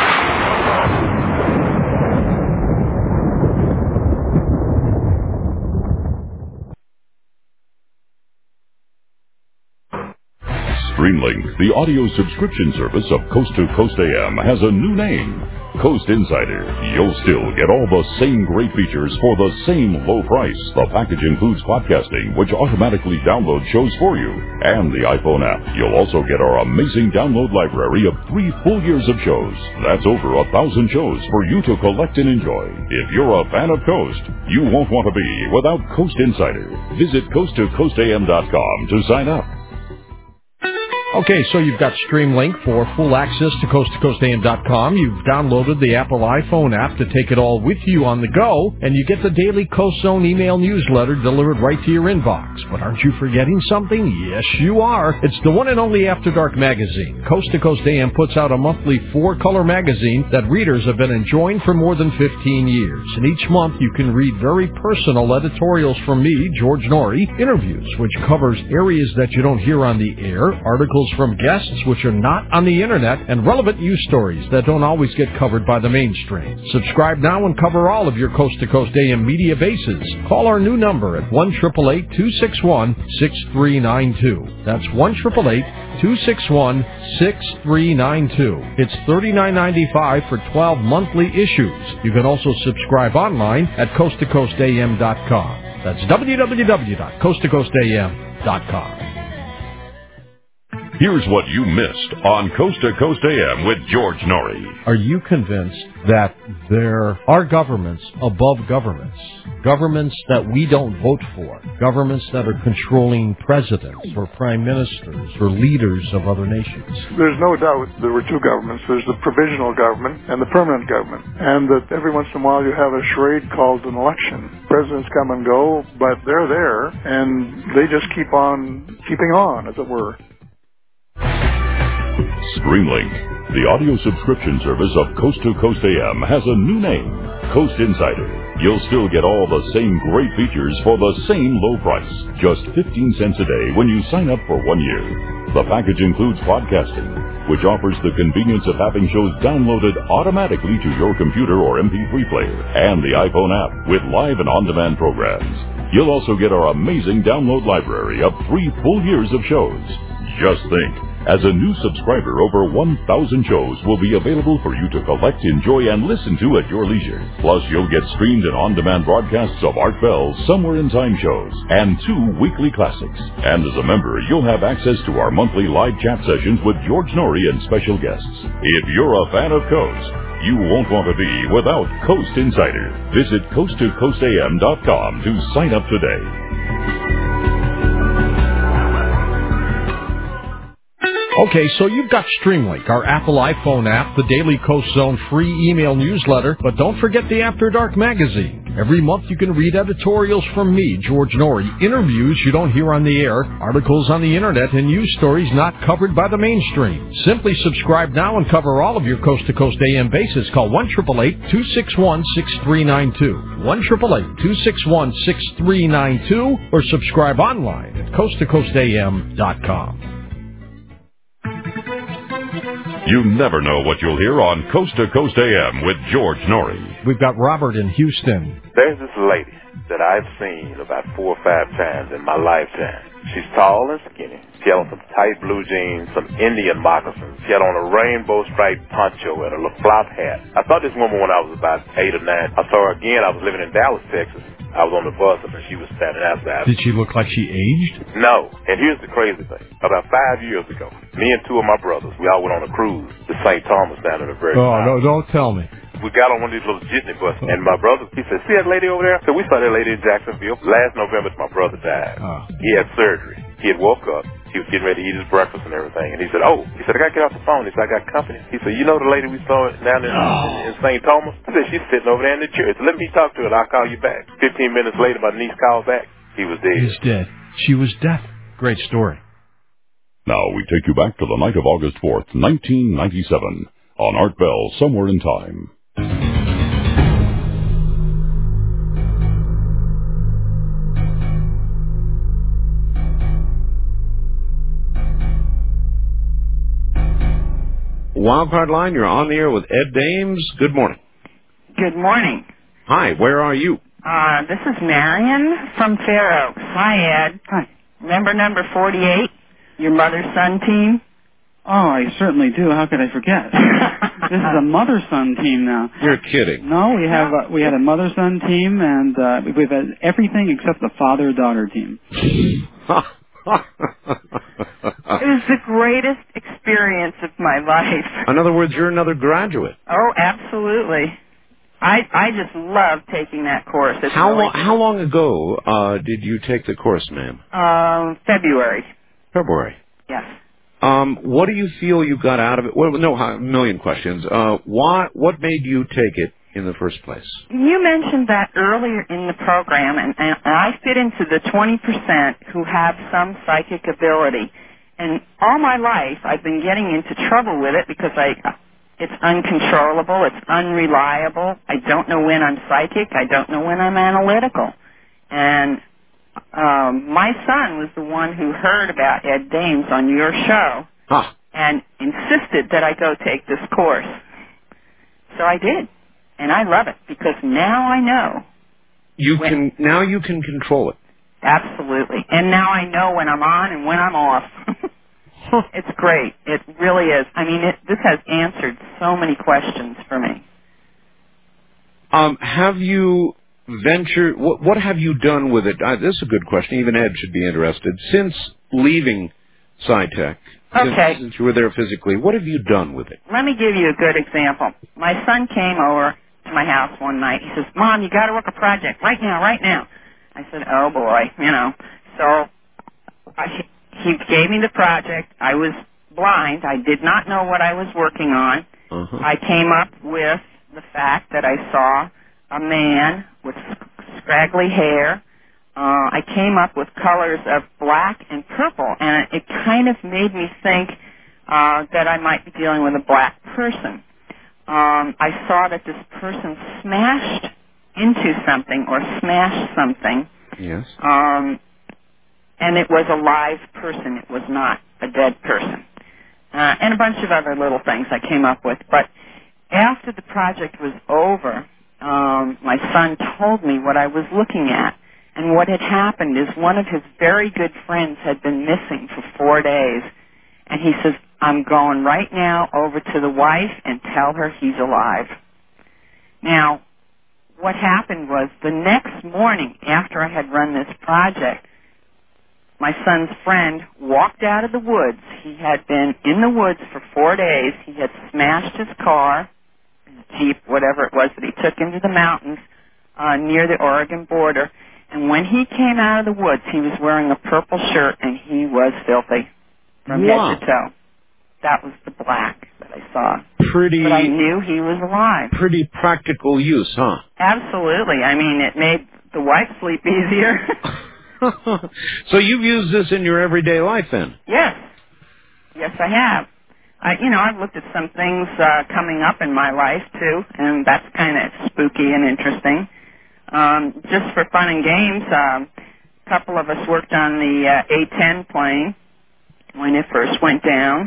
Streamlink, the audio subscription service of Coast to Coast AM, has a new name, Coast Insider. You'll still get all the same great features for the same low price. The package includes podcasting, which automatically downloads shows for you, and the iPhone app. You'll also get our amazing download library of 3 full years of shows. That's over 1,000 shows for you to collect and enjoy. If you're a fan of Coast, you won't want to be without Coast Insider. Visit coasttocoastam.com to sign up. Okay, so you've got StreamLink for full access to coasttocoastam.com. You've downloaded the Apple iPhone app to take it all with you on the go, and you get the daily Coast Zone email newsletter delivered right to your inbox. But aren't you forgetting something? Yes, you are. It's the one and only After Dark magazine. Coast to Coast AM puts out a monthly 4-color magazine that readers have been enjoying for more than 15 years. And each month you can read very personal editorials from me, George Norrie, interviews, which covers areas that you don't hear on the air, articles from guests which are not on the internet, and relevant news stories that don't always get covered by the mainstream. Subscribe now and cover all of your Coast to Coast AM media bases. Call our new number at 1-888-261-6392. That's 1-888-261-6392. It's $39.95 for 12 monthly issues. You can also subscribe online at coasttocoastam.com. That's www.coasttocoastam.com. Here's what you missed on Coast to Coast AM with George Norrie. Are you convinced that there are governments above governments? Governments that we don't vote for? Governments that are controlling presidents or prime ministers or leaders of other nations? There's no doubt there were two governments. There's the provisional government and the permanent government. And that every once in a while you have a charade called an election. Presidents come and go, but they're there, and they just keep on keeping on, as it were. StreamLink, the audio subscription service of Coast to Coast AM, has a new name, Coast Insider. you'll still get all the same great features for the same low price. Just 15 cents a day when you sign up for 1 year. The package includes podcasting, which offers the convenience of having shows downloaded automatically to your computer or MP3 player, and the iPhone app with live and on-demand programs. You'll also get our amazing download library of 3 full years of shows. Just think, as a new subscriber, over 1,000 shows will be available for you to collect, enjoy, and listen to at your leisure. Plus, you'll get streamed and on-demand broadcasts of Art Bell's Somewhere in Time shows and 2 weekly classics. And as a member, you'll have access to our monthly live chat sessions with George Norrie and special guests. If you're a fan of Coast, you won't want to be without Coast Insider. Visit coasttocoastam.com to sign up today. Okay, so you've got Streamlink, our Apple iPhone app, the Daily Coast Zone free email newsletter, but don't forget the After Dark magazine. Every month you can read editorials from me, George Norrie, interviews you don't hear on the air, articles on the internet, and news stories not covered by the mainstream. Simply subscribe now and cover all of your Coast to Coast AM bases. Call 1-888-261-6392. 1-888-261-6392, or subscribe online at coasttocoastam.com. You never know what you'll hear on Coast to Coast AM with George Norrie. We've got Robert in Houston. There's this lady that I've seen about 4 or 5 times in my lifetime. She's tall and skinny. She had on some tight blue jeans, some Indian moccasins. She had on a rainbow striped poncho and a little flop hat. I saw this woman when I was about 8 or 9. I saw her again. I was living in Dallas, Texas. I was on the bus and she was standing outside. Did she look like she aged? No. And here's the crazy thing. About 5 years ago, me and 2 of my brothers, we all went on a cruise to St. Thomas down in the Virgin No, Islands. don't tell me. We got on one of these little jitney buses, and my brother, he said, see that lady over there? So we saw that lady in Jacksonville. Last November, my brother died. He had surgery. He had woke up. He was getting ready to eat his breakfast and everything. And he said, I got to get off the phone. He said, I got company. He said, you know the lady we saw down in St. Thomas? I said, she's sitting over there in the church. Let me talk to her and I'll call you back. 15 minutes later, my niece called back. He was dead. He's dead. She was deaf. Great story. Now we take you back to the night of August 4th, 1997, on Art Bell, Somewhere in Time. Wildcard Line, you're on the air with Ed Dames. Good morning. Good morning. Hi, where are you? This is Marion from Fair Oaks. Hi, Ed. Hi. Remember number 48? Your mother-son team? Oh, I certainly do. How could I forget? This is a mother-son team now. You're kidding. No, we had a mother-son team, and we've had everything except the father-daughter team. It was the greatest experience of my life. In other words, you're another graduate. Oh, absolutely. I just love taking that course. It's How really long ago did you take the course, ma'am? February. February. Yes. What do you feel you got out of it? Well, no, a million questions. What made you take it in the first place? You mentioned that earlier in the program, and I fit into the 20% who have some psychic ability. And all my life, I've been getting into trouble with it because it's uncontrollable, it's unreliable. I don't know when I'm psychic. I don't know when I'm analytical. And my son was the one who heard about Ed Dames on your show and insisted that I go take this course. So I did. And I love it because now I know. Now you can control it. Absolutely. And now I know when I'm on and when I'm off. It's great. It really is. I mean, this has answered so many questions for me. Have you ventured, what have you done with it? This is a good question. Even Ed should be interested. Since leaving SciTech, since you were there physically, what have you done with it? Let me give you a good example. My son came over to my house one night. He says, Mom, you got to work a project right now. I said, oh, boy, So he gave me the project. I was blind. I did not know what I was working on. I came up with the fact that I saw a man with scraggly hair. I came up with colors of black and purple, and it kind of made me think that I might be dealing with a black person. I saw that this person smashed into something or smash something. Yes. And it was a live person. It was not a dead person. And a bunch of other little things I came up with. But after the project was over, my son told me what I was looking at. And what had happened is one of his very good friends had been missing for 4 days. And he says, I'm going right now over to the wife and tell her he's alive. Now, what happened was the next morning after I had run this project, my son's friend walked out of the woods. He had been in the woods for 4 days. He had smashed his car, his Jeep, whatever it was that he took into the mountains near the Oregon border. And when he came out of the woods, he was wearing a purple shirt, and he was filthy from head to toe. That was the black that I saw. But I knew he was alive. Pretty practical use, huh? Absolutely. I mean, it made the wife sleep easier. So you've used this in your everyday life, then? Yes. Yes, I have. I've looked at some things coming up in my life, too, and that's kind of spooky and interesting. Just for fun and games, a couple of us worked on the A-10 plane when it first went down.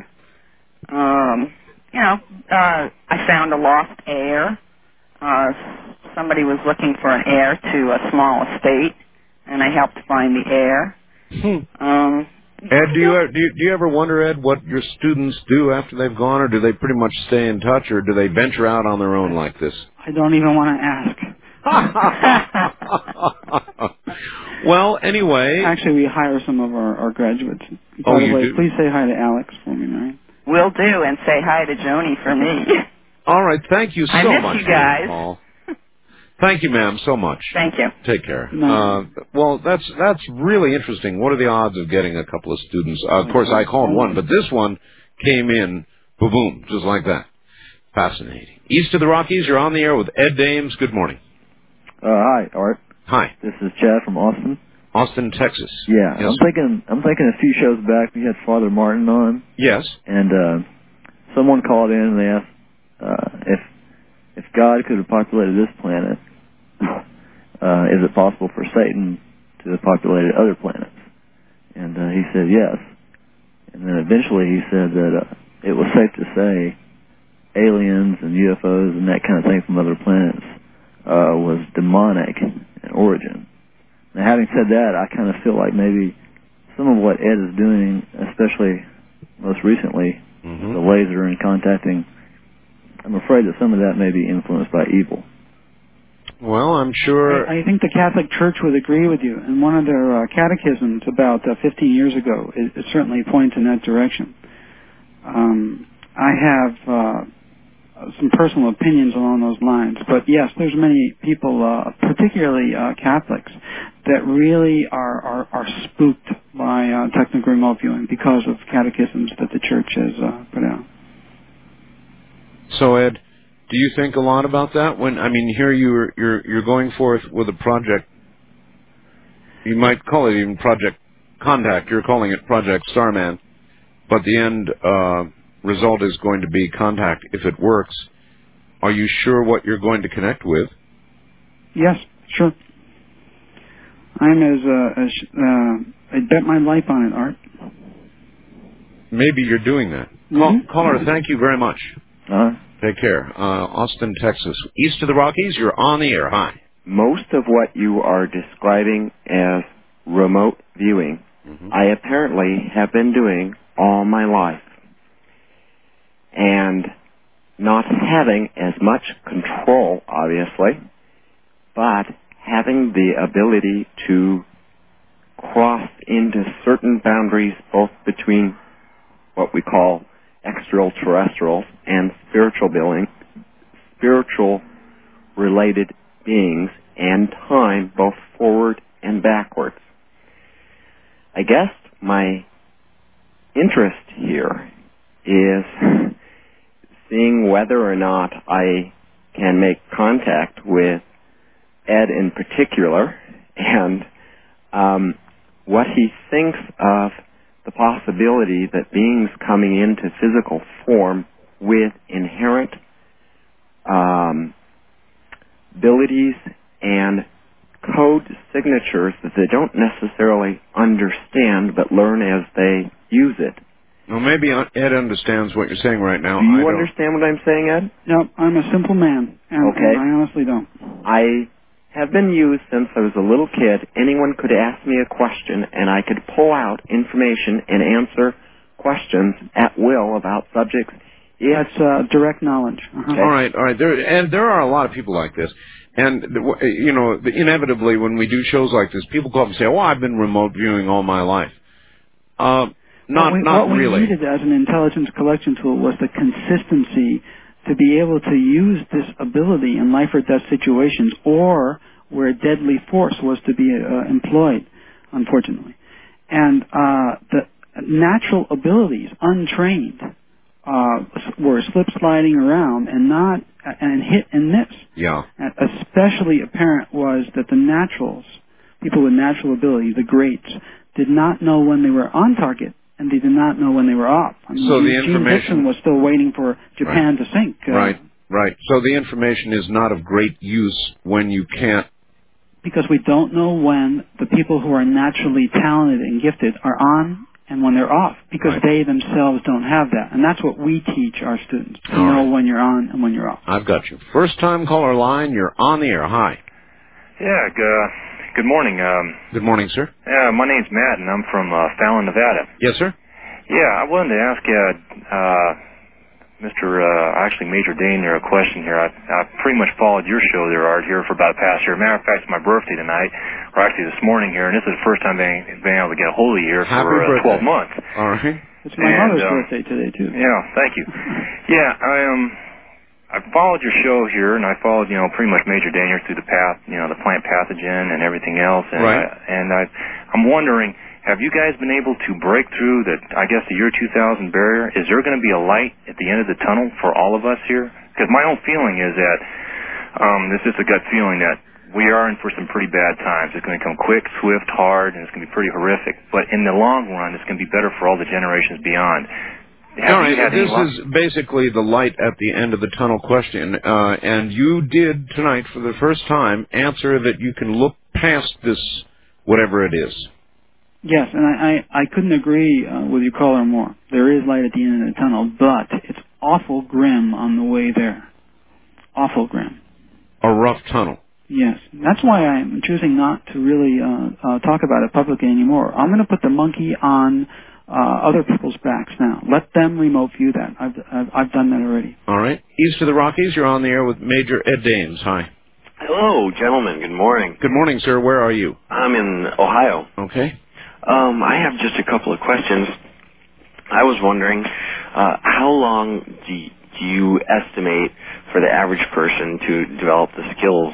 I found a lost heir. Somebody was looking for an heir to a small estate, and I helped find the heir. Ed, do you ever wonder, Ed, what your students do after they've gone, or do they pretty much stay in touch, or do they venture out on their own like this? I don't even want to ask. Well, anyway. Actually, we hire some of our graduates. Oh, By the way, do? please say hi to Alex for me, Marion. Will do, and say hi to Joni for me. All right, thank you so much. much, I miss you guys. Paul. Thank you, ma'am, so much. Thank you. Take care. No. Well, that's really interesting. What are the odds of getting a couple of students? Of course, I called one, but this one came in, boom, just like that. Fascinating. East of the Rockies, you're on the air with Ed Dames. Good morning. Hi, Art. Hi. This is Chad from Austin. Austin, Texas. Yeah, yes. I'm thinking a few shows back we had Father Martin on. Yes. And someone called in and they asked if God could have populated this planet, is it possible for Satan to have populated other planets? And he said yes. And then eventually he said that it was safe to say aliens and UFOs and that kind of thing from other planets was demonic in origin. Now, having said that, I kind of feel like maybe some of what Ed is doing, especially most recently, the laser and contacting, I'm afraid that some of that may be influenced by evil. Well, I'm sure. I think the Catholic Church would agree with you. And one of their catechisms about 15 years ago, it certainly points in that direction. I have some personal opinions along those lines. But yes, there's many people, particularly Catholics, that really are spooked by technical remote viewing because of catechisms that the Church has put out. So, Ed, do you think a lot about that? Here you're going forth with a project. You might call it even Project Contact. You're calling it Project Starman, but the end result is going to be contact if it works. Are you sure what you're going to connect with? Yes, sure. I'm I bet my life on it, Art. Maybe you're doing that. Caller, thank you very much. Take care. Austin, Texas. East of the Rockies, you're on the air. Hi. Most of what you are describing as remote viewing, I apparently have been doing all my life. And not having as much control, obviously, but having the ability to cross into certain boundaries both between what we call extraterrestrials and spiritual related beings and time both forward and backwards. I guess my interest here is seeing whether or not I can make contact with Ed in particular and what he thinks of the possibility that beings coming into physical form with inherent abilities and code signatures that they don't necessarily understand but learn as they use it. Well, maybe Ed understands what you're saying right now. Do you understand what I'm saying, Ed? No, I'm a simple man, and I honestly don't. I have been used since I was a little kid. Anyone could ask me a question, and I could pull out information and answer questions at will about subjects. That's direct knowledge. Okay. All right. There are a lot of people like this. And, inevitably when we do shows like this, people call up and say, oh, I've been remote viewing all my life. Not really. What we needed as an intelligence collection tool was the consistency to be able to use this ability in life or death situations or where deadly force was to be employed, unfortunately. And the natural abilities, untrained, were slip-sliding around and hit and miss. Yeah. And especially apparent was that the naturals, people with natural ability, the greats, did not know when they were on target, and they did not know when they were off. I mean, so the Gene information Dixon was still waiting for Japan to sink. Right. So the information is not of great use when you can't. Because we don't know when the people who are naturally talented and gifted are on and when they're off, because they themselves don't have that. And that's what we teach our students, to know when you're on and when you're off. I've got you. First time caller line, you're on the air. Hi. Yeah, good morning. Good morning, sir. Yeah, my name's Matt, and I'm from Fallon, Nevada. Yes, sir. Yeah, I wanted to ask actually Major Dane there a question here. I pretty much followed your show there, Art, here for about the past year. Matter of fact, it's my birthday tonight, or actually this morning here, and this is the first time being able to get a hold of you here for 12 months. All right. It's my mother's birthday today, too. Yeah, thank you. Yeah, I followed your show here, and I followed, pretty much Major Dane here through the path, the plant pathogen and everything else. And I'm wondering, have you guys been able to break through the year 2000 barrier? Is there going to be a light at the end of the tunnel for all of us here? Because my own feeling is that, this is a gut feeling that we are in for some pretty bad times. It's going to come quick, swift, hard, and it's going to be pretty horrific. But in the long run, it's going to be better for all the generations beyond. All right, this is basically the light at the end of the tunnel question, and you did tonight for the first time answer that you can look past this, whatever it is. Yes, and I couldn't agree with your caller more. There is light at the end of the tunnel, but it's awful grim on the way there. Awful grim. A rough tunnel. Yes, that's why I'm choosing not to really talk about it publicly anymore. I'm going to put the monkey on other people's backs now. Let them remote view that. I've done that already. All right. East of the Rockies, you're on the air with Major Ed Dames. Hi. Hello, gentlemen. Good morning. Good morning, sir. Where are you? I'm in Ohio. Okay. I have just a couple of questions. I was wondering, how long do you estimate for the average person to develop the skills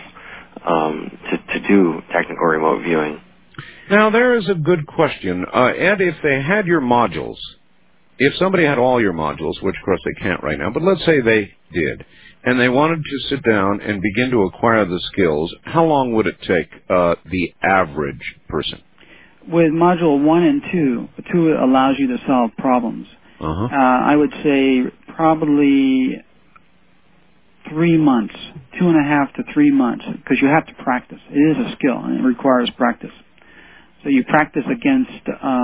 to do technical remote viewing? Now, there is a good question. Ed, if they had your modules, if somebody had all your modules, which of course they can't right now, but let's say they did, and they wanted to sit down and begin to acquire the skills, how long would it take the average person? With Module 1 and 2, 2 allows you to solve problems. I would say probably 3 months, 2.5 to 3 months, because you have to practice. It is a skill, and it requires practice. So you practice against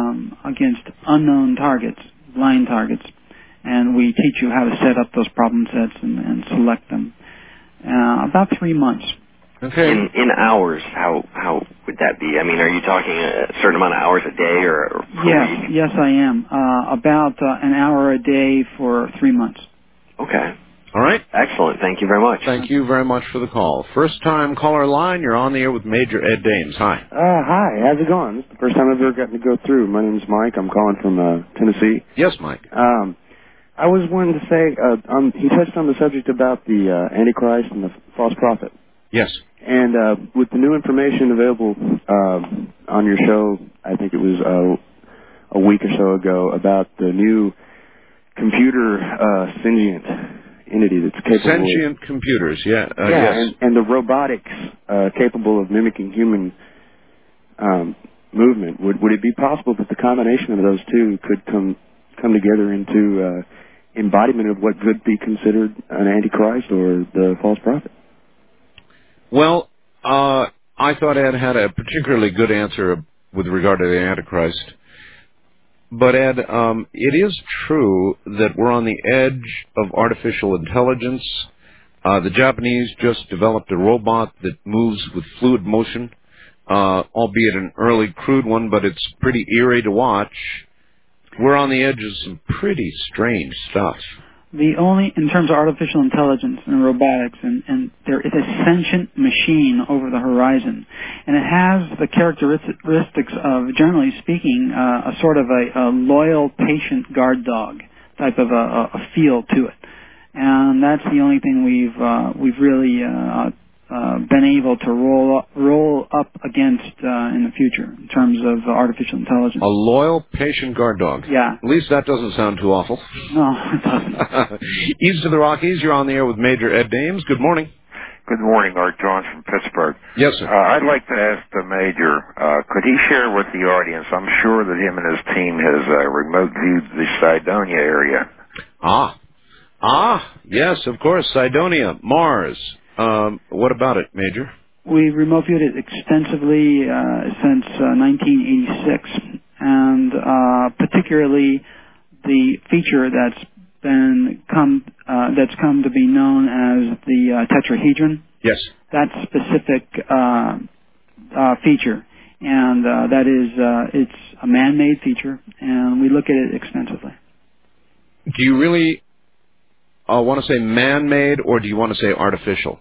unknown targets, blind targets, and we teach you how to set up those problem sets and select them. About 3 months. Okay. In hours, how would that be? I mean, are you talking a certain amount of hours a day or per week? Yes, I am. About an hour a day for 3 months. Okay. All right. Excellent. Thank you very much. Thank you very much for the call. First time caller line, you're on the air with Major Ed Dames. Hi. Hi. How's it going? This is the first time I've ever gotten to go through. My name's Mike. I'm calling from Tennessee. Yes, Mike. I was wanting to say, he touched on the subject about the Antichrist and the false prophet. Yes. And with the new information available on your show, I think it was a week or so ago, about the new computer sentient entity that's capable sentient computers, yes. And the robotics capable of mimicking human movement. Would it be possible that the combination of those two could come together into embodiment of what could be considered an Antichrist or the false prophet? Well, I thought Ed had a particularly good answer with regard to the Antichrist. But, Ed, it is true that we're on the edge of artificial intelligence. The Japanese just developed a robot that moves with fluid motion, albeit an early crude one, but it's pretty eerie to watch. We're on the edge of some pretty strange stuff. In terms of artificial intelligence and robotics, and there is a sentient machine over the horizon, and it has the characteristics of, generally speaking, a sort of a loyal, patient guard dog type of a feel to it, and that's the only thing we've really been able to roll up against in the future in terms of artificial intelligence. A loyal, patient guard dog. Yeah. At least that doesn't sound too awful. No, it doesn't. East of the Rockies, you're on the air with Major Ed Dames. Good morning. Good morning, Art Johns from Pittsburgh. Yes, sir. I'd like to ask the Major, could he share with the audience, I'm sure that him and his team has remote viewed the Cydonia area. Yes, of course, Cydonia, Mars. What about it, Major? We remote viewed it extensively since 1986, and particularly the feature that's come to be known as the tetrahedron. Yes. That specific feature, and that is it's a man-made feature, and we look at it extensively. Do you really want to say man-made, or do you want to say artificial?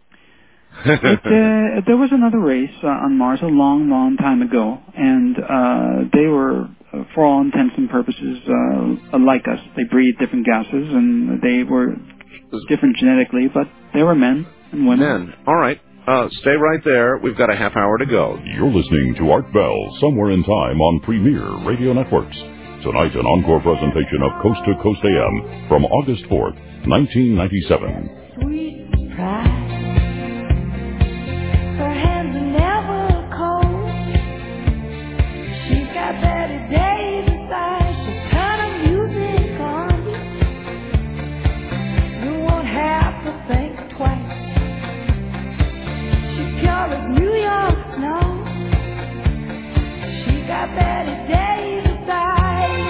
There was another race on Mars a long, long time ago, and they were, for all intents and purposes, like us. They breathed different gases, and they were different genetically, but they were men and women. Men. All right. Stay right there. We've got a half hour to go. You're listening to Art Bell, Somewhere in Time on Premier Radio Networks. Tonight, an encore presentation of Coast to Coast AM from August 4th, 1997. Sweet pride. Her hands are never cold. She's got Betty Davis eyes. She'll turn the music on you. You won't have to think twice. She's pure as New York snow. She got Betty Davis eyes.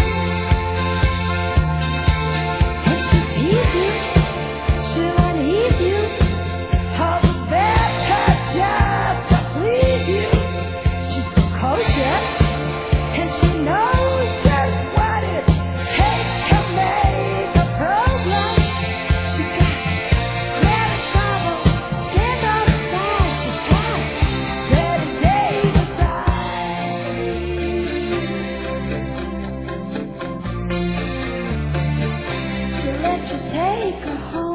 And she'll tease you. She'll unease you. All the best her job to please you. She's so kosher, and she knows just what it takes to make a program. She got credit trouble, stand on the side. She's got Betty Davis eyes. She'll let you take her home.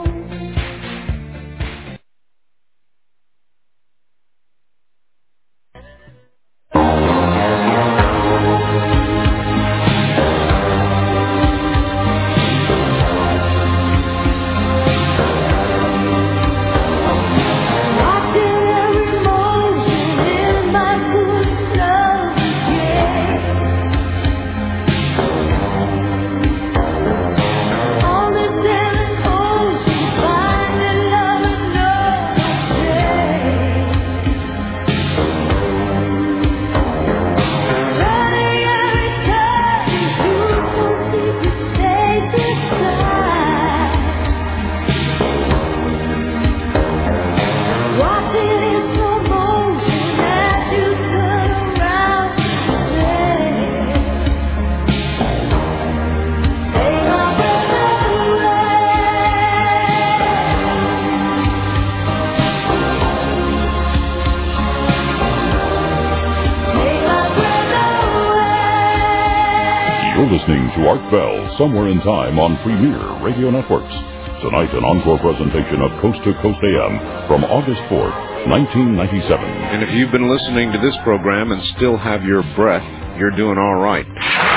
You're listening to Art Bell, Somewhere in Time on Premier Radio Networks. Tonight, an encore presentation of Coast to Coast AM from August 4th, 1997. And if you've been listening to this program and still have your breath, you're doing all right.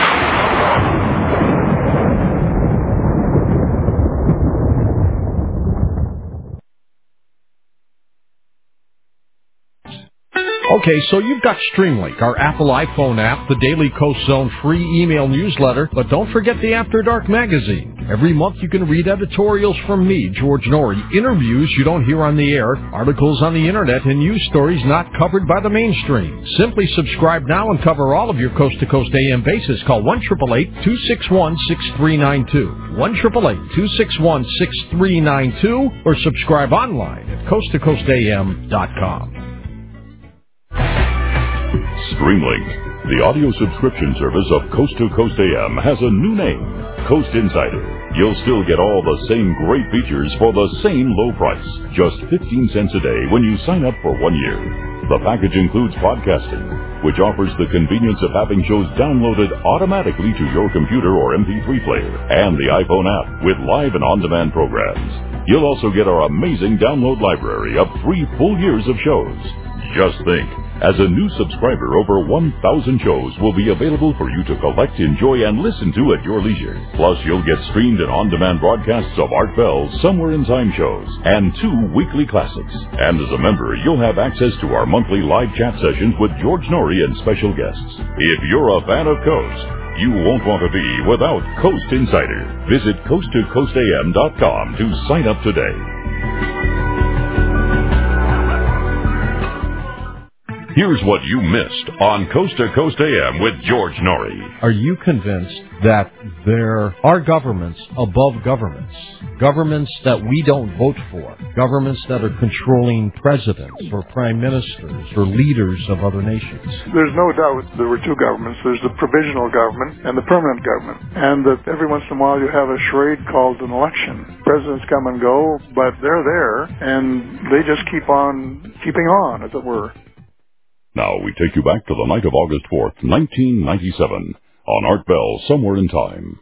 Okay, so you've got Streamlink, our Apple iPhone app, the Daily Coast Zone free email newsletter, but don't forget the After Dark magazine. Every month you can read editorials from me, George Norrie, interviews you don't hear on the air, articles on the internet, and news stories not covered by the mainstream. Simply subscribe now and cover all of your coast-to-coast AM bases. Call 1-888-261-6392. 1-888-261-6392 or subscribe online at coasttocoastam.com. Streamlink, the audio subscription service of Coast to Coast AM, has a new name, Coast Insider. You'll still get all the same great features for the same low price, just 15 cents a day when you sign up for 1 year. The package includes podcasting, which offers the convenience of having shows downloaded automatically to your computer or MP3 player, and the iPhone app with live and on-demand programs. You'll also get our amazing download library of 3 full years of shows. Just think, as a new subscriber, over 1,000 shows will be available for you to collect, enjoy, and listen to at your leisure. Plus, you'll get streamed and on-demand broadcasts of Art Bell's Somewhere in Time shows and 2 weekly classics. And as a member, you'll have access to our monthly live chat sessions with George Norrie and special guests. If you're a fan of Coast, you won't want to be without Coast Insider. Visit coasttocoastam.com to sign up today. Here's what you missed on Coast to Coast AM with George Norrie. Are you convinced that there are governments above governments? Governments that we don't vote for? Governments that are controlling presidents or prime ministers or leaders of other nations? There's no doubt there were 2 governments. There's the provisional government and the permanent government. And that every once in a while you have a charade called an election. Presidents come and go, but they're there, and they just keep on keeping on, as it were. Now we take you back to the night of August 4th, 1997, on Art Bell, Somewhere in Time.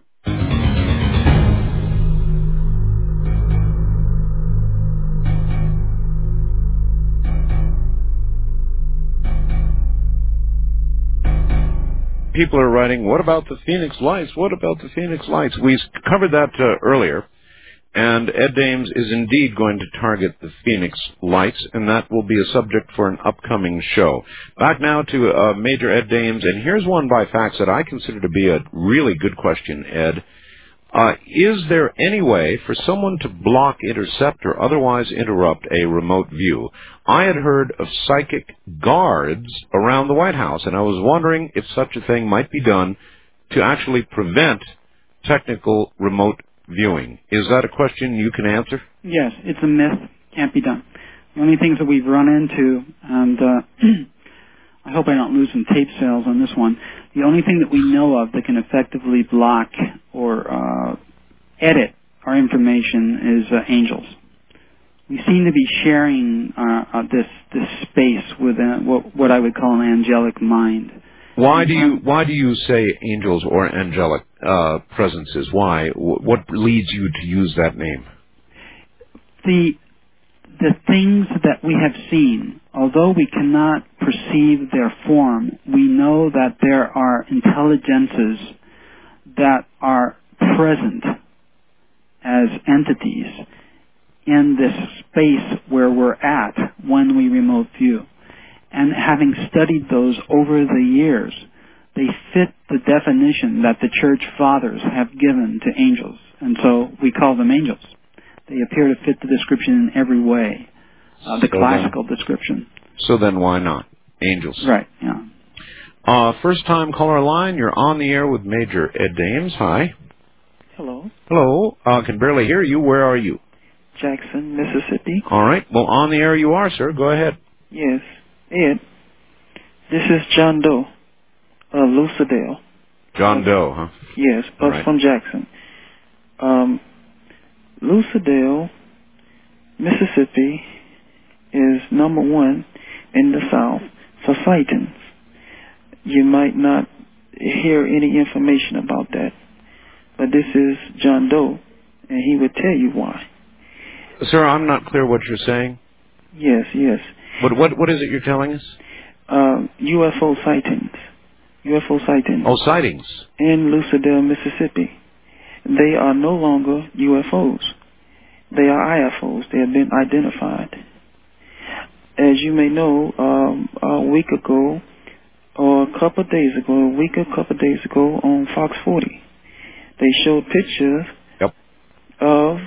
People are writing, what about the Phoenix Lights? What about the Phoenix Lights? We covered that earlier. And Ed Dames is indeed going to target the Phoenix Lights, and that will be a subject for an upcoming show. Back now to Major Ed Dames, and here's one by fax that I consider to be a really good question, Ed. Is there any way for someone to block, intercept, or otherwise interrupt a remote view? I had heard of psychic guards around the White House, and I was wondering if such a thing might be done to actually prevent technical remote viewing. Is that a question you can answer? Yes, it's a myth. Can't be done. The only things that we've run into, and I hope I don't lose some tape sales on this one, the only thing that we know of that can effectively block or edit our information is angels. We seem to be sharing this space with what I would call an angelic mind. Why do you say angels or angelic presences? Why? What leads you to use that name? The things that we have seen, although we cannot perceive their form, we know that there are intelligences that are present as entities in this space where we're at when we remote view. And having studied those over the years, they fit the definition that the church fathers have given to angels. And so we call them angels. They appear to fit the description in every way, the classical description. So then why not? Angels. Right, yeah. First time caller line, you're on the air with Major Ed Dames. Hi. Hello. Hello. Can barely hear you. Where are you? Jackson, Mississippi. All right. Well, on the air you are, sir. Go ahead. Yes. Ed, this is John Doe of Lucedale. John Doe, huh? Yes, us right. from Jackson. Lucedale, Mississippi is number 1 in the South for sightings. You might not hear any information about that, but this is John Doe, and he would tell you why. Sir, I'm not clear what you're saying. Yes, yes. But what is it you're telling us? UFO sightings. UFO sightings. Oh, sightings. In Lucedale, Mississippi. They are no longer UFOs. They are IFOs. They have been identified. As you may know, a week ago, or a couple of days ago, on Fox 40, they showed pictures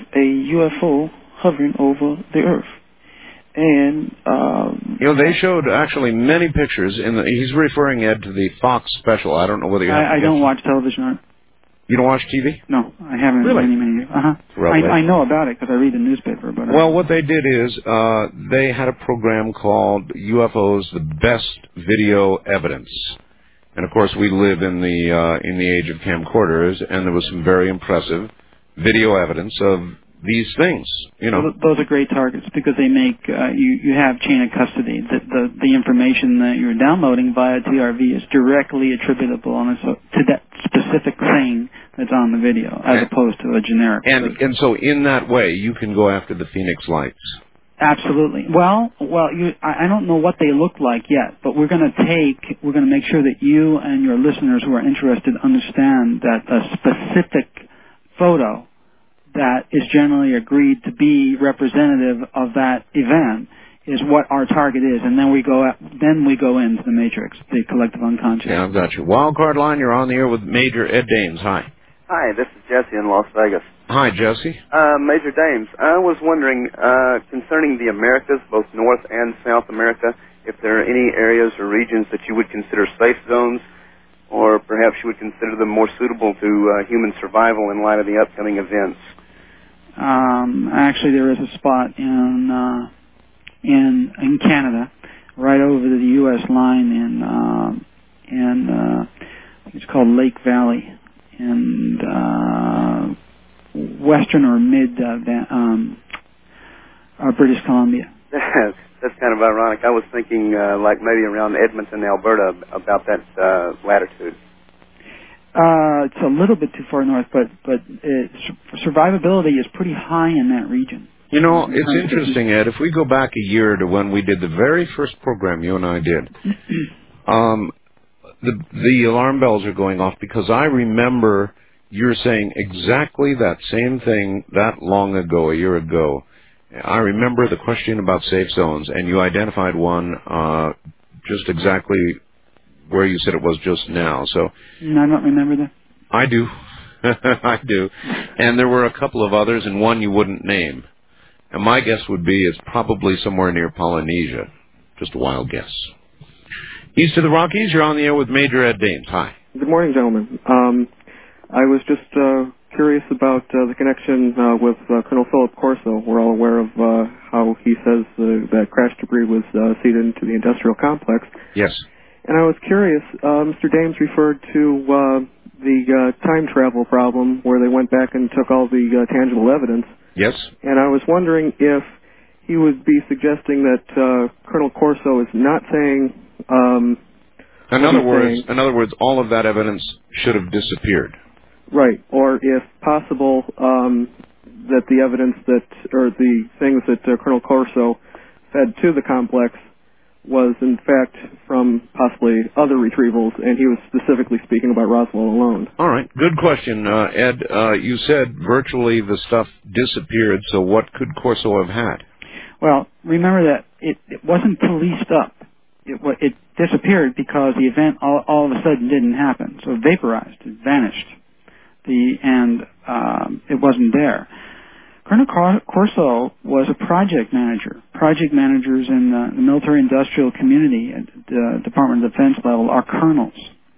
a UFO hovering over the Earth. And they showed actually many pictures. He's referring, Ed, to the Fox special. I don't know whether you have. I don't watch television, Art. You don't watch TV? No, I haven't. Really? Many years. I know about it because I read the newspaper. But well, what they did is they had a program called UFOs: The Best Video Evidence, and of course we live in the age of camcorders, and there was some very impressive video evidence of these things. Those are great targets because they make you have chain of custody. The information that you're downloading via TRV is directly attributable to that specific thing that's on the video, as opposed to a generic. And so in that way, you can go after the Phoenix Lights. Absolutely. Well, I don't know what they look like yet, but we're going to make sure that you and your listeners who are interested understand that a specific photo that is generally agreed to be representative of that event is what our target is, and then we go into the matrix, the collective unconscious. Yeah, I've got you. Wildcard line, you're on the air with Major Ed Dames. Hi. Hi, this is Jesse in Las Vegas. Hi, Jesse. Major Dames, I was wondering concerning the Americas, both North and South America, if there are any areas or regions that you would consider safe zones, or perhaps you would consider them more suitable to human survival in light of the upcoming events. Actually, there is a spot in Canada, right over the U.S. line it's called Lake Valley, and western or mid British Columbia. That's kind of ironic. I was thinking like maybe around Edmonton, Alberta, about that latitude. It's a little bit too far north, but survivability is pretty high in that region. It's interesting, Ed. If we go back a year to when we did the very first program you and I did, the alarm bells are going off because I remember you're saying exactly that same thing that long ago, a year ago. I remember the question about safe zones, and you identified one just exactly where you said it was just now. So I don't remember that. I do. I do. And there were a couple of others, and one you wouldn't name. And my guess would be it's probably somewhere near Polynesia. Just a wild guess. East of the Rockies, you're on the air with Major Ed Dames. Hi. Good morning, gentlemen. I was just curious about the connection with Colonel Philip Corso. We're all aware of how he says that crash debris was seeded into the industrial complex. Yes. And I was curious, Mr. Dames referred to the time travel problem where they went back and took all the tangible evidence. Yes. And I was wondering if he would be suggesting that Colonel Corso is not saying... In other words, all of that evidence should have disappeared. Right. Or if possible, that the evidence or the things that Colonel Corso fed to the complex was in fact from possibly other retrievals, and he was specifically speaking about Roswell alone. All right, good question, Ed. You said virtually the stuff disappeared, so what could Corso have had? Well, remember that it wasn't policed up. It disappeared because the event all of a sudden didn't happen, so it vaporized, it vanished, and it wasn't there. Colonel Corso was a project manager. Project managers in the military-industrial community at the Department of Defense level are colonels.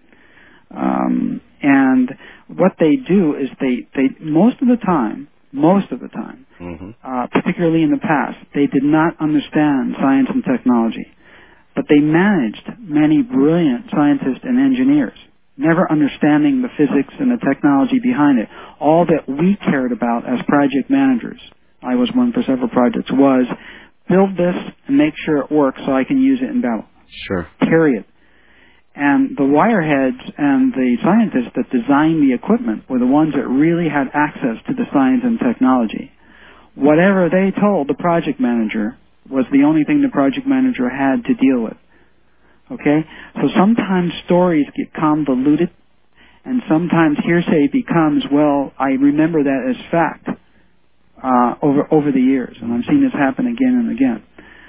And what they do is they most of the time, particularly in the past, they did not understand science and technology. But they managed many brilliant scientists and engineers, never understanding the physics and the technology behind it. All that we cared about as project managers, I was one for several projects, was build this and make sure it works so I can use it in battle. Sure. Period. And the wireheads and the scientists that designed the equipment were the ones that really had access to the science and technology. Whatever they told the project manager was the only thing the project manager had to deal with. Okay? So sometimes stories get convoluted, and sometimes hearsay becomes, well, I remember that as fact over the years, and I've seen this happen again and again.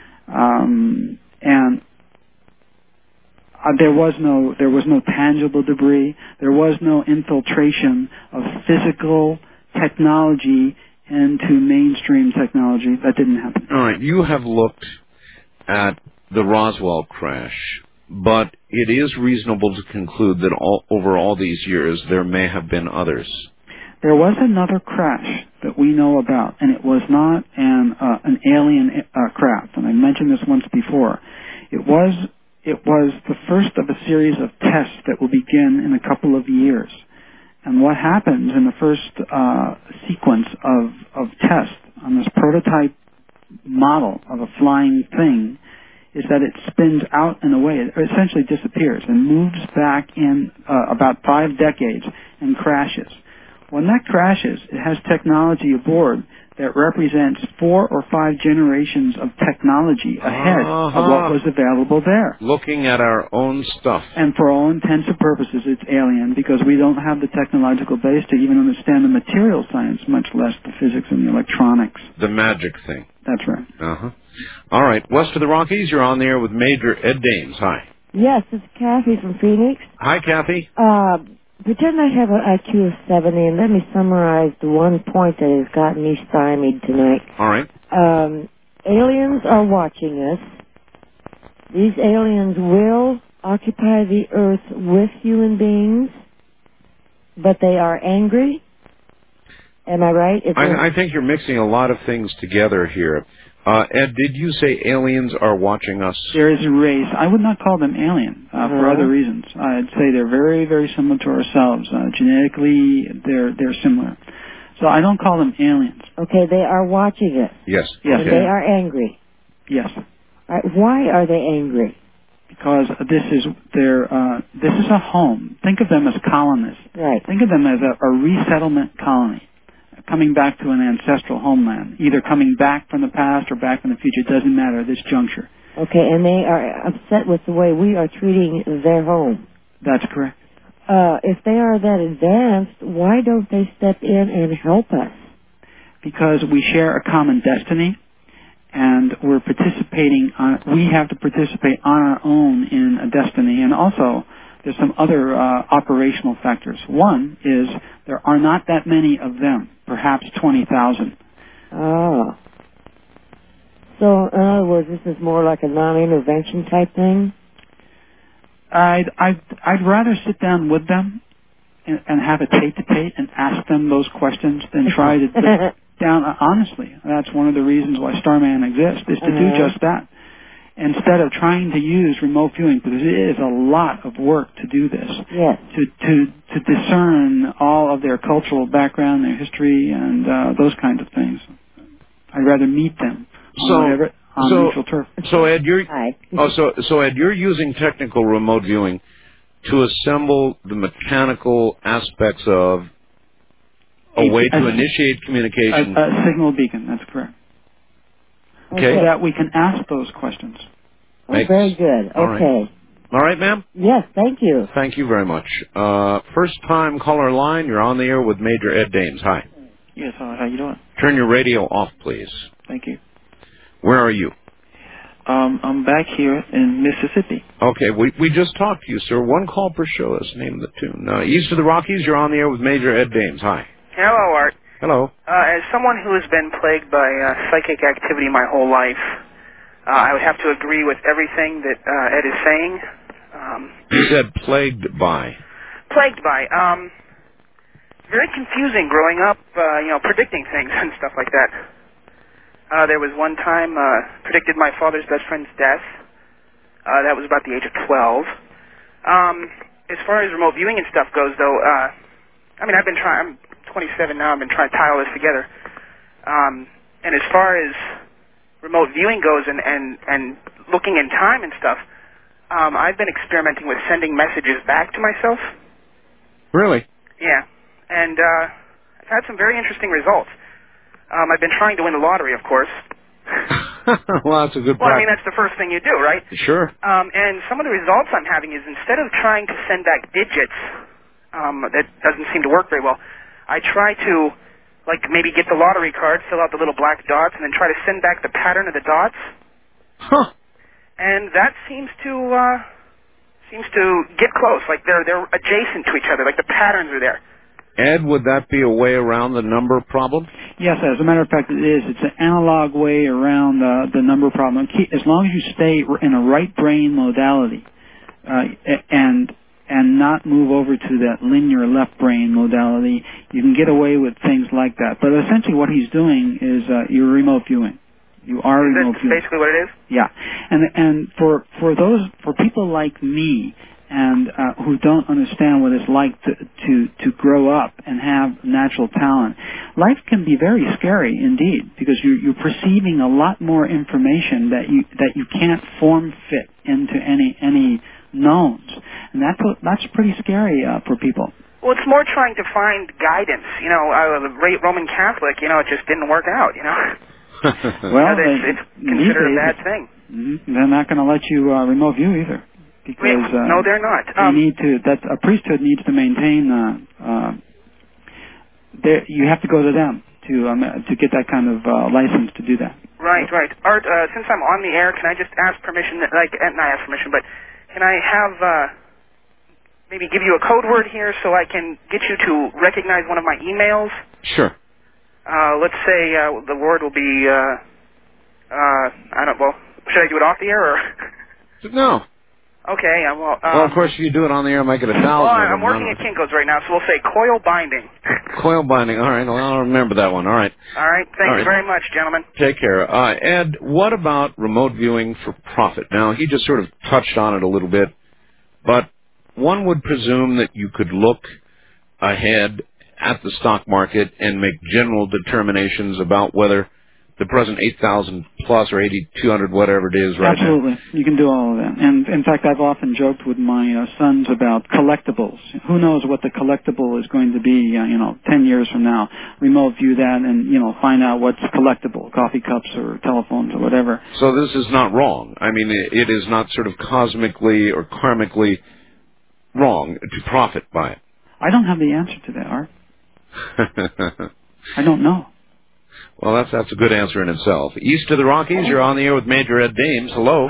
And there was no tangible debris. There was no infiltration of physical technology into mainstream technology. That didn't happen. All right. You have looked at the Roswell crash, but it is reasonable to conclude that over all these years there may have been others. There was another crash that we know about, and it was not an alien craft. And I mentioned this once before. It was the first of a series of tests that will begin in a couple of years. And what happens in the first sequence of tests on this prototype model of a flying thing is that it spins out in a way, it essentially disappears and moves back in about 5 decades and crashes. When that crashes, it has technology aboard that represents 4 or 5 generations of technology ahead of what was available there. Looking at our own stuff. And for all intents and purposes, it's alien because we don't have the technological base to even understand the material science, much less the physics and the electronics. The magic thing. That's right. Uh-huh. All right. West of the Rockies, you're on there with Major Ed Dames. Hi. Yes, it's Kathy from Phoenix. Hi, Kathy. Pretend I have an IQ of 70, and let me summarize the one point that has gotten me stymied tonight. All right. Aliens are watching us. These aliens will occupy the Earth with human beings, but they are angry. Am I right? I think you're mixing a lot of things together here. Ed, did you say aliens are watching us? There is a race. I would not call them alien for other reasons. I'd say they're very, very similar to ourselves. Genetically, they're similar. So I don't call them aliens. Okay, they are watching us. Yes. Yes. And they are angry. Yes. All right, why are they angry? Because this is a home. Think of them as colonists. Right. Think of them as a resettlement colony, coming back to an ancestral homeland, either coming back from the past or back from the future. It doesn't matter at this juncture. Okay, and they are upset with the way we are treating their home. That's correct. If they are that advanced, why don't they step in and help us? Because we share a common destiny, and we have to participate on our own in a destiny, and also there's some other operational factors. One is there are not that many of them, perhaps 20,000. Oh. So, in other words, this is more like a non-intervention type thing? I'd rather sit down with them and have a tape-to-tape and ask them those questions than try to down honestly. That's one of the reasons why Starman exists, is to do just that. Instead of trying to use remote viewing, because it is a lot of work to do this, yes. to discern all of their cultural background, their history, and those kinds of things. I'd rather meet them on neutral turf. So Ed, you're using technical remote viewing to assemble the mechanical aspects of a way to initiate communication. A signal beacon. That's correct. Okay. So that we can ask those questions. Oh, very good. Okay. All right, ma'am? Yes, thank you. Thank you very much. First-time caller line, you're on the air with Major Ed Dames. Hi. Yes, how you doing? Turn your radio off, please. Thank you. Where are you? I'm back here in Mississippi. Okay, we just talked to you, sir. One call per show. That's the name of the tune. East of the Rockies, you're on the air with Major Ed Dames. Hi. Hello, Art. Hello. As someone who has been plagued by psychic activity my whole life, I would have to agree with everything that Ed is saying. You said plagued by. Plagued by. Very confusing growing up, predicting things and stuff like that. There was one time predicted my father's best friend's death. That was about the age of 12. As far as remote viewing and stuff goes, though, I've been trying. I'm 27 now. I've been trying to tie all this together. And as far as remote viewing goes and looking in time and stuff, I've been experimenting with sending messages back to myself. Really? Yeah. And I've had some very interesting results. I've been trying to win the lottery, of course. Well, that's a good Well, that's the first thing you do, right? Sure. And some of the results I'm having is instead of trying to send back digits, that doesn't seem to work very well, I try to, maybe get the lottery card, fill out the little black dots, and then try to send back the pattern of the dots. Huh. And that seems to get close. Like they're adjacent to each other. Like the patterns are there. Ed, would that be a way around the number problem? Yes, as a matter of fact, it is. It's an analog way around the number problem. As long as you stay in a right brain modality and not move over to that linear left brain modality, you can get away with things like that. But essentially what he's doing is you're remote viewing. You are remote viewing. Basically what it is? Yeah. And for people like me, and who don't understand what it's like to grow up and have natural talent, life can be very scary indeed, because you're perceiving a lot more information that you can't form fit into any knowns, and that's pretty scary for people. Well, it's more trying to find guidance. The great Roman Catholic, it just didn't work out. Well, it's considered a bad thing. Mm-hmm. They're not going to let you remote view either. Because no, they're not. A priesthood needs to maintain. You have to go to them to get that kind of license to do that. Right. Art, since I'm on the air, can I just ask permission? Not ask permission, but can I have maybe give you a code word here so I can get you to recognize one of my emails? Sure. Let's say the word will be. Should I do it off the air or? No. Okay, well, of course, if you do it on the air, make it 1,000. Well, I'm working at Kinko's right now, so we'll say coil binding. Coil binding. All right, well, I'll remember that one. All right. All right, thank you very much, gentlemen. Take care. Ed, what about remote viewing for profit? Now, he just sort of touched on it a little bit, but one would presume that you could look ahead at the stock market and make general determinations about whether the present 8,000 plus or 8,200, whatever it is, right? Absolutely. You can do all of that. And in fact, I've often joked with my sons about collectibles. Who knows what the collectible is going to be, 10 years from now. Remote view that and, find out what's collectible, coffee cups or telephones or whatever. So this is not wrong. I mean, it is not sort of cosmically or karmically wrong to profit by it. I don't have the answer to that, Art. I don't know. Well, that's a good answer in itself. East of the Rockies, you're on the air with Major Ed Dames. Hello.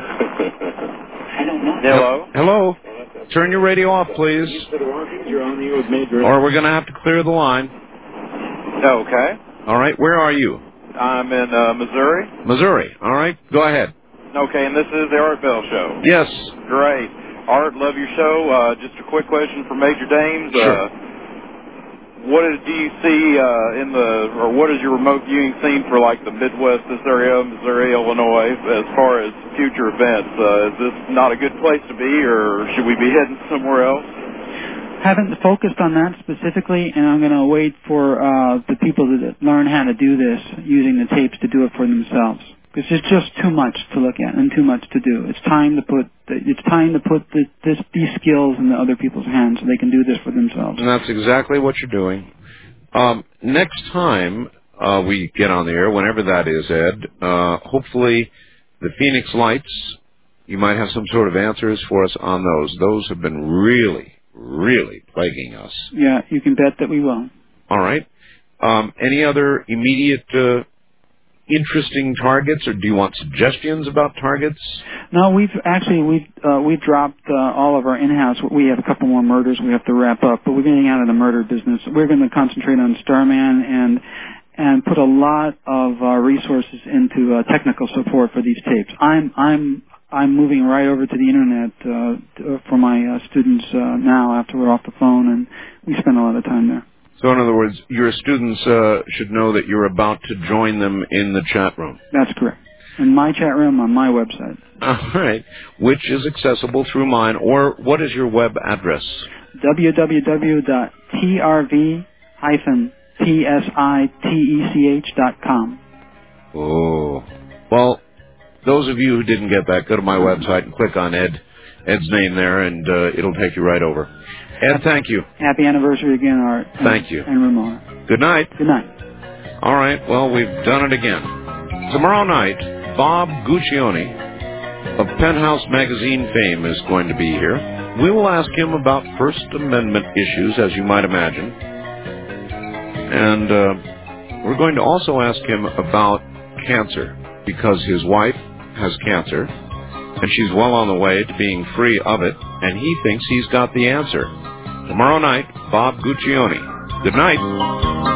Hello. Hello. Turn your radio off, please. Or we're going to have to clear the line. Okay. All right. Where are you? I'm in Missouri. Missouri. All right. Go ahead. Okay, and this is the Art Bell Show. Yes. Great. Art, love your show. Just a quick question for Major Dames. Sure. What do you see what is your remote viewing scene for like the Midwest, this area, Missouri, Illinois, as far as future events? Is this not a good place to be, or should we be heading somewhere else? Haven't focused on that specifically, and I'm going to wait for the people that learn how to do this using the tapes to do it for themselves. Because it's just too much to look at and too much to do. It's time to put these skills in the other people's hands so they can do this for themselves. And that's exactly what you're doing. Next time we get on the air, whenever that is, Ed, hopefully the Phoenix Lights, you might have some sort of answers for us on those. Those have been really, really plaguing us. Yeah, you can bet that we will. All right. Any other immediate interesting targets, or do you want suggestions about targets? No, we've dropped all of our in-house. We have a couple more murders we have to wrap up, but we're getting out of the murder business. We're going to concentrate on Starman and put a lot of resources into technical support for these tapes. I'm moving right over to the internet for my students now after we're off the phone, and we spend a lot of time there. So in other words, your students should know that you're about to join them in the chat room. That's correct. In my chat room on my website. All right. Which is accessible through mine, or what is your web address? www.trv-psitech.com. Oh. Well, those of you who didn't get that, go to my website and click on Ed's name there, and it'll take you right over. Ed, thank you. Happy anniversary again, Art. Thank you. And Ramona. Good night. Good night. All right, well, we've done it again. Tomorrow night, Bob Guccione of Penthouse Magazine fame is going to be here. We will ask him about First Amendment issues, as you might imagine. And we're going to also ask him about cancer, because his wife has cancer, and she's well on the way to being free of it, and he thinks he's got the answer. Tomorrow night, Bob Guccione. Good night.